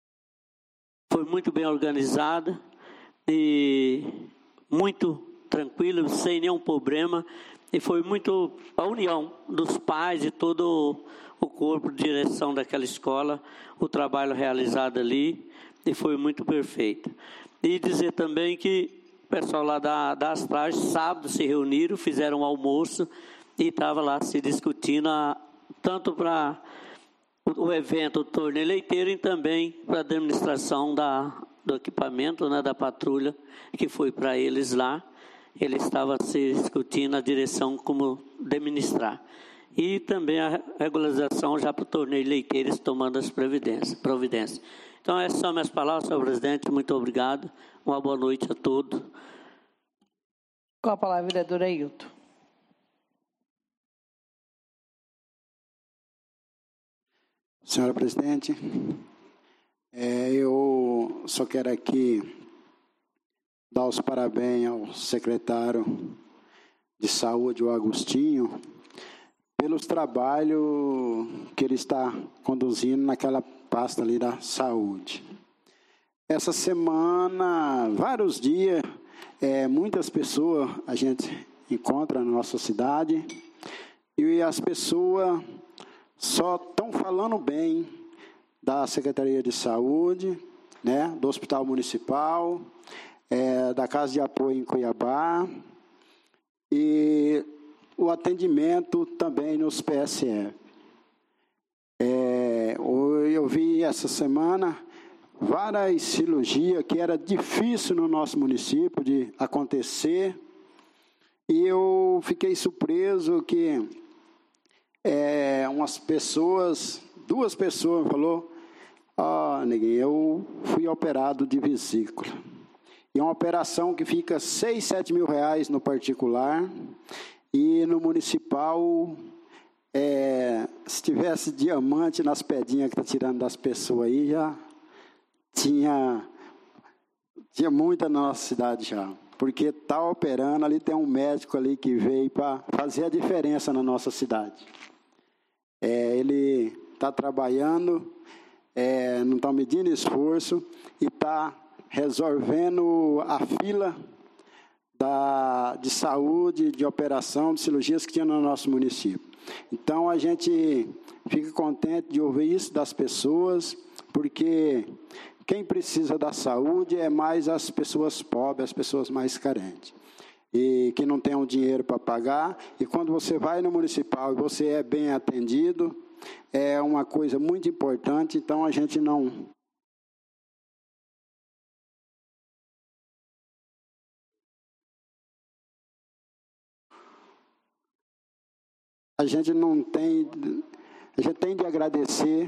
M: bem organizada e muito tranquilo, sem nenhum problema, e foi muito a união dos pais e todo o corpo de direção daquela escola, o trabalho realizado ali, e foi muito perfeito. E dizer também que o pessoal lá das Trajes, sábado, se reuniram, fizeram um almoço e estava lá se discutindo, tanto para o evento do torneio leiteiro e também para a administração do equipamento, né, da patrulha, que foi para eles lá. Ele estava se discutindo a direção como administrar. E também a regularização já para o torneio leiteiros, tomando as providências. Então, essas são minhas palavras, senhor presidente. Muito obrigado. Uma boa noite a todos.
A: Com a palavra, vereadora Ailton.
K: Senhora presidente, eu só quero aqui dar os parabéns ao secretário de saúde, o Agostinho, pelos trabalhos que ele está conduzindo naquela pasta ali da saúde. Essa semana, vários dias, muitas pessoas a gente encontra na nossa cidade e as pessoas só estão falando bem da Secretaria de Saúde, né, do Hospital Municipal, da Casa de Apoio em Cuiabá e o atendimento também nos PSF. Eu vi essa semana várias cirurgias que era difícil no nosso município de acontecer e eu fiquei surpreso que duas pessoas falou, neguinho, eu fui operado de vesícula. E é uma operação que fica 6, 7 mil reais no particular e no municipal, se tivesse diamante nas pedinhas que está tirando das pessoas aí, já tinha muita na nossa cidade já. Porque está operando, ali tem um médico ali que veio para fazer a diferença na nossa cidade. Ele está trabalhando, não está medindo esforço e está resolvendo a fila de saúde, de operação, de cirurgias que tinha no nosso município. Então, a gente fica contente de ouvir isso das pessoas, porque quem precisa da saúde é mais as pessoas pobres, as pessoas mais carentes, e que não têm o dinheiro para pagar. E quando você vai no municipal e você é bem atendido, é uma coisa muito importante. Então, a gente não tem de agradecer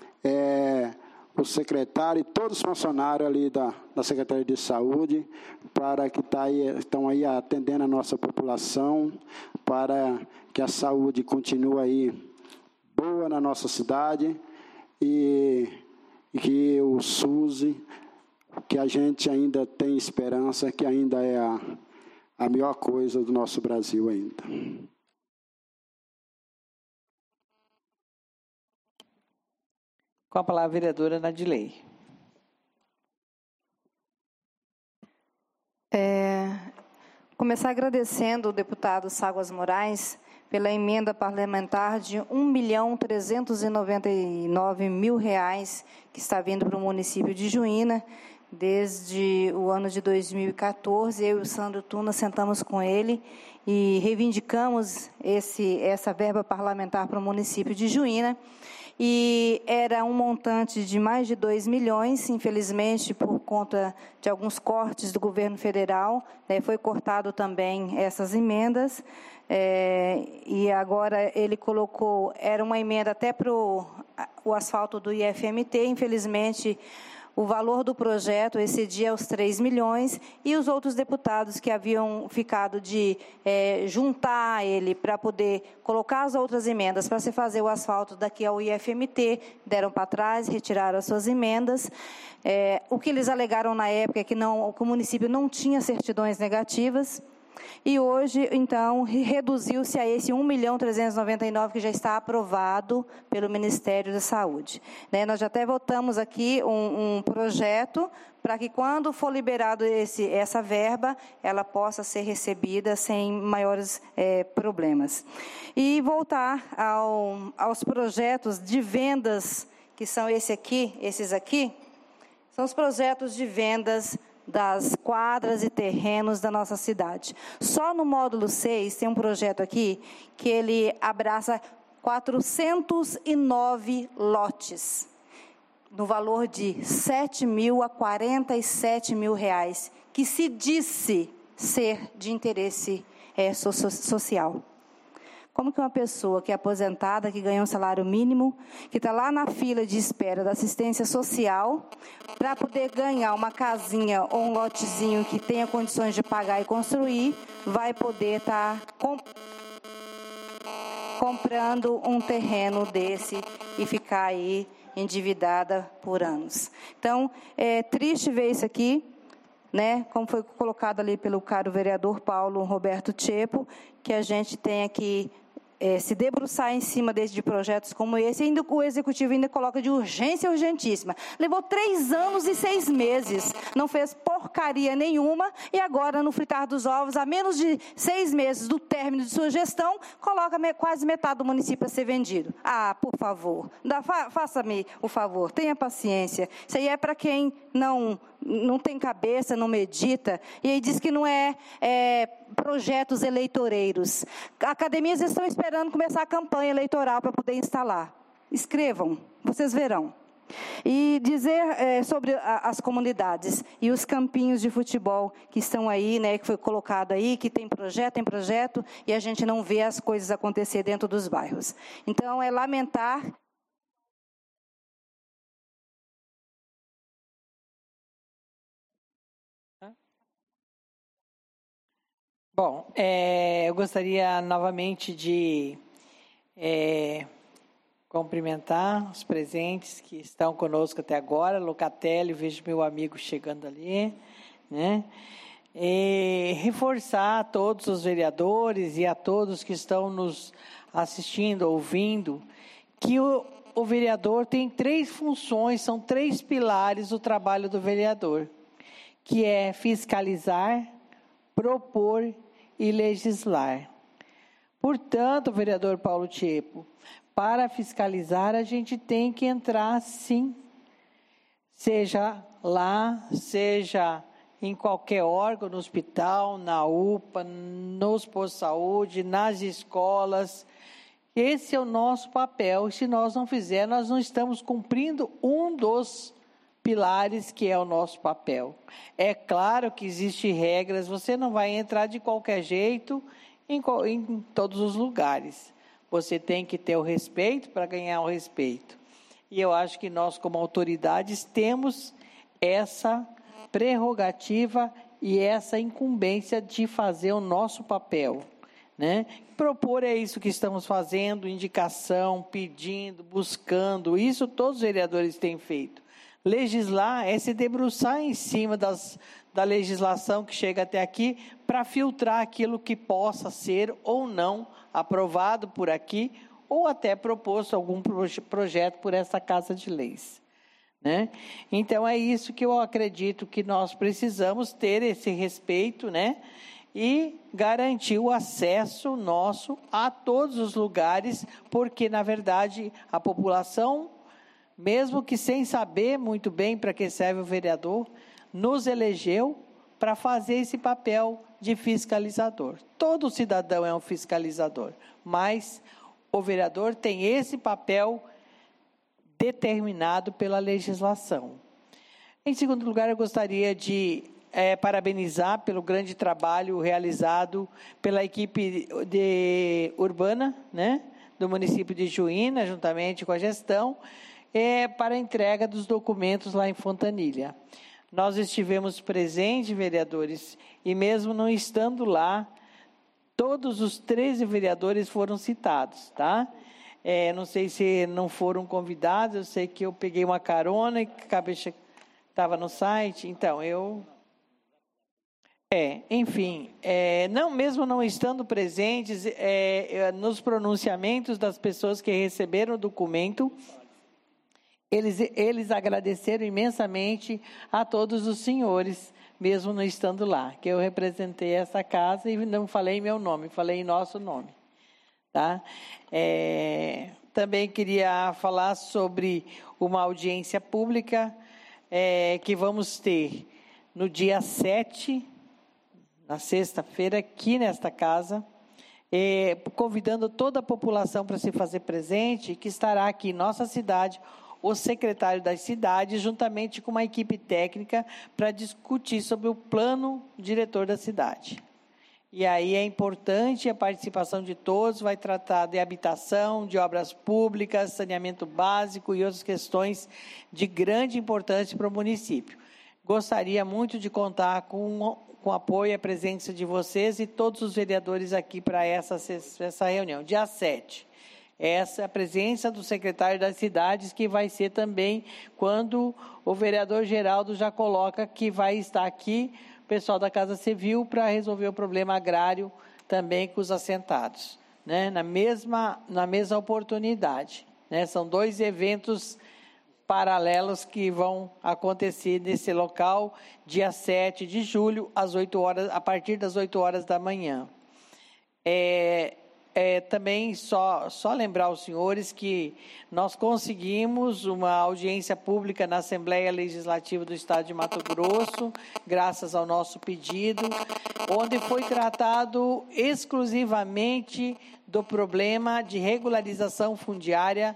K: o secretário e todos os funcionários ali da Secretaria de Saúde, para que estão aí atendendo a nossa população, para que a saúde continue aí boa na nossa cidade e que o SUS, que a gente ainda tem esperança, que ainda é a melhor coisa do nosso Brasil ainda.
A: Com a palavra, a vereadora Nadilei.
B: Começar agradecendo o deputado Ságuas Moraes pela emenda parlamentar de R$ 1.399.000 que está vindo para o município de Juína. Desde o ano de 2014, eu e o Sandro Tuna sentamos com ele e reivindicamos essa verba parlamentar para o município de Juína. E era um montante de mais de 2 milhões, infelizmente, por conta de alguns cortes do governo federal, foi cortado também essas emendas, e agora ele colocou, era uma emenda até para o asfalto do IFMT, infelizmente, O valor do projeto excedia os 3 milhões e os outros deputados que haviam ficado de juntar ele para poder colocar as outras emendas para se fazer o asfalto daqui ao IFMT, deram para trás, retiraram as suas emendas. O que eles alegaram na época é que o município não tinha certidões negativas. E hoje, então, reduziu-se a esse 1.399.000 que já está aprovado pelo Ministério da Saúde. Nós já até votamos aqui um projeto para que, quando for liberado essa verba, ela possa ser recebida sem maiores problemas. E voltar aos projetos de vendas, que são esses aqui, são os projetos de vendas das quadras e terrenos da nossa cidade. Só no módulo 6 tem um projeto aqui que ele abraça 409 lotes, no valor de R$7.000 a R$47.000, que se disse ser de interesse social. Como que uma pessoa que é aposentada, que ganha um salário mínimo, que está lá na fila de espera da assistência social, para poder ganhar uma casinha ou um lotezinho que tenha condições de pagar e construir, vai poder estar comprando um terreno desse e ficar aí endividada por anos. Então, é triste ver isso aqui, como foi colocado ali pelo caro vereador Paulo Roberto Tchepo, que a gente tenha que se debruçar em cima de projetos como esse, e ainda o Executivo ainda coloca de urgência urgentíssima. Levou 3 anos e 6 meses, não fez porcaria nenhuma, e agora, no fritar dos ovos, a menos de 6 meses do término de sua gestão, coloca quase metade do município para ser vendido. Por favor, faça-me o favor, tenha paciência. Isso aí é para quem não tem cabeça, não medita, e aí diz que não é projetos eleitoreiros. Academias estão esperando começar a campanha eleitoral para poder instalar. Escrevam, vocês verão. E dizer sobre as comunidades e os campinhos de futebol que estão aí, que foi colocado aí, que tem projeto, e a gente não vê as coisas acontecer dentro dos bairros. Então, é lamentar.
A: Bom, eu gostaria novamente de cumprimentar os presentes que estão conosco até agora. Locatelli, vejo meu amigo chegando ali, E reforçar a todos os vereadores e a todos que estão nos assistindo, ouvindo, que o vereador tem 3 funções, são 3 pilares do trabalho do vereador, que é fiscalizar, propor e legislar. Portanto, vereador Paulo Tchepo, para fiscalizar a gente tem que entrar sim, seja lá, seja em qualquer órgão, no hospital, na UPA, nos postos de saúde, nas escolas. Esse é o nosso papel, e se nós não fizermos, nós não estamos cumprindo um dos pilares que é o nosso papel. É claro que existem regras, você não vai entrar de qualquer jeito em todos os lugares. Você tem que ter o respeito para ganhar o respeito. E eu acho que nós, como autoridades, temos essa prerrogativa e essa incumbência de fazer o nosso papel. Propor é isso que estamos fazendo, indicação, pedindo, buscando, isso todos os vereadores têm feito. Legislar é se debruçar em cima da legislação que chega até aqui para filtrar aquilo que possa ser ou não aprovado por aqui ou até proposto algum projeto por essa Casa de Leis. Então, é isso que eu acredito que nós precisamos ter esse respeito, e garantir o acesso nosso a todos os lugares, porque, na verdade, a população, mesmo que sem saber muito bem para que serve o vereador, nos elegeu para fazer esse papel de fiscalizador. Todo cidadão é um fiscalizador, mas o vereador tem esse papel determinado pela legislação. Em segundo lugar, eu gostaria de parabenizar pelo grande trabalho realizado pela equipe urbana, do município de Juína, juntamente com a gestão, para a entrega dos documentos lá em Fontanilha. Nós estivemos presentes, vereadores, e mesmo não estando lá, todos os 13 vereadores foram citados, tá? Não sei se não foram convidados, eu sei que eu peguei uma carona e estava no site, então enfim, mesmo não estando presentes, nos pronunciamentos das pessoas que receberam o documento, eles agradeceram imensamente a todos os senhores, mesmo não estando lá, que eu representei essa casa e não falei meu nome, falei em nosso nome. Tá? Também queria falar sobre uma audiência pública que vamos ter no dia 7, na sexta-feira, aqui nesta casa, convidando toda a população para se fazer presente, que estará aqui em nossa cidade, o secretário das cidades, juntamente com uma equipe técnica, para discutir sobre o plano diretor da cidade. E aí é importante a participação de todos, vai tratar de habitação, de obras públicas, saneamento básico e outras questões de grande importância para o município. Gostaria muito de contar com o apoio e a presença de vocês e todos os vereadores aqui para essa reunião. Dia 7. Essa é a presença do secretário das cidades, que vai ser também quando o vereador Geraldo já coloca que vai estar aqui, o pessoal da Casa Civil, para resolver o problema agrário também com os assentados, né? Na mesma oportunidade, né? São 2 eventos paralelos que vão acontecer nesse local, dia 7 de julho, a partir das 8 horas da manhã. Também só lembrar aos senhores que nós conseguimos uma audiência pública na Assembleia Legislativa do Estado de Mato Grosso, graças ao nosso pedido, onde foi tratado exclusivamente do problema de regularização fundiária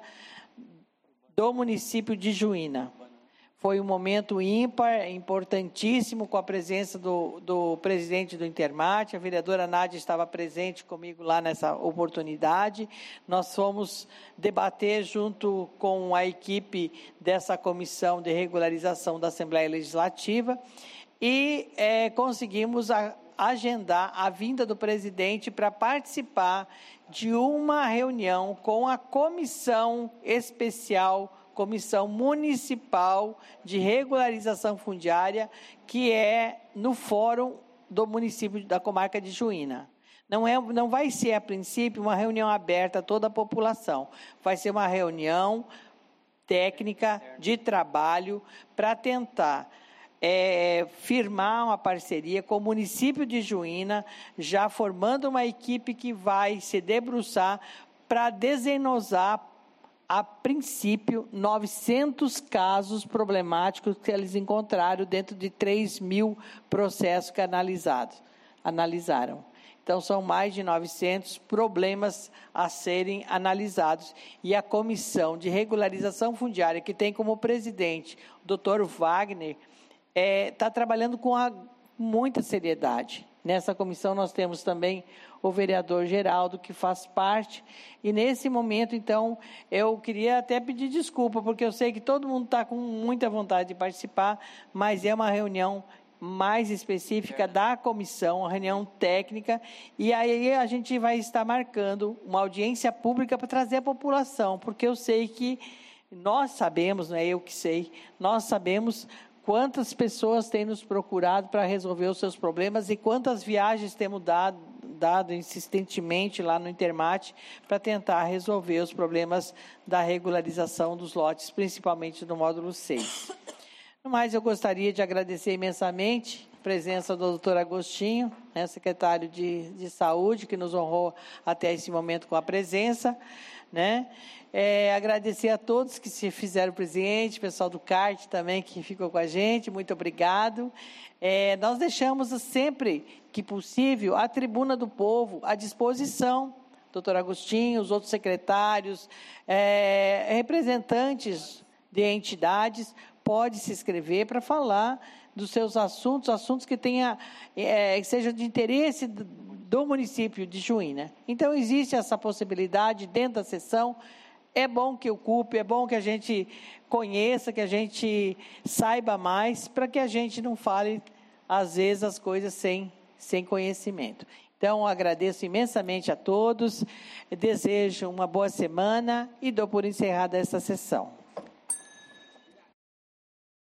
A: do município de Juína. Foi um momento ímpar, importantíssimo, com a presença do presidente do Intermate. A vereadora Nádia estava presente comigo lá nessa oportunidade. Nós fomos debater junto com a equipe dessa comissão de regularização da Assembleia Legislativa e conseguimos agendar a vinda do presidente para participar de uma reunião com a comissão especial, Comissão Municipal de Regularização Fundiária, que é no Fórum do município da comarca de Juína. Não vai ser, a princípio, uma reunião aberta a toda a população. Vai ser uma reunião técnica de trabalho para tentar firmar uma parceria com o município de Juína, já formando uma equipe que vai se debruçar para desenosar, a princípio, 900 casos problemáticos que eles encontraram dentro de 3.000 processos que analisaram. Então, são mais de 900 problemas a serem analisados. E a Comissão de Regularização Fundiária, que tem como presidente o doutor Wagner, está trabalhando com muita seriedade. Nessa comissão nós temos também o vereador Geraldo, que faz parte, e nesse momento, então, eu queria até pedir desculpa, porque eu sei que todo mundo está com muita vontade de participar, mas é uma reunião mais específica da comissão, uma reunião técnica, e aí a gente vai estar marcando uma audiência pública para trazer a população, porque eu sei que nós sabemos, não é eu que sei, nós sabemos quantas pessoas têm nos procurado para resolver os seus problemas e quantas viagens temos dado insistentemente lá no Intermate para tentar resolver os problemas da regularização dos lotes, principalmente do módulo 6. No mais, eu gostaria de agradecer imensamente a presença do doutor Agostinho, secretário de Saúde, que nos honrou até esse momento com a presença, né? Agradecer a todos que se fizeram presente, pessoal do CART também que ficou com a gente, muito obrigado. Nós deixamos sempre que possível a Tribuna do Povo à disposição, doutor Agostinho, os outros secretários, representantes de entidades, pode se inscrever para falar dos seus assuntos que sejam de interesse do município de Juína. Então, existe essa possibilidade dentro da sessão. é bom que ocupe, é bom que a gente conheça, que a gente saiba mais, para que a gente não fale, às vezes, as coisas sem conhecimento. Então, agradeço imensamente a todos, desejo uma boa semana e dou por encerrada esta sessão.